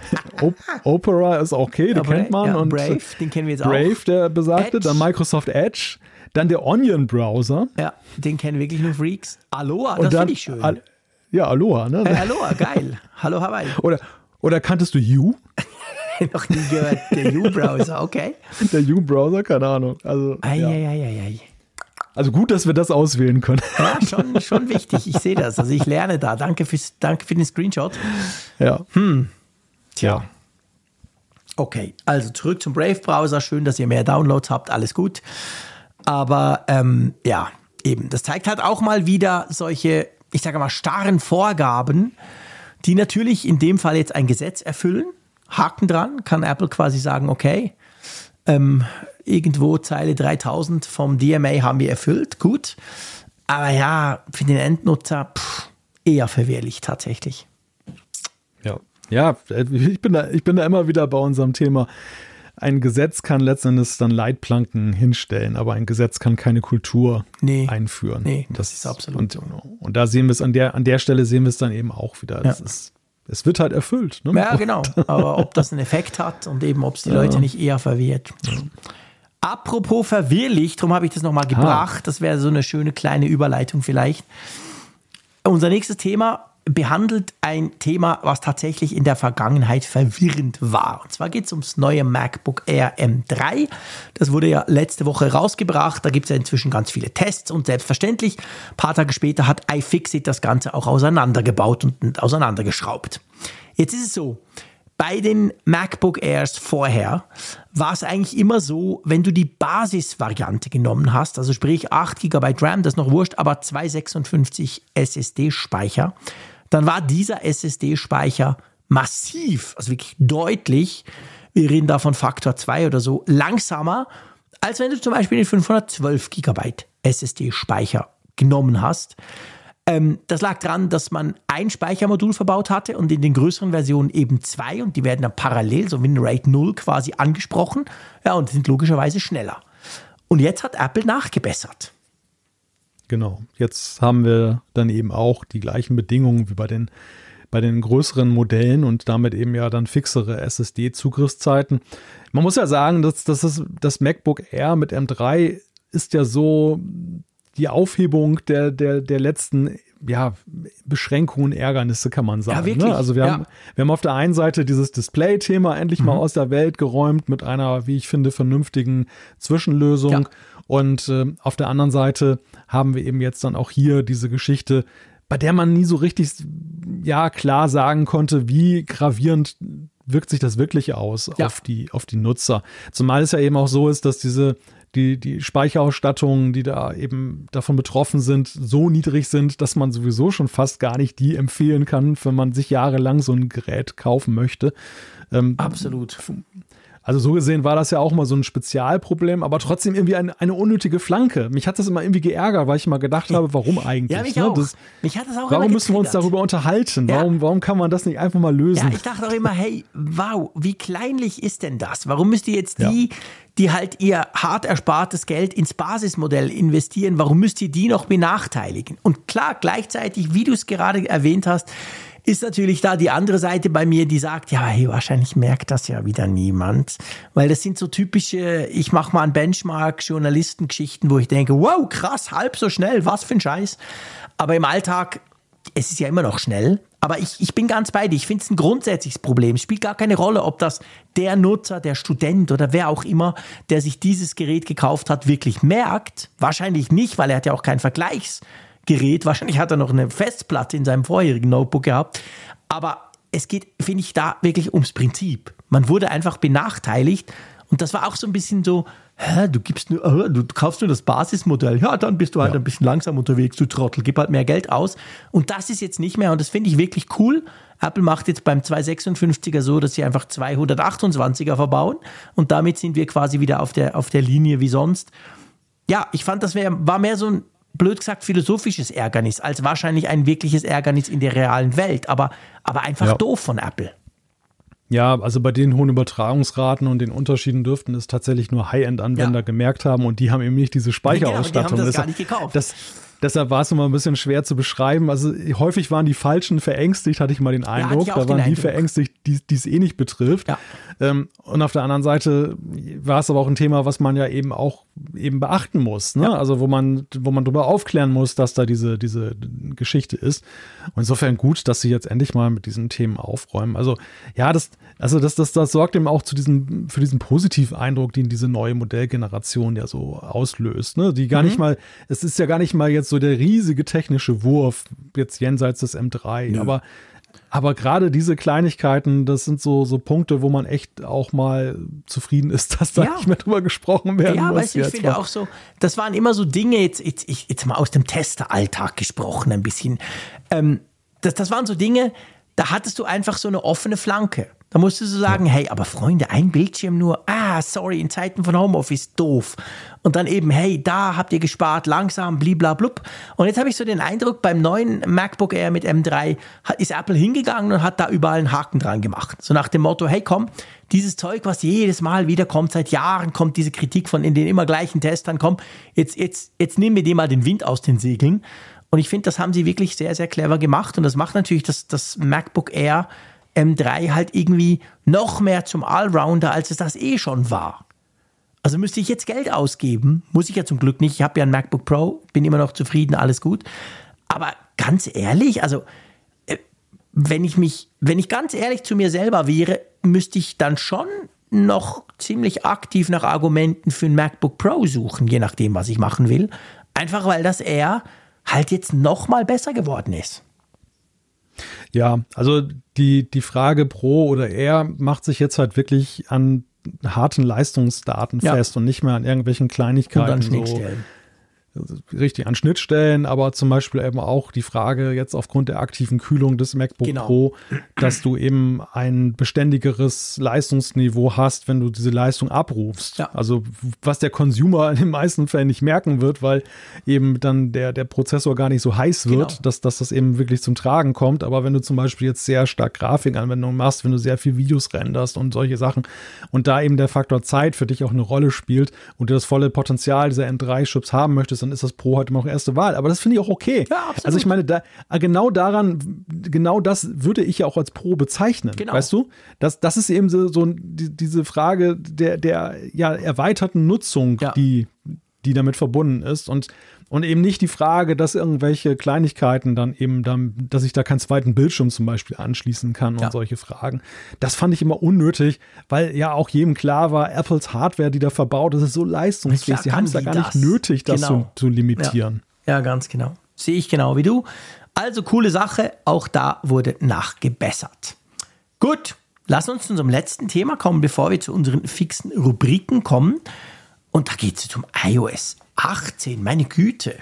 Speaker 3: Opera ist okay, den ja, kennt man.
Speaker 2: Ja,
Speaker 3: und
Speaker 2: Brave, den kennen wir jetzt
Speaker 3: Brave,
Speaker 2: auch.
Speaker 3: Brave, der besagte, Edge. Dann Microsoft Edge, dann der Onion-Browser.
Speaker 2: Ja, den kennen wirklich nur Freaks. Aloha, das finde ich schön.
Speaker 3: Al- ja, Aloha, ne?
Speaker 2: Äh, Aloha, geil. Hallo Hawaii.
Speaker 3: Oder, oder kanntest du U?
Speaker 2: Noch nie gehört, der U-Browser, okay.
Speaker 3: Der U-Browser, keine Ahnung. Also,
Speaker 2: ei,
Speaker 3: ja.
Speaker 2: ei, ei, ei, ei.
Speaker 3: Also gut, dass wir das auswählen können.
Speaker 2: Ja, schon, schon wichtig. Ich sehe das. Also ich lerne da. Danke, fürs, danke für den Screenshot.
Speaker 3: Ja.
Speaker 2: Hm. Tja. Ja. Okay, also zurück zum Brave-Browser. Schön, dass ihr mehr Downloads habt. Alles gut. Aber ähm, ja, eben. Das zeigt halt auch mal wieder solche, ich sage mal, starren Vorgaben, die natürlich in dem Fall jetzt ein Gesetz erfüllen. Haken dran. Kann Apple quasi sagen, okay, ähm, irgendwo Zeile dreitausend vom D M A haben wir erfüllt, gut. Aber ja, für den Endnutzer pff, eher verwehrlich tatsächlich.
Speaker 3: Ja, ja, ich bin da, ich bin da immer wieder bei unserem Thema. Ein Gesetz kann letztendlich dann Leitplanken hinstellen, aber ein Gesetz kann keine Kultur nee, einführen.
Speaker 2: Nee, das, das ist absolut
Speaker 3: und,
Speaker 2: so.
Speaker 3: Und da sehen wir es, an der, an der Stelle sehen wir es dann eben auch wieder. Das ja. ist, es wird halt erfüllt. Ne?
Speaker 2: Ja, genau. Aber ob das einen Effekt hat und eben, ob es die ja. Leute nicht eher verwirrt. Ja. Apropos verwirrlich, darum habe ich das nochmal gebracht. Ah. Das wäre so eine schöne kleine Überleitung vielleicht. Unser nächstes Thema behandelt ein Thema, was tatsächlich in der Vergangenheit verwirrend war. Und zwar geht es ums neue MacBook Air M drei. Das wurde ja letzte Woche rausgebracht. Da gibt es ja inzwischen ganz viele Tests und selbstverständlich, ein paar Tage später hat iFixit das Ganze auch auseinandergebaut und auseinandergeschraubt. Jetzt ist es so, bei den MacBook Airs vorher war es eigentlich immer so, wenn du die Basisvariante genommen hast, also sprich acht Gigabyte RAM, das ist noch wurscht, aber zweihundertsechsundfünfzig S S D-Speicher, dann war dieser S S D-Speicher massiv, also wirklich deutlich, wir reden da von Faktor zwei oder so, langsamer, als wenn du zum Beispiel den fünfhundertzwölf Gigabyte S S D-Speicher genommen hast. Ähm, das lag daran, dass man ein Speichermodul verbaut hatte und in den größeren Versionen eben zwei und die werden dann parallel, so WinRAID null quasi angesprochen, ja, und sind logischerweise schneller. Und jetzt hat Apple nachgebessert.
Speaker 3: Genau, jetzt haben wir dann eben auch die gleichen Bedingungen wie bei den, bei den größeren Modellen und damit eben ja dann fixere S S D-Zugriffszeiten. Man muss ja sagen, dass, dass das, das MacBook Air mit M drei ist ja so die Aufhebung der, der, der letzten ja, Beschränkungen, Ärgernisse, kann man sagen.
Speaker 2: Ja, wirklich?
Speaker 3: Ne? Also wir,
Speaker 2: ja.
Speaker 3: haben, wir haben auf der einen Seite dieses Display-Thema endlich mhm. mal aus der Welt geräumt mit einer, wie ich finde, vernünftigen Zwischenlösung. Ja. Und äh, auf der anderen Seite haben wir eben jetzt dann auch hier diese Geschichte, bei der man nie so richtig ja klar sagen konnte, wie gravierend wirkt sich das wirklich aus ja. auf die, auf die Nutzer. Zumal es ja eben auch so ist, dass diese Die, die Speicherausstattungen, die da eben davon betroffen sind, so niedrig sind, dass man sowieso schon fast gar nicht die empfehlen kann, wenn man sich jahrelang so ein Gerät kaufen möchte.
Speaker 2: Ähm, Absolut.
Speaker 3: Also so gesehen war das ja auch mal so ein Spezialproblem, aber trotzdem irgendwie eine, eine unnötige Flanke. Mich hat das immer irgendwie geärgert, weil ich immer gedacht habe, warum eigentlich?
Speaker 2: Ja, mich
Speaker 3: ne?
Speaker 2: auch.
Speaker 3: Das,
Speaker 2: mich hat das auch
Speaker 3: warum
Speaker 2: immer
Speaker 3: müssen wir uns darüber unterhalten?
Speaker 2: Ja.
Speaker 3: Warum, warum kann man das nicht einfach mal lösen?
Speaker 2: Ja, ich dachte auch immer, hey, wow, wie kleinlich ist denn das? Warum müsst ihr jetzt die, ja. die halt ihr hart erspartes Geld ins Basismodell investieren, warum müsst ihr die noch benachteiligen? Und klar, gleichzeitig, wie du es gerade erwähnt hast, ist natürlich da die andere Seite bei mir, die sagt, ja, hey, wahrscheinlich merkt das ja wieder niemand. Weil das sind so typische, ich mache mal einen Benchmark-Journalistengeschichten, wo ich denke, wow, krass, halb so schnell, was für ein Scheiß. Aber im Alltag, es ist ja immer noch schnell. Aber ich, ich bin ganz bei dir. Ich finde es ein grundsätzliches Problem. Es spielt gar keine Rolle, ob das der Nutzer, der Student oder wer auch immer, der sich dieses Gerät gekauft hat, wirklich merkt. Wahrscheinlich nicht, weil er hat ja auch keinen Vergleichs. Gerät. Wahrscheinlich hat er noch eine Festplatte in seinem vorherigen Notebook gehabt. Aber es geht, finde ich, da wirklich ums Prinzip. Man wurde einfach benachteiligt. Und das war auch so ein bisschen so, hä, du gibst nur, du kaufst nur das Basismodell. Ja, dann bist du halt ja. ein bisschen langsam unterwegs, du Trottel. Gib halt mehr Geld aus. Und das ist jetzt nicht mehr. Und das finde ich wirklich cool. Apple macht jetzt beim zweihundertsechsundfünfziger so, dass sie einfach zweihundertachtundzwanziger verbauen. Und damit sind wir quasi wieder auf der, auf der Linie wie sonst. Ja, ich fand, das wär, war mehr so ein, blöd gesagt, philosophisches Ärgernis, als wahrscheinlich ein wirkliches Ärgernis in der realen Welt, aber, aber einfach ja. doof von Apple.
Speaker 3: Ja, also bei den hohen Übertragungsraten und den Unterschieden dürften es tatsächlich nur High-End-Anwender ja. gemerkt haben und die haben eben nicht diese Speicherausstattung.
Speaker 2: Ja, genau, die haben das gar nicht gekauft.
Speaker 3: Das, deshalb war es immer ein bisschen schwer zu beschreiben. Also häufig waren die Falschen verängstigt, hatte ich mal den Eindruck. Ja, da waren die Eindruck. verängstigt, die es eh nicht betrifft. Ja. Ähm, und auf der anderen Seite war es aber auch ein Thema, was man ja eben auch eben beachten muss. Ne? Ja. Also wo man, wo man darüber aufklären muss, dass da diese, diese Geschichte ist. Und insofern gut, dass sie jetzt endlich mal mit diesen Themen aufräumen. Also ja, das, also das, das, das sorgt eben auch zu diesem, für diesen positiven Eindruck, den diese neue Modellgeneration ja so auslöst. Ne? Die gar mhm. nicht mal, es ist ja gar nicht mal jetzt so der riesige technische Wurf, jetzt jenseits des M drei, ja. aber Aber gerade diese Kleinigkeiten, das sind so, so Punkte, wo man echt auch mal zufrieden ist, dass da ja. nicht mehr drüber gesprochen werden
Speaker 2: ja,
Speaker 3: muss.
Speaker 2: Ja, weißt du, ich finde auch so, das waren immer so Dinge, jetzt, jetzt, jetzt mal aus dem Testeralltag gesprochen ein bisschen. Ähm, das, das waren so Dinge, da hattest du einfach so eine offene Flanke. Da musstest du sagen, ja. hey, aber Freunde, ein Bildschirm nur, ah, sorry, in Zeiten von Homeoffice, doof. Und dann eben, hey, da habt ihr gespart, langsam, bliblablub. Und jetzt habe ich so den Eindruck, beim neuen MacBook Air mit M drei ist Apple hingegangen und hat da überall einen Haken dran gemacht. So nach dem Motto, hey, komm, dieses Zeug, was jedes Mal wieder kommt, seit Jahren kommt diese Kritik von in den immer gleichen Testern, komm, jetzt, jetzt, jetzt nehmen wir dir mal den Wind aus den Segeln. Und ich finde, das haben sie wirklich sehr, sehr clever gemacht. Und das macht natürlich das, das MacBook Air M drei halt irgendwie noch mehr zum Allrounder, als es das eh schon war. Also müsste ich jetzt Geld ausgeben, muss ich ja zum Glück nicht. Ich habe ja ein MacBook Pro, bin immer noch zufrieden, alles gut. Aber ganz ehrlich, also wenn ich mich, wenn ich ganz ehrlich zu mir selber wäre, müsste ich dann schon noch ziemlich aktiv nach Argumenten für ein MacBook Pro suchen, je nachdem, was ich machen will. Einfach weil das Air halt jetzt noch mal besser geworden ist.
Speaker 3: Ja, also die, die Frage Pro oder Air macht sich jetzt halt wirklich an harten Leistungsdaten ja. fest und nicht mehr an irgendwelchen Kleinigkeiten. Und
Speaker 2: an Schnittstellen.
Speaker 3: So, richtig, an Schnittstellen, aber zum Beispiel eben auch die Frage jetzt aufgrund der aktiven Kühlung des MacBook genau. Pro, dass du eben ein beständigeres Leistungsniveau hast, wenn du diese Leistung abrufst. Ja. Also was der Consumer in den meisten Fällen nicht merken wird, weil eben dann der, der Prozessor gar nicht so heiß wird, genau. dass, dass das eben wirklich zum Tragen kommt. Aber wenn du zum Beispiel jetzt sehr stark Grafikanwendungen machst, wenn du sehr viel Videos renderst und solche Sachen und da eben der Faktor Zeit für dich auch eine Rolle spielt und du das volle Potenzial dieser M drei Chips haben möchtest, dann ist das Pro halt immer noch erste Wahl. Aber das finde ich auch okay. Ja, absolut. Also ich meine, da, genau daran, genau das würde ich ja auch als Pro bezeichnen. Genau. Weißt du? Das, das ist eben so, so die, diese Frage der, der ja, erweiterten Nutzung, ja. die, die damit verbunden ist. Und, und eben nicht die Frage, dass irgendwelche Kleinigkeiten dann eben, dann, dass ich da keinen zweiten Bildschirm zum Beispiel anschließen kann und ja. solche Fragen. Das fand ich immer unnötig, weil ja auch jedem klar war, Apples Hardware, die da verbaut ist, ist so leistungsfähig. Sie haben es da gar das. nicht nötig, das genau. zu, zu limitieren.
Speaker 2: Ja. ja, ganz genau. Sehe ich genau wie du. Also coole Sache, auch da wurde nachgebessert. Gut, lass uns zu unserem letzten Thema kommen, bevor wir zu unseren fixen Rubriken kommen. Und da geht es um i O S achtzehn, meine Güte.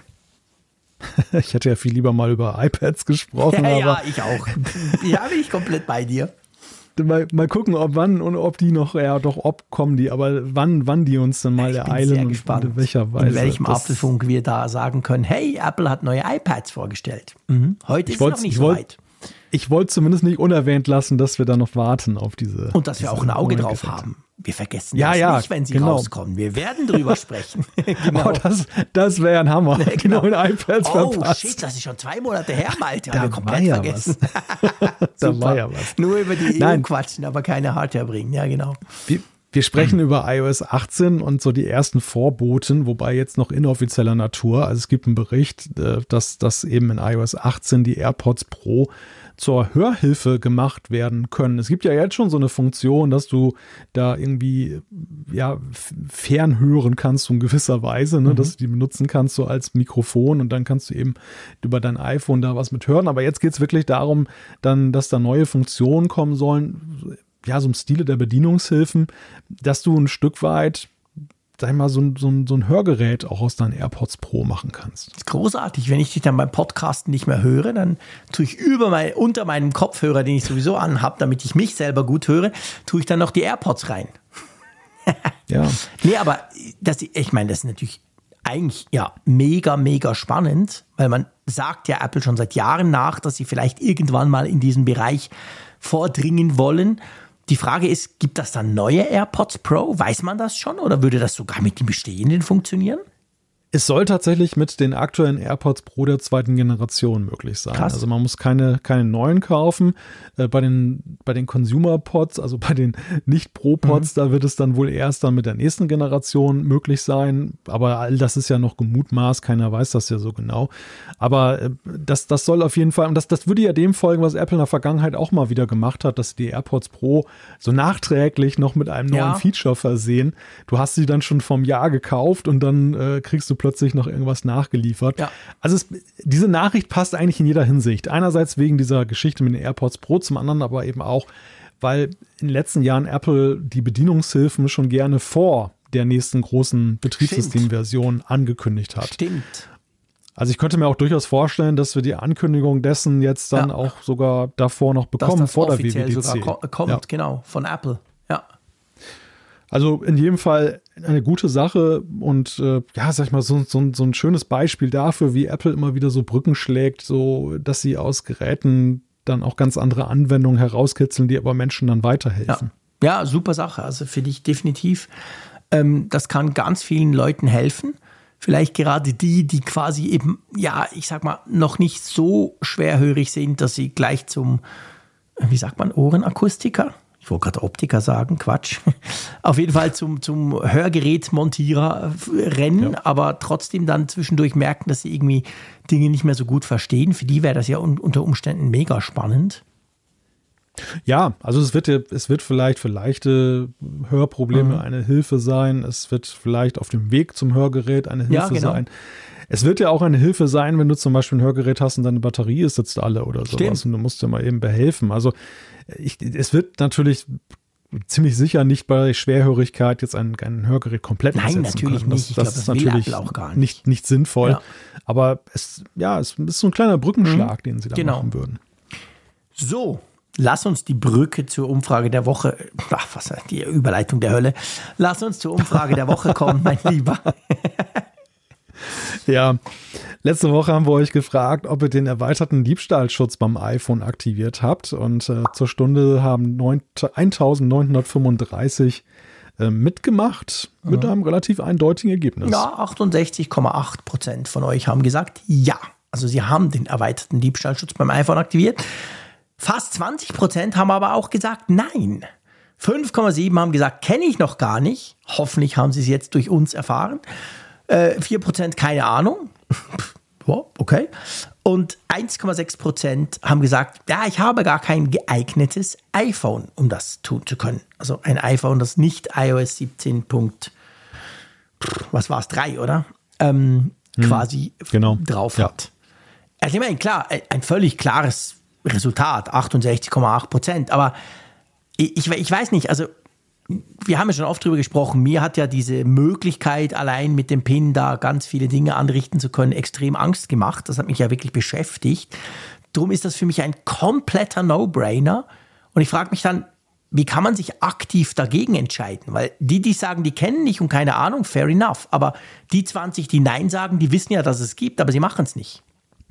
Speaker 3: Ich hätte ja viel lieber mal über iPads gesprochen.
Speaker 2: Ja,
Speaker 3: aber
Speaker 2: ja, ich auch. Ja, bin ich komplett bei dir.
Speaker 3: mal, mal gucken, ob wann und ob die noch, ja doch, ob kommen die, aber wann, wann die uns dann mal
Speaker 2: ich
Speaker 3: ereilen
Speaker 2: bin sehr
Speaker 3: und
Speaker 2: gespannt,
Speaker 3: in welcher Weise.
Speaker 2: In welchem
Speaker 3: das,
Speaker 2: Apfelfunk wir da sagen können, hey, Apple hat neue iPads vorgestellt. Mhm. Heute ist es noch nicht so weit.
Speaker 3: Ich wollte zumindest nicht unerwähnt lassen, dass wir da noch warten auf diese.
Speaker 2: Und dass wir auch ein Auge drauf
Speaker 3: Geräte.
Speaker 2: haben. Wir vergessen
Speaker 3: ja,
Speaker 2: das
Speaker 3: ja,
Speaker 2: nicht, wenn sie
Speaker 3: genau.
Speaker 2: rauskommen. Wir werden drüber sprechen. Genau.
Speaker 3: Oh, das das wäre ein Hammer.
Speaker 2: Genau.
Speaker 3: Genau, in iPads
Speaker 2: oh,
Speaker 3: verpasst.
Speaker 2: shit, das ist schon zwei Monate her, Malte.
Speaker 3: Da
Speaker 2: Haben wir komplett
Speaker 3: ja
Speaker 2: vergessen.
Speaker 3: Da war ja was.
Speaker 2: Nur über die E U
Speaker 3: Nein.
Speaker 2: quatschen, aber keine Hardware bringen. Ja, genau.
Speaker 3: Wir, wir sprechen über iOS achtzehn und so die ersten Vorboten, wobei jetzt noch inoffizieller Natur. Also es gibt einen Bericht, dass, dass eben in iOS achtzehn die AirPods Pro zur Hörhilfe gemacht werden können. Es gibt ja jetzt schon so eine Funktion, dass du da irgendwie ja fernhören kannst, so in gewisser Weise, ne, mhm. dass du die benutzen kannst so als Mikrofon und dann kannst du eben über dein iPhone da was mit hören. Aber jetzt geht es wirklich darum, dann, dass da neue Funktionen kommen sollen, ja, so im Stile der Bedienungshilfen, dass du ein Stück weit sag ich mal, so ein, so, ein, so ein Hörgerät auch aus deinen AirPods Pro machen kannst.
Speaker 2: Das ist großartig. Wenn ich dich dann beim Podcasten nicht mehr höre, dann tue ich über mein, unter meinem Kopfhörer, den ich sowieso anhabe, damit ich mich selber gut höre, tue ich dann noch die AirPods rein.
Speaker 3: Ja.
Speaker 2: Nee, aber das, ich meine, das ist natürlich eigentlich ja mega, mega spannend, weil man sagt ja Apple schon seit Jahren nach, dass sie vielleicht irgendwann mal in diesen Bereich vordringen wollen. Die Frage ist, gibt das dann neue AirPods Pro? Weiß man das schon oder würde das sogar mit den bestehenden funktionieren?
Speaker 3: Es soll tatsächlich mit den aktuellen AirPods Pro der zweiten Generation möglich sein.
Speaker 2: Krass.
Speaker 3: Also man muss keine, keine neuen kaufen. Äh, bei den, bei den Consumer-Pods, also bei den Nicht-Pro-Pods, mhm. da wird es dann wohl erst dann mit der nächsten Generation möglich sein. Aber all das ist ja noch gemutmaßt, keiner weiß das ja so genau. Aber äh, das, das soll auf jeden Fall, und das, das würde ja dem folgen, was Apple in der Vergangenheit auch mal wieder gemacht hat, dass die AirPods Pro so nachträglich noch mit einem neuen
Speaker 2: ja.
Speaker 3: Feature versehen. Du hast sie dann schon vom Jahr gekauft und dann äh, kriegst du plötzlich noch irgendwas nachgeliefert.
Speaker 2: Ja.
Speaker 3: Also es, diese Nachricht passt eigentlich in jeder Hinsicht. Einerseits wegen dieser Geschichte mit den AirPods Pro, zum anderen aber eben auch, weil in den letzten Jahren Apple die Bedienungshilfen schon gerne vor der nächsten großen Betriebssystemversion angekündigt hat.
Speaker 2: Stimmt.
Speaker 3: Also ich könnte mir auch durchaus vorstellen, dass wir die Ankündigung dessen jetzt dann ja. auch sogar davor noch bekommen,
Speaker 2: dass das
Speaker 3: vor der
Speaker 2: offiziell
Speaker 3: W W D C.
Speaker 2: sogar ko- kommt, ja. genau, von Apple. Ja.
Speaker 3: Also in jedem Fall eine gute Sache und äh, ja, sag ich mal, so, so, so ein schönes Beispiel dafür, wie Apple immer wieder so Brücken schlägt, so dass sie aus Geräten dann auch ganz andere Anwendungen herauskitzeln, die aber Menschen dann weiterhelfen.
Speaker 2: Ja, ja, super Sache. Also finde ich definitiv, ähm, das kann ganz vielen Leuten helfen. Vielleicht gerade die, die quasi eben, ja, ich sag mal, noch nicht so schwerhörig sind, dass sie gleich zum, wie sagt man, Ohrenakustiker? Ich wollte gerade Optiker sagen, Quatsch. Auf jeden Fall zum, zum Hörgerätmontierer rennen, ja. aber trotzdem dann zwischendurch merken, dass sie irgendwie Dinge nicht mehr so gut verstehen. Für die wäre das ja un- unter Umständen mega spannend.
Speaker 3: Ja, also es wird, es wird vielleicht für leichte Hörprobleme mhm. eine Hilfe sein. Es wird vielleicht auf dem Weg zum Hörgerät eine Hilfe ja, genau. sein. Es wird ja auch eine Hilfe sein, wenn du zum Beispiel ein Hörgerät hast und deine Batterie ist jetzt alle oder sowas. Stimmt. Und du musst dir mal eben behelfen. Also ich, es wird natürlich ziemlich sicher nicht bei Schwerhörigkeit jetzt ein, ein Hörgerät komplett
Speaker 2: Nein,
Speaker 3: ersetzen
Speaker 2: natürlich
Speaker 3: können. Das,
Speaker 2: nicht. Ich
Speaker 3: das
Speaker 2: glaub,
Speaker 3: ist
Speaker 2: das
Speaker 3: natürlich
Speaker 2: will Apple auch gar nicht.
Speaker 3: Nicht, nicht sinnvoll.
Speaker 2: Ja.
Speaker 3: Aber es, ja, es ist so ein kleiner Brückenschlag, mhm. den sie da
Speaker 2: genau.
Speaker 3: machen würden.
Speaker 2: So, lass uns die Brücke zur Umfrage der Woche, ach was, die Überleitung der Hölle. Lass uns zur Umfrage der Woche kommen, mein Lieber.
Speaker 3: Ja, letzte Woche haben wir euch gefragt, ob ihr den erweiterten Diebstahlschutz beim iPhone aktiviert habt. Und äh, zur Stunde haben eintausendneunhundertfünfunddreißig äh, mitgemacht mhm. mit einem relativ eindeutigen Ergebnis.
Speaker 2: Ja, achtundsechzig Komma acht Prozent von euch haben gesagt, ja. Also sie haben den erweiterten Diebstahlschutz beim iPhone aktiviert. Fast zwanzig Prozent haben aber auch gesagt, nein. fünf Komma sieben haben gesagt, kenne ich noch gar nicht. Hoffentlich haben sie es jetzt durch uns erfahren. Äh, vier Prozent keine Ahnung. Okay. Und eins Komma sechs Prozent haben gesagt, ja, ich habe gar kein geeignetes iPhone, um das tun zu können. Also ein iPhone, das nicht iOS siebzehn. Was war es? drei, oder? Ähm, hm, quasi
Speaker 3: genau.
Speaker 2: drauf
Speaker 3: ja.
Speaker 2: hat. Also ich meine, klar, ein völlig klares Resultat, achtundsechzig Komma acht Prozent. Aber ich, ich weiß nicht, also wir haben ja schon oft drüber gesprochen, mir hat ja diese Möglichkeit, allein mit dem PIN da ganz viele Dinge anrichten zu können, extrem Angst gemacht. Das hat mich ja wirklich beschäftigt. Darum ist das für mich ein kompletter No-Brainer. Und ich frage mich dann, wie kann man sich aktiv dagegen entscheiden? Weil die, die sagen, die kennen nicht und keine Ahnung, fair enough. Aber die zwanzig, die Nein sagen, die wissen ja, dass es gibt, aber sie machen es nicht.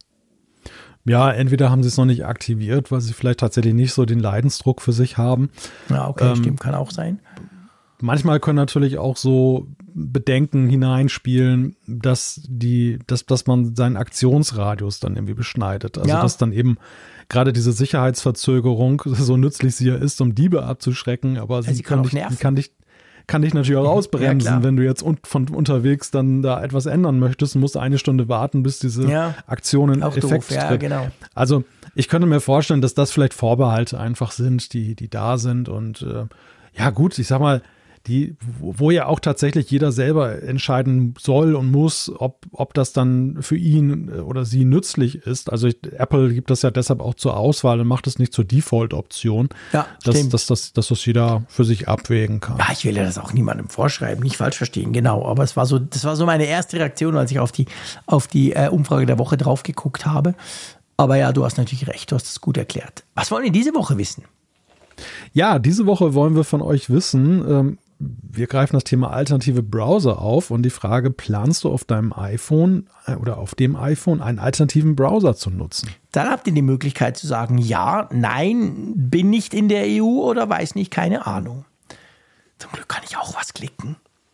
Speaker 3: Ja, entweder haben sie es noch nicht aktiviert, weil sie vielleicht tatsächlich nicht so den Leidensdruck für sich haben.
Speaker 2: Ja, okay,
Speaker 3: ähm,
Speaker 2: stimmt, kann auch sein.
Speaker 3: Manchmal können natürlich auch so Bedenken hineinspielen, dass die, dass, dass man seinen Aktionsradius dann irgendwie beschneidet. Also
Speaker 2: ja.
Speaker 3: dass dann eben gerade diese Sicherheitsverzögerung, so nützlich sie ja ist, um Diebe abzuschrecken, aber sie,
Speaker 2: ja, sie kann,
Speaker 3: kann, dich, kann, dich, kann dich natürlich auch ausbremsen, ja, wenn du jetzt un, von unterwegs dann da etwas ändern möchtest und musst eine Stunde warten, bis diese
Speaker 2: ja,
Speaker 3: Aktion in Effekt
Speaker 2: doof. Ja,
Speaker 3: tritt.
Speaker 2: genau.
Speaker 3: Also ich könnte mir vorstellen, dass das vielleicht Vorbehalte einfach sind, die, die da sind und äh, ja gut, ich sag mal, die, wo ja auch tatsächlich jeder selber entscheiden soll und muss, ob, ob das dann für ihn oder sie nützlich ist. Also ich, Apple gibt das ja deshalb auch zur Auswahl und macht es nicht zur Default-Option,
Speaker 2: ja,
Speaker 3: dass, dass, dass, dass das jeder für sich abwägen kann.
Speaker 2: Ja, ich will ja das auch niemandem vorschreiben, nicht falsch verstehen, genau. Aber es war so, das war so meine erste Reaktion, als ich auf die, auf die äh, Umfrage der Woche drauf geguckt habe. Aber ja, du hast natürlich recht, du hast es gut erklärt. Was wollen wir diese Woche wissen?
Speaker 3: Ja, diese Woche wollen wir von euch wissen, ähm, wir greifen das Thema alternative Browser auf und die Frage, planst du auf deinem iPhone oder auf dem iPhone einen alternativen Browser zu nutzen?
Speaker 2: Dann habt ihr die Möglichkeit zu sagen, ja, nein, bin nicht in der E U oder weiß nicht, keine Ahnung. Zum Glück kann ich auch was klicken.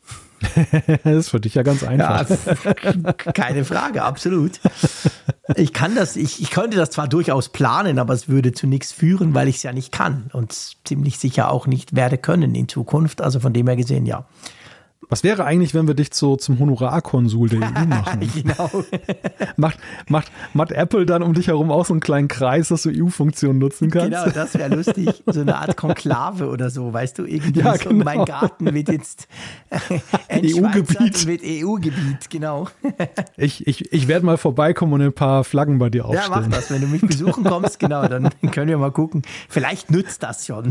Speaker 3: Das ist für dich ja ganz einfach.
Speaker 2: Ja, keine Frage, absolut. Ich kann das, ich, ich könnte das zwar durchaus planen, aber es würde zu nichts führen, weil ich es ja nicht kann und ziemlich sicher auch nicht werde können in Zukunft. Also von dem her gesehen, ja.
Speaker 3: Was wäre eigentlich, wenn wir dich so zum Honorarkonsul der E U machen?
Speaker 2: Genau.
Speaker 3: macht, macht, macht Apple dann um dich herum auch so einen kleinen Kreis, dass du E U-Funktionen nutzen kannst?
Speaker 2: Genau, das wäre lustig. So eine Art Konklave oder so, weißt du? Irgendwie
Speaker 3: ja,
Speaker 2: so,
Speaker 3: genau.
Speaker 2: Mein Garten wird jetzt
Speaker 3: E U-Gebiet.
Speaker 2: Wird E U-Gebiet, genau.
Speaker 3: Ich, ich, ich werde mal vorbeikommen und ein paar Flaggen bei dir aufstellen.
Speaker 2: Ja, mach das. Wenn du mich besuchen kommst, genau, dann können wir mal gucken. Vielleicht nützt das schon.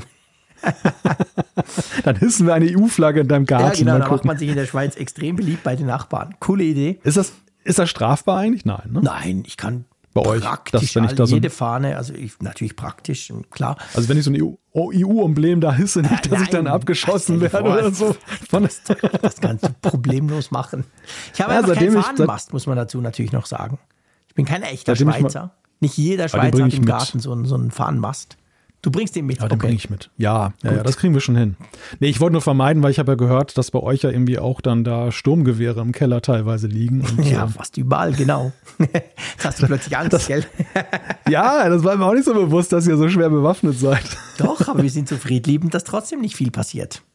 Speaker 3: Dann hissen wir eine E U-Flagge in deinem Garten.
Speaker 2: Ja, genau,
Speaker 3: mal
Speaker 2: da
Speaker 3: gucken.
Speaker 2: macht man sich in der Schweiz extrem beliebt bei den Nachbarn. Coole Idee.
Speaker 3: Ist das, ist das strafbar eigentlich? Nein, ne?
Speaker 2: Nein, ich kann
Speaker 3: bei euch,
Speaker 2: praktisch
Speaker 3: dass, wenn ich da so
Speaker 2: jede Fahne, also ich, natürlich praktisch, klar.
Speaker 3: Also wenn ich so ein E U-Emblem da hisse, nicht, dass
Speaker 2: Nein,
Speaker 3: ich dann abgeschossen werde
Speaker 2: vor,
Speaker 3: oder so.
Speaker 2: Das, das kannst du problemlos machen. Ich habe
Speaker 3: ja,
Speaker 2: einfach keinen
Speaker 3: ich,
Speaker 2: Fahnenmast, muss man dazu natürlich noch sagen. Ich bin kein echter
Speaker 3: Schweizer.
Speaker 2: Mal, nicht jeder Schweizer hat im Garten so einen, so einen Fahnenmast. Du bringst den mit.
Speaker 3: Ja, den
Speaker 2: okay.
Speaker 3: bringe ich mit. Ja, ja, ja, das kriegen wir schon hin. Nee, ich wollte nur vermeiden, weil ich habe ja gehört, dass bei euch ja irgendwie auch dann da Sturmgewehre im Keller teilweise liegen. Und
Speaker 2: ja,
Speaker 3: so.
Speaker 2: fast überall, genau. Jetzt hast du plötzlich Angst,
Speaker 3: das,
Speaker 2: gell?
Speaker 3: Ja, das war mir auch nicht so bewusst, dass ihr so schwer bewaffnet seid.
Speaker 2: Doch, aber wir sind so friedliebend, dass trotzdem nicht viel passiert.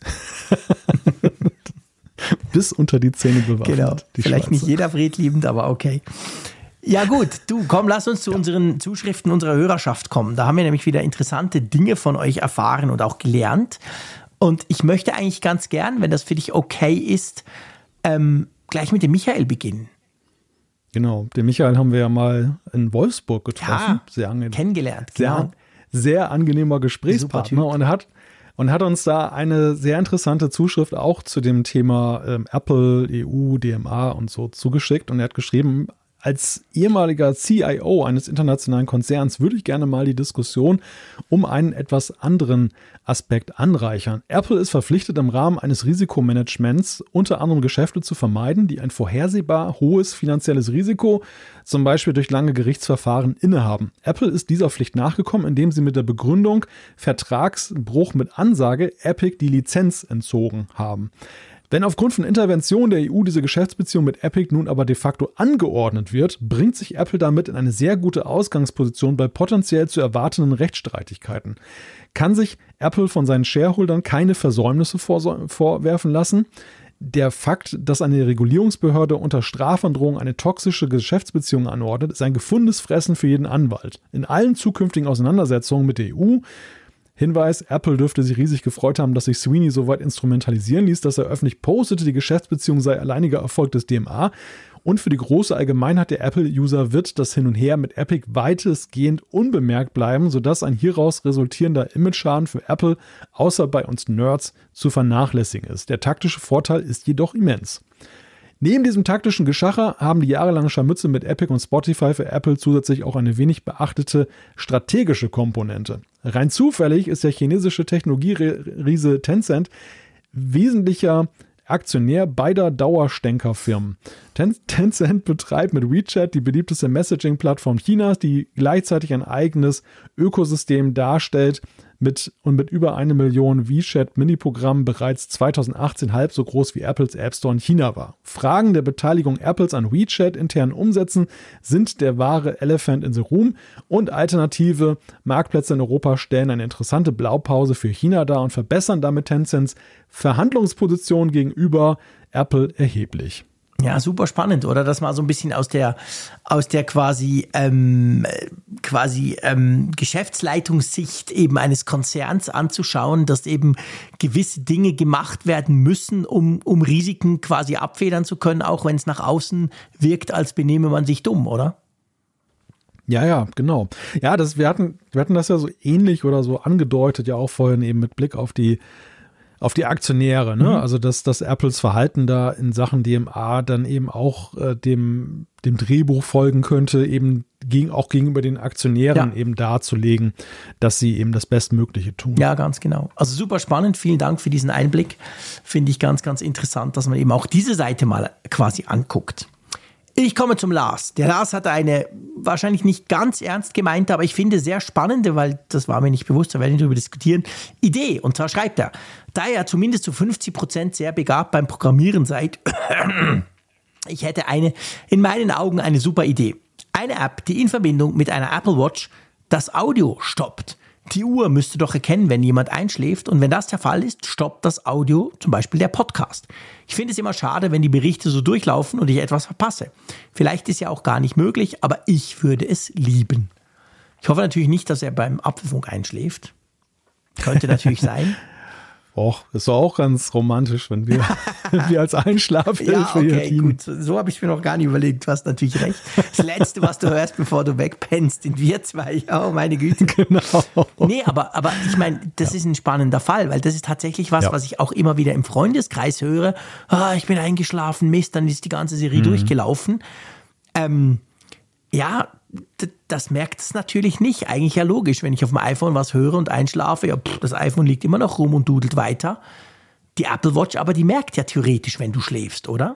Speaker 3: Bis unter die Zähne bewaffnet.
Speaker 2: Genau,
Speaker 3: die
Speaker 2: vielleicht
Speaker 3: Schweizer.
Speaker 2: nicht jeder friedliebend, aber okay. Ja gut, du, komm, lass uns zu unseren Zuschriften unserer Hörerschaft kommen. Da haben wir nämlich wieder interessante Dinge von euch erfahren und auch gelernt. Und ich möchte eigentlich ganz gern, wenn das für dich okay ist, ähm, gleich mit dem Michael beginnen.
Speaker 3: Genau, den Michael haben wir ja mal in Wolfsburg getroffen.
Speaker 2: Ja,
Speaker 3: sehr angenehm.
Speaker 2: kennengelernt,
Speaker 3: Sehr,
Speaker 2: genau.
Speaker 3: sehr angenehmer Gesprächspartner und hat Und hat uns da eine sehr interessante Zuschrift auch zu dem Thema ähm, Apple, E U, D M A und so zugeschickt. Und er hat geschrieben, als ehemaliger C I O eines internationalen Konzerns würde ich gerne mal die Diskussion um einen etwas anderen Aspekt anreichern. Apple ist verpflichtet, im Rahmen eines Risikomanagements unter anderem Geschäfte zu vermeiden, die ein vorhersehbar hohes finanzielles Risiko, zum Beispiel durch lange Gerichtsverfahren, innehaben. Apple ist dieser Pflicht nachgekommen, indem sie mit der Begründung Vertragsbruch mit Ansage Epic die Lizenz entzogen haben. Wenn aufgrund von Intervention der E U diese Geschäftsbeziehung mit Epic nun aber de facto angeordnet wird, bringt sich Apple damit in eine sehr gute Ausgangsposition bei potenziell zu erwartenden Rechtsstreitigkeiten. Kann sich Apple von seinen Shareholdern keine Versäumnisse vorwerfen lassen? Der Fakt, dass eine Regulierungsbehörde unter Strafandrohung eine toxische Geschäftsbeziehung anordnet, ist ein gefundenes Fressen für jeden Anwalt. In allen zukünftigen Auseinandersetzungen mit der E U Hinweis, Apple dürfte sich riesig gefreut haben, dass sich Sweeney so weit instrumentalisieren ließ, dass er öffentlich postete, die Geschäftsbeziehung sei alleiniger Erfolg des D M A. Und für die große Allgemeinheit der Apple-User wird das Hin und Her mit Epic weitestgehend unbemerkt bleiben, sodass ein hieraus resultierender Image-Schaden für Apple außer bei uns Nerds zu vernachlässigen ist. Der taktische Vorteil ist jedoch immens. Neben diesem taktischen Geschacher haben die jahrelange Scharmütze mit Epic und Spotify für Apple zusätzlich auch eine wenig beachtete strategische Komponente. Rein zufällig ist der chinesische Technologieriese Tencent wesentlicher Aktionär beider Dauerstänkerfirmen. Ten- Tencent betreibt mit WeChat die beliebteste Messaging-Plattform Chinas, die gleichzeitig ein eigenes Ökosystem darstellt mit und mit über eine Million WeChat-Mini-Programmen bereits zweitausendachtzehn halb so groß wie Apples App Store in China war. Fragen der Beteiligung Apples an WeChat-internen Umsätzen sind der wahre Elephant in the Room und alternative Marktplätze in Europa stellen eine interessante Blaupause für China dar und verbessern damit Tencents Verhandlungsposition gegenüber Apple erheblich.
Speaker 2: Ja, super spannend, oder? Das mal so ein bisschen aus der, aus der quasi, ähm, quasi ähm, Geschäftsleitungssicht eben eines Konzerns anzuschauen, dass eben gewisse Dinge gemacht werden müssen, um, um Risiken quasi abfedern zu können, auch wenn es nach außen wirkt, als benehme man sich dumm, oder?
Speaker 3: Ja, ja, genau. Ja, das, wir hatten, wir hatten das ja so ähnlich oder so angedeutet, ja auch vorhin eben mit Blick auf die auf die Aktionäre, ne? Mhm. Also dass, dass Apples Verhalten da in Sachen D M A dann eben auch äh, dem, dem Drehbuch folgen könnte, eben gegen, auch gegenüber den Aktionären ja. eben darzulegen, dass sie eben das Bestmögliche tun.
Speaker 2: Ja, ganz genau. Also super spannend. Vielen Dank für diesen Einblick. Finde ich ganz, ganz interessant, dass man eben auch diese Seite mal quasi anguckt. Ich komme zum Lars. Der Lars hat eine wahrscheinlich nicht ganz ernst gemeinte, aber ich finde sehr spannende, weil das war mir nicht bewusst, da werden wir darüber diskutieren, Idee. Und zwar schreibt er, da ihr zumindest zu fünfzig Prozent sehr begabt beim Programmieren seid, ich hätte eine, in meinen Augen eine super Idee. Eine App, die in Verbindung mit einer Apple Watch das Audio stoppt. Die Uhr müsste doch erkennen, wenn jemand einschläft, und wenn das der Fall ist, stoppt das Audio, zum Beispiel der Podcast. Ich finde es immer schade, wenn die Berichte so durchlaufen und ich etwas verpasse. Vielleicht ist ja auch gar nicht möglich, aber ich würde es lieben. Ich hoffe natürlich nicht, dass er beim Apfelfunk einschläft. Könnte natürlich sein.
Speaker 3: Och, ist doch auch ganz romantisch, wenn wir, wir als Einschlafhilfe
Speaker 2: ja, okay,
Speaker 3: hier dienen.
Speaker 2: Gut. So, so habe ich mir noch gar nicht überlegt. Du hast natürlich recht. Das Letzte, was du hörst, bevor du wegpennst, sind wir zwei. Oh, meine Güte.
Speaker 3: Genau.
Speaker 2: Nee, aber, aber ich meine, das ja. ist ein spannender Fall, weil das ist tatsächlich was, ja. was ich auch immer wieder im Freundeskreis höre. Ah, ich bin eingeschlafen, Mist, dann ist die ganze Serie mhm. durchgelaufen. Ähm, ja, d- das merkt es natürlich nicht. Eigentlich ja logisch, wenn ich auf dem iPhone was höre und einschlafe, ja, pff, das iPhone liegt immer noch rum und dudelt weiter. Die Apple Watch aber, die merkt ja theoretisch, wenn du schläfst, oder?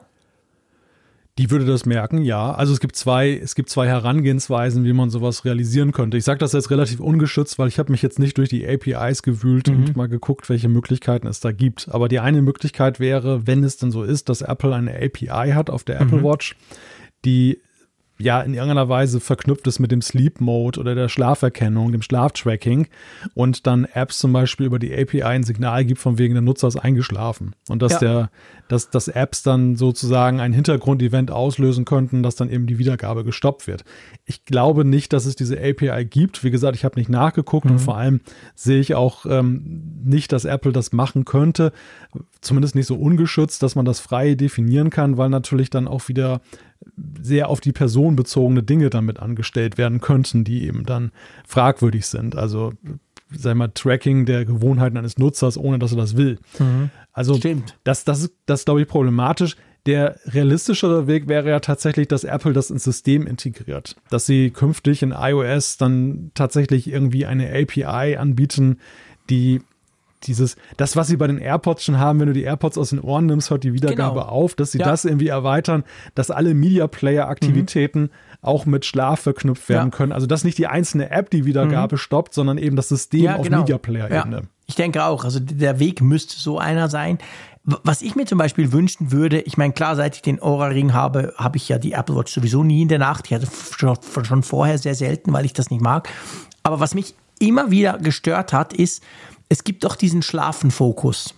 Speaker 3: Die würde das merken, ja. Also es gibt zwei, es gibt zwei Herangehensweisen, wie man sowas realisieren könnte. Ich sage das jetzt relativ ungeschützt, weil ich habe mich jetzt nicht durch die A P Is gewühlt mhm. und mal geguckt, welche Möglichkeiten es da gibt. Aber die eine Möglichkeit wäre, wenn es denn so ist, dass Apple eine A P I hat auf der mhm. Apple Watch, die ja in irgendeiner Weise verknüpft ist mit dem Sleep Mode oder der Schlaferkennung, dem Schlaftracking, und dann Apps zum Beispiel über die A P I ein Signal gibt, von wegen der Nutzer ist eingeschlafen. Und dass ja. der, dass, dass Apps dann sozusagen ein Hintergrundevent auslösen könnten, dass dann eben die Wiedergabe gestoppt wird. Ich glaube nicht, dass es diese A P I gibt. Wie gesagt, ich habe nicht nachgeguckt mhm. und vor allem sehe ich auch ähm, nicht, dass Apple das machen könnte. Zumindest nicht so ungeschützt, dass man das frei definieren kann, weil natürlich dann auch wieder sehr auf die Person bezogene Dinge damit angestellt werden könnten, die eben dann fragwürdig sind. Also, sagen wir mal, Tracking der Gewohnheiten eines Nutzers, ohne dass er das will. Mhm. Also, Stimmt. das, das, das ist, glaube ich, problematisch. Der realistischere Weg wäre ja tatsächlich, dass Apple das ins System integriert. Dass sie künftig in iOS dann tatsächlich irgendwie eine A P I anbieten, die dieses, das, was sie bei den AirPods schon haben, wenn du die AirPods aus den Ohren nimmst, hört die Wiedergabe genau. auf, dass sie ja. das irgendwie erweitern, dass alle Media-Player-Aktivitäten mhm. auch mit Schlaf verknüpft werden ja. können. Also, dass nicht die einzelne App die Wiedergabe mhm. stoppt, sondern eben das System ja, auf genau. Media-Player-Ebene.
Speaker 2: Ja. Ich denke auch, also der Weg müsste so einer sein. Was ich mir zum Beispiel wünschen würde, ich meine, klar, seit ich den Oura-Ring habe, habe ich ja die Apple Watch sowieso nie in der Nacht. Ich hatte schon vorher sehr selten, weil ich das nicht mag. Aber was mich immer wieder gestört hat, ist, es gibt doch diesen Schlafenfokus.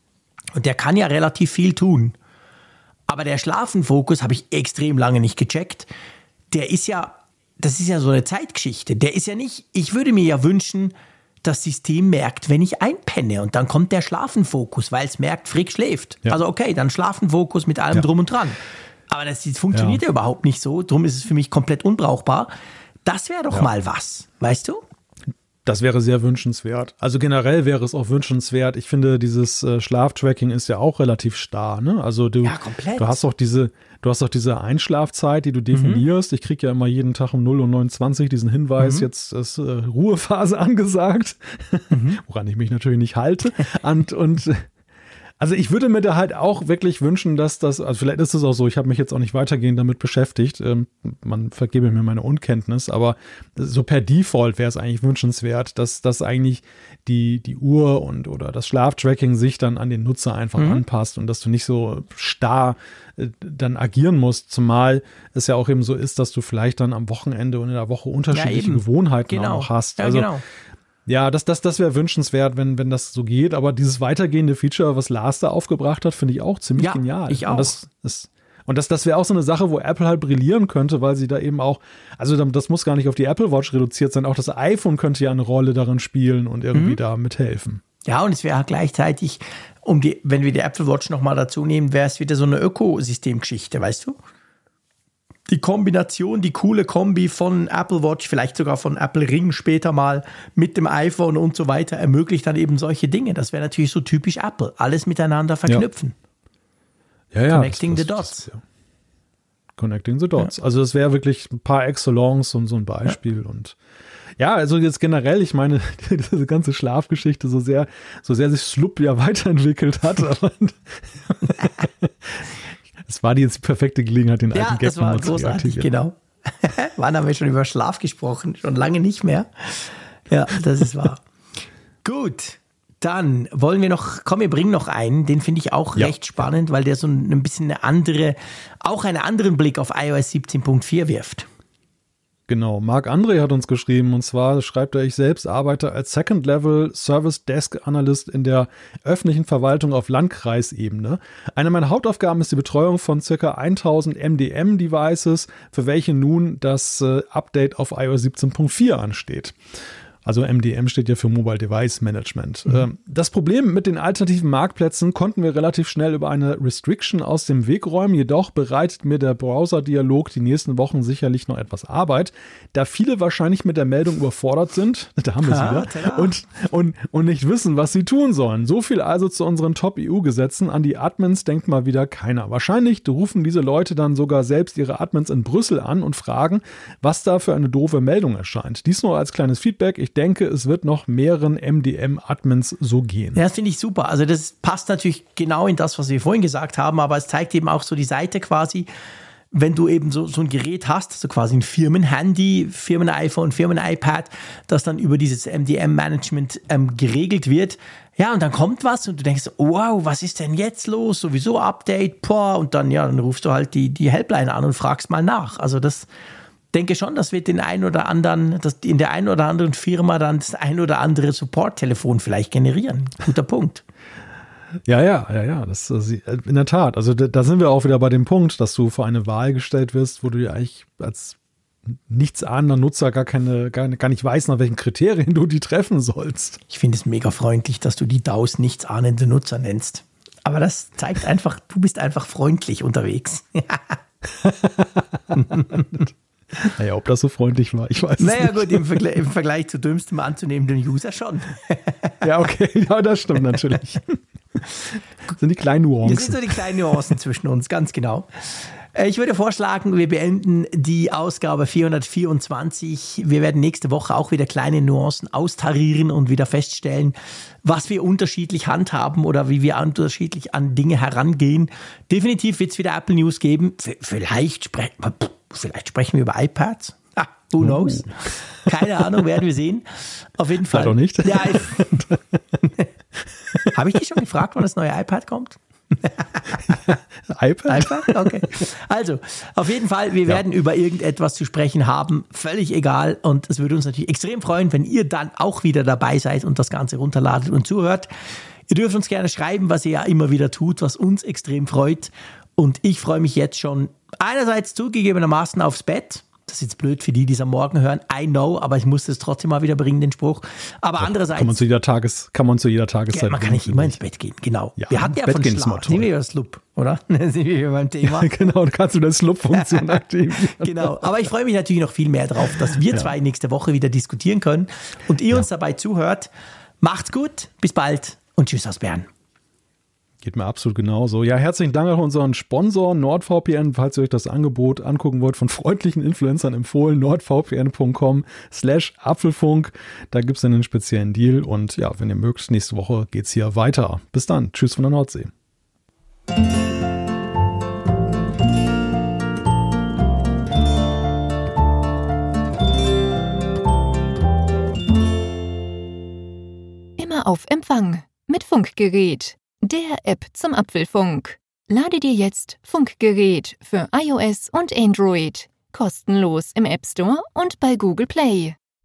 Speaker 2: Und der kann ja relativ viel tun. Aber der Schlafenfokus habe ich extrem lange nicht gecheckt. Der ist ja, das ist ja so eine Zeitgeschichte. Der ist ja nicht, ich würde mir ja wünschen, das System merkt, wenn ich einpenne. Und dann kommt der Schlafenfokus, weil es merkt, Frick schläft. Ja. Also okay, dann Schlafenfokus mit allem ja. drum und dran. Aber das, das funktioniert ja. ja überhaupt nicht so. Darum ist es für mich komplett unbrauchbar. Das wäre doch ja. mal was, weißt du?
Speaker 3: Das wäre sehr wünschenswert. Also generell wäre es auch wünschenswert. Ich finde, dieses äh, Schlaftracking ist ja auch relativ starr, ne? Also du,
Speaker 2: ja, komplett.
Speaker 3: du hast auch diese, du hast auch diese Einschlafzeit, die du definierst. Mhm. Ich kriege ja immer jeden Tag um null Uhr neunundzwanzig diesen Hinweis, mhm. jetzt ist äh, Ruhephase angesagt, mhm. woran ich mich natürlich nicht halte. und, und Also ich würde mir da halt auch wirklich wünschen, dass das, also vielleicht ist es auch so, ich habe mich jetzt auch nicht weitergehend damit beschäftigt, ähm, man vergebe mir meine Unkenntnis, aber so per Default wäre es eigentlich wünschenswert, dass, dass eigentlich die, die Uhr und oder das Schlaftracking sich dann an den Nutzer einfach mhm. anpasst und dass du nicht so starr äh, dann agieren musst, zumal es ja auch eben so ist, dass du vielleicht dann am Wochenende und in der Woche unterschiedliche ja, Gewohnheiten
Speaker 2: genau.
Speaker 3: auch noch hast.
Speaker 2: Ja,
Speaker 3: also
Speaker 2: genau.
Speaker 3: Ja, das, das, das wäre wünschenswert, wenn, wenn das so geht. Aber dieses weitergehende Feature, was Lars da aufgebracht hat, finde ich auch ziemlich
Speaker 2: ja,
Speaker 3: genial.
Speaker 2: Ich auch.
Speaker 3: Und das, das, und das, das wäre auch so eine Sache, wo Apple halt brillieren könnte, weil sie da eben auch, also das muss gar nicht auf die Apple Watch reduziert sein, auch das iPhone könnte ja eine Rolle darin spielen und irgendwie mhm. da mithelfen.
Speaker 2: Ja, und es wäre gleichzeitig, um die, wenn wir die Apple Watch nochmal dazu nehmen, wäre es wieder so eine Ökosystemgeschichte, weißt du? Die Kombination, die coole Kombi von Apple Watch, vielleicht sogar von Apple Ring später mal mit dem iPhone und so weiter, ermöglicht dann eben solche Dinge. Das wäre natürlich so typisch Apple. Alles miteinander verknüpfen.
Speaker 3: Ja, ja. ja
Speaker 2: Connecting
Speaker 3: das,
Speaker 2: the
Speaker 3: das,
Speaker 2: dots.
Speaker 3: Das, ja. Connecting the dots.
Speaker 2: Ja.
Speaker 3: Also das wäre wirklich ein par excellence und so ein Beispiel. Ja. Und ja, also jetzt generell, ich meine, diese ganze Schlafgeschichte, so sehr, so sehr sich Sloop ja weiterentwickelt hat, aber es war die jetzt die perfekte Gelegenheit, den
Speaker 2: ja,
Speaker 3: alten Gag nochmal zu
Speaker 2: großartig, genau. Wann haben wir schon über Schlaf gesprochen? Schon lange nicht mehr. Ja, das ist wahr. Gut, dann wollen wir noch, komm, wir bringen noch einen, den finde ich auch ja. recht spannend, weil der so ein bisschen eine andere, auch einen anderen Blick auf iOS siebzehn Punkt vier wirft.
Speaker 3: Genau, Marc André hat uns geschrieben, und zwar schreibt er, ich selbst arbeite als Second-Level Service Desk Analyst in der öffentlichen Verwaltung auf Landkreisebene. Eine meiner Hauptaufgaben ist die Betreuung von ca. tausend M D M-Devices, für welche nun das äh, Update auf iOS siebzehn Punkt vier ansteht. Also M D M steht ja für Mobile Device Management. Mhm. Das Problem mit den alternativen Marktplätzen konnten wir relativ schnell über eine Restriction aus dem Weg räumen. Jedoch bereitet mir der Browser-Dialog die nächsten Wochen sicherlich noch etwas Arbeit, da viele wahrscheinlich mit der Meldung überfordert sind, da haben wir es wieder, und, und, und nicht wissen, was sie tun sollen. So viel also zu unseren Top-E U-Gesetzen. An die Admins denkt mal wieder keiner. Wahrscheinlich rufen diese Leute dann sogar selbst ihre Admins in Brüssel an und fragen, was da für eine doofe Meldung erscheint. Dies nur als kleines Feedback. Ich denke, es wird noch mehreren M D M-Admins so gehen.
Speaker 2: Ja, das finde ich super. Also das passt natürlich genau in das, was wir vorhin gesagt haben, aber es zeigt eben auch so die Seite quasi, wenn du eben so, so ein Gerät hast, so quasi ein Firmen-Handy, Firmen-iPhone, Firmen-iPad, das dann über dieses M D M-Management ähm, geregelt wird. Ja, und dann kommt was und du denkst, wow, was ist denn jetzt los? Sowieso Update, boah, und dann, ja, dann rufst du halt die, die Helpline an und fragst mal nach. Also das denke schon, das wird den einen oder anderen, dass in der einen oder anderen Firma dann das ein oder andere Support-Telefon vielleicht generieren. Guter Punkt.
Speaker 3: Ja, ja, ja, ja, das, das in der Tat. Also da, da sind wir auch wieder bei dem Punkt, dass du vor eine Wahl gestellt wirst, wo du dir eigentlich als nichtsahnender Nutzer gar keine, gar, gar nicht weißt, nach welchen Kriterien du die treffen sollst.
Speaker 2: Ich finde es mega freundlich, dass du die D A Os nichtsahnende Nutzer nennst. Aber das zeigt einfach, du bist einfach freundlich unterwegs.
Speaker 3: Naja, ob das so freundlich war, ich weiß
Speaker 2: naja,
Speaker 3: es nicht.
Speaker 2: Naja gut, im Vergleich, im Vergleich zu dümmstem anzunehmenden User schon.
Speaker 3: Ja, okay, ja, das stimmt natürlich. Das sind die kleinen Nuancen.
Speaker 2: Das sind so die kleinen Nuancen zwischen uns, ganz genau. Ich würde vorschlagen, wir beenden die Ausgabe vierhundertvierundzwanzig. Wir werden nächste Woche auch wieder kleine Nuancen austarieren und wieder feststellen, was wir unterschiedlich handhaben oder wie wir unterschiedlich an Dinge herangehen. Definitiv wird es wieder Apple News geben. Vielleicht, spre- vielleicht sprechen wir über iPads. Ah, who knows? Uh. Keine Ahnung, werden wir sehen. Auf jeden Fall.
Speaker 3: Doch nicht.
Speaker 2: Ja, habe ich dich schon gefragt, wann das neue iPad kommt?
Speaker 3: iPad?
Speaker 2: iPad? Okay. Also, auf jeden Fall, wir ja. werden über irgendetwas zu sprechen haben, völlig egal, und es würde uns natürlich extrem freuen, wenn ihr dann auch wieder dabei seid und das Ganze runterladet und zuhört. Ihr dürft uns gerne schreiben, was ihr ja immer wieder tut, was uns extrem freut, und ich freue mich jetzt schon einerseits zugegebenermaßen aufs Bett. das ist jetzt blöd für die, die es am Morgen hören. I know, aber ich musste es trotzdem mal wieder bringen, den Spruch. Aber ja, andererseits.
Speaker 3: Kann man zu jeder, Tages, kann man zu jeder Tageszeit.
Speaker 2: Ja, man kann nicht immer ins Bett gehen, genau.
Speaker 3: Ja,
Speaker 2: wir hatten ja von Schlaf. Sind wir über Slup, oder? Sind wir beim Thema.
Speaker 3: Ja, genau, da kannst du das Slup-Funktion aktivieren.
Speaker 2: Genau, aber ich freue mich natürlich noch viel mehr drauf, dass wir ja. zwei nächste Woche wieder diskutieren können und ihr ja. uns dabei zuhört. Macht's gut, bis bald und tschüss aus Bern.
Speaker 3: Geht mir absolut genauso. Ja, herzlichen Dank an unseren Sponsor NordVPN, falls ihr euch das Angebot angucken wollt, von freundlichen Influencern empfohlen, nordvpn punkt com slash Apfelfunk. Da gibt es einen speziellen Deal und ja, wenn ihr mögt, nächste Woche geht's hier weiter. Bis dann. Tschüss von der Nordsee.
Speaker 1: Immer auf Empfang mit Funkgerät. Der App zum Apfelfunk. Lade dir jetzt Funkgerät für iOS und Android kostenlos im App Store und bei Google Play.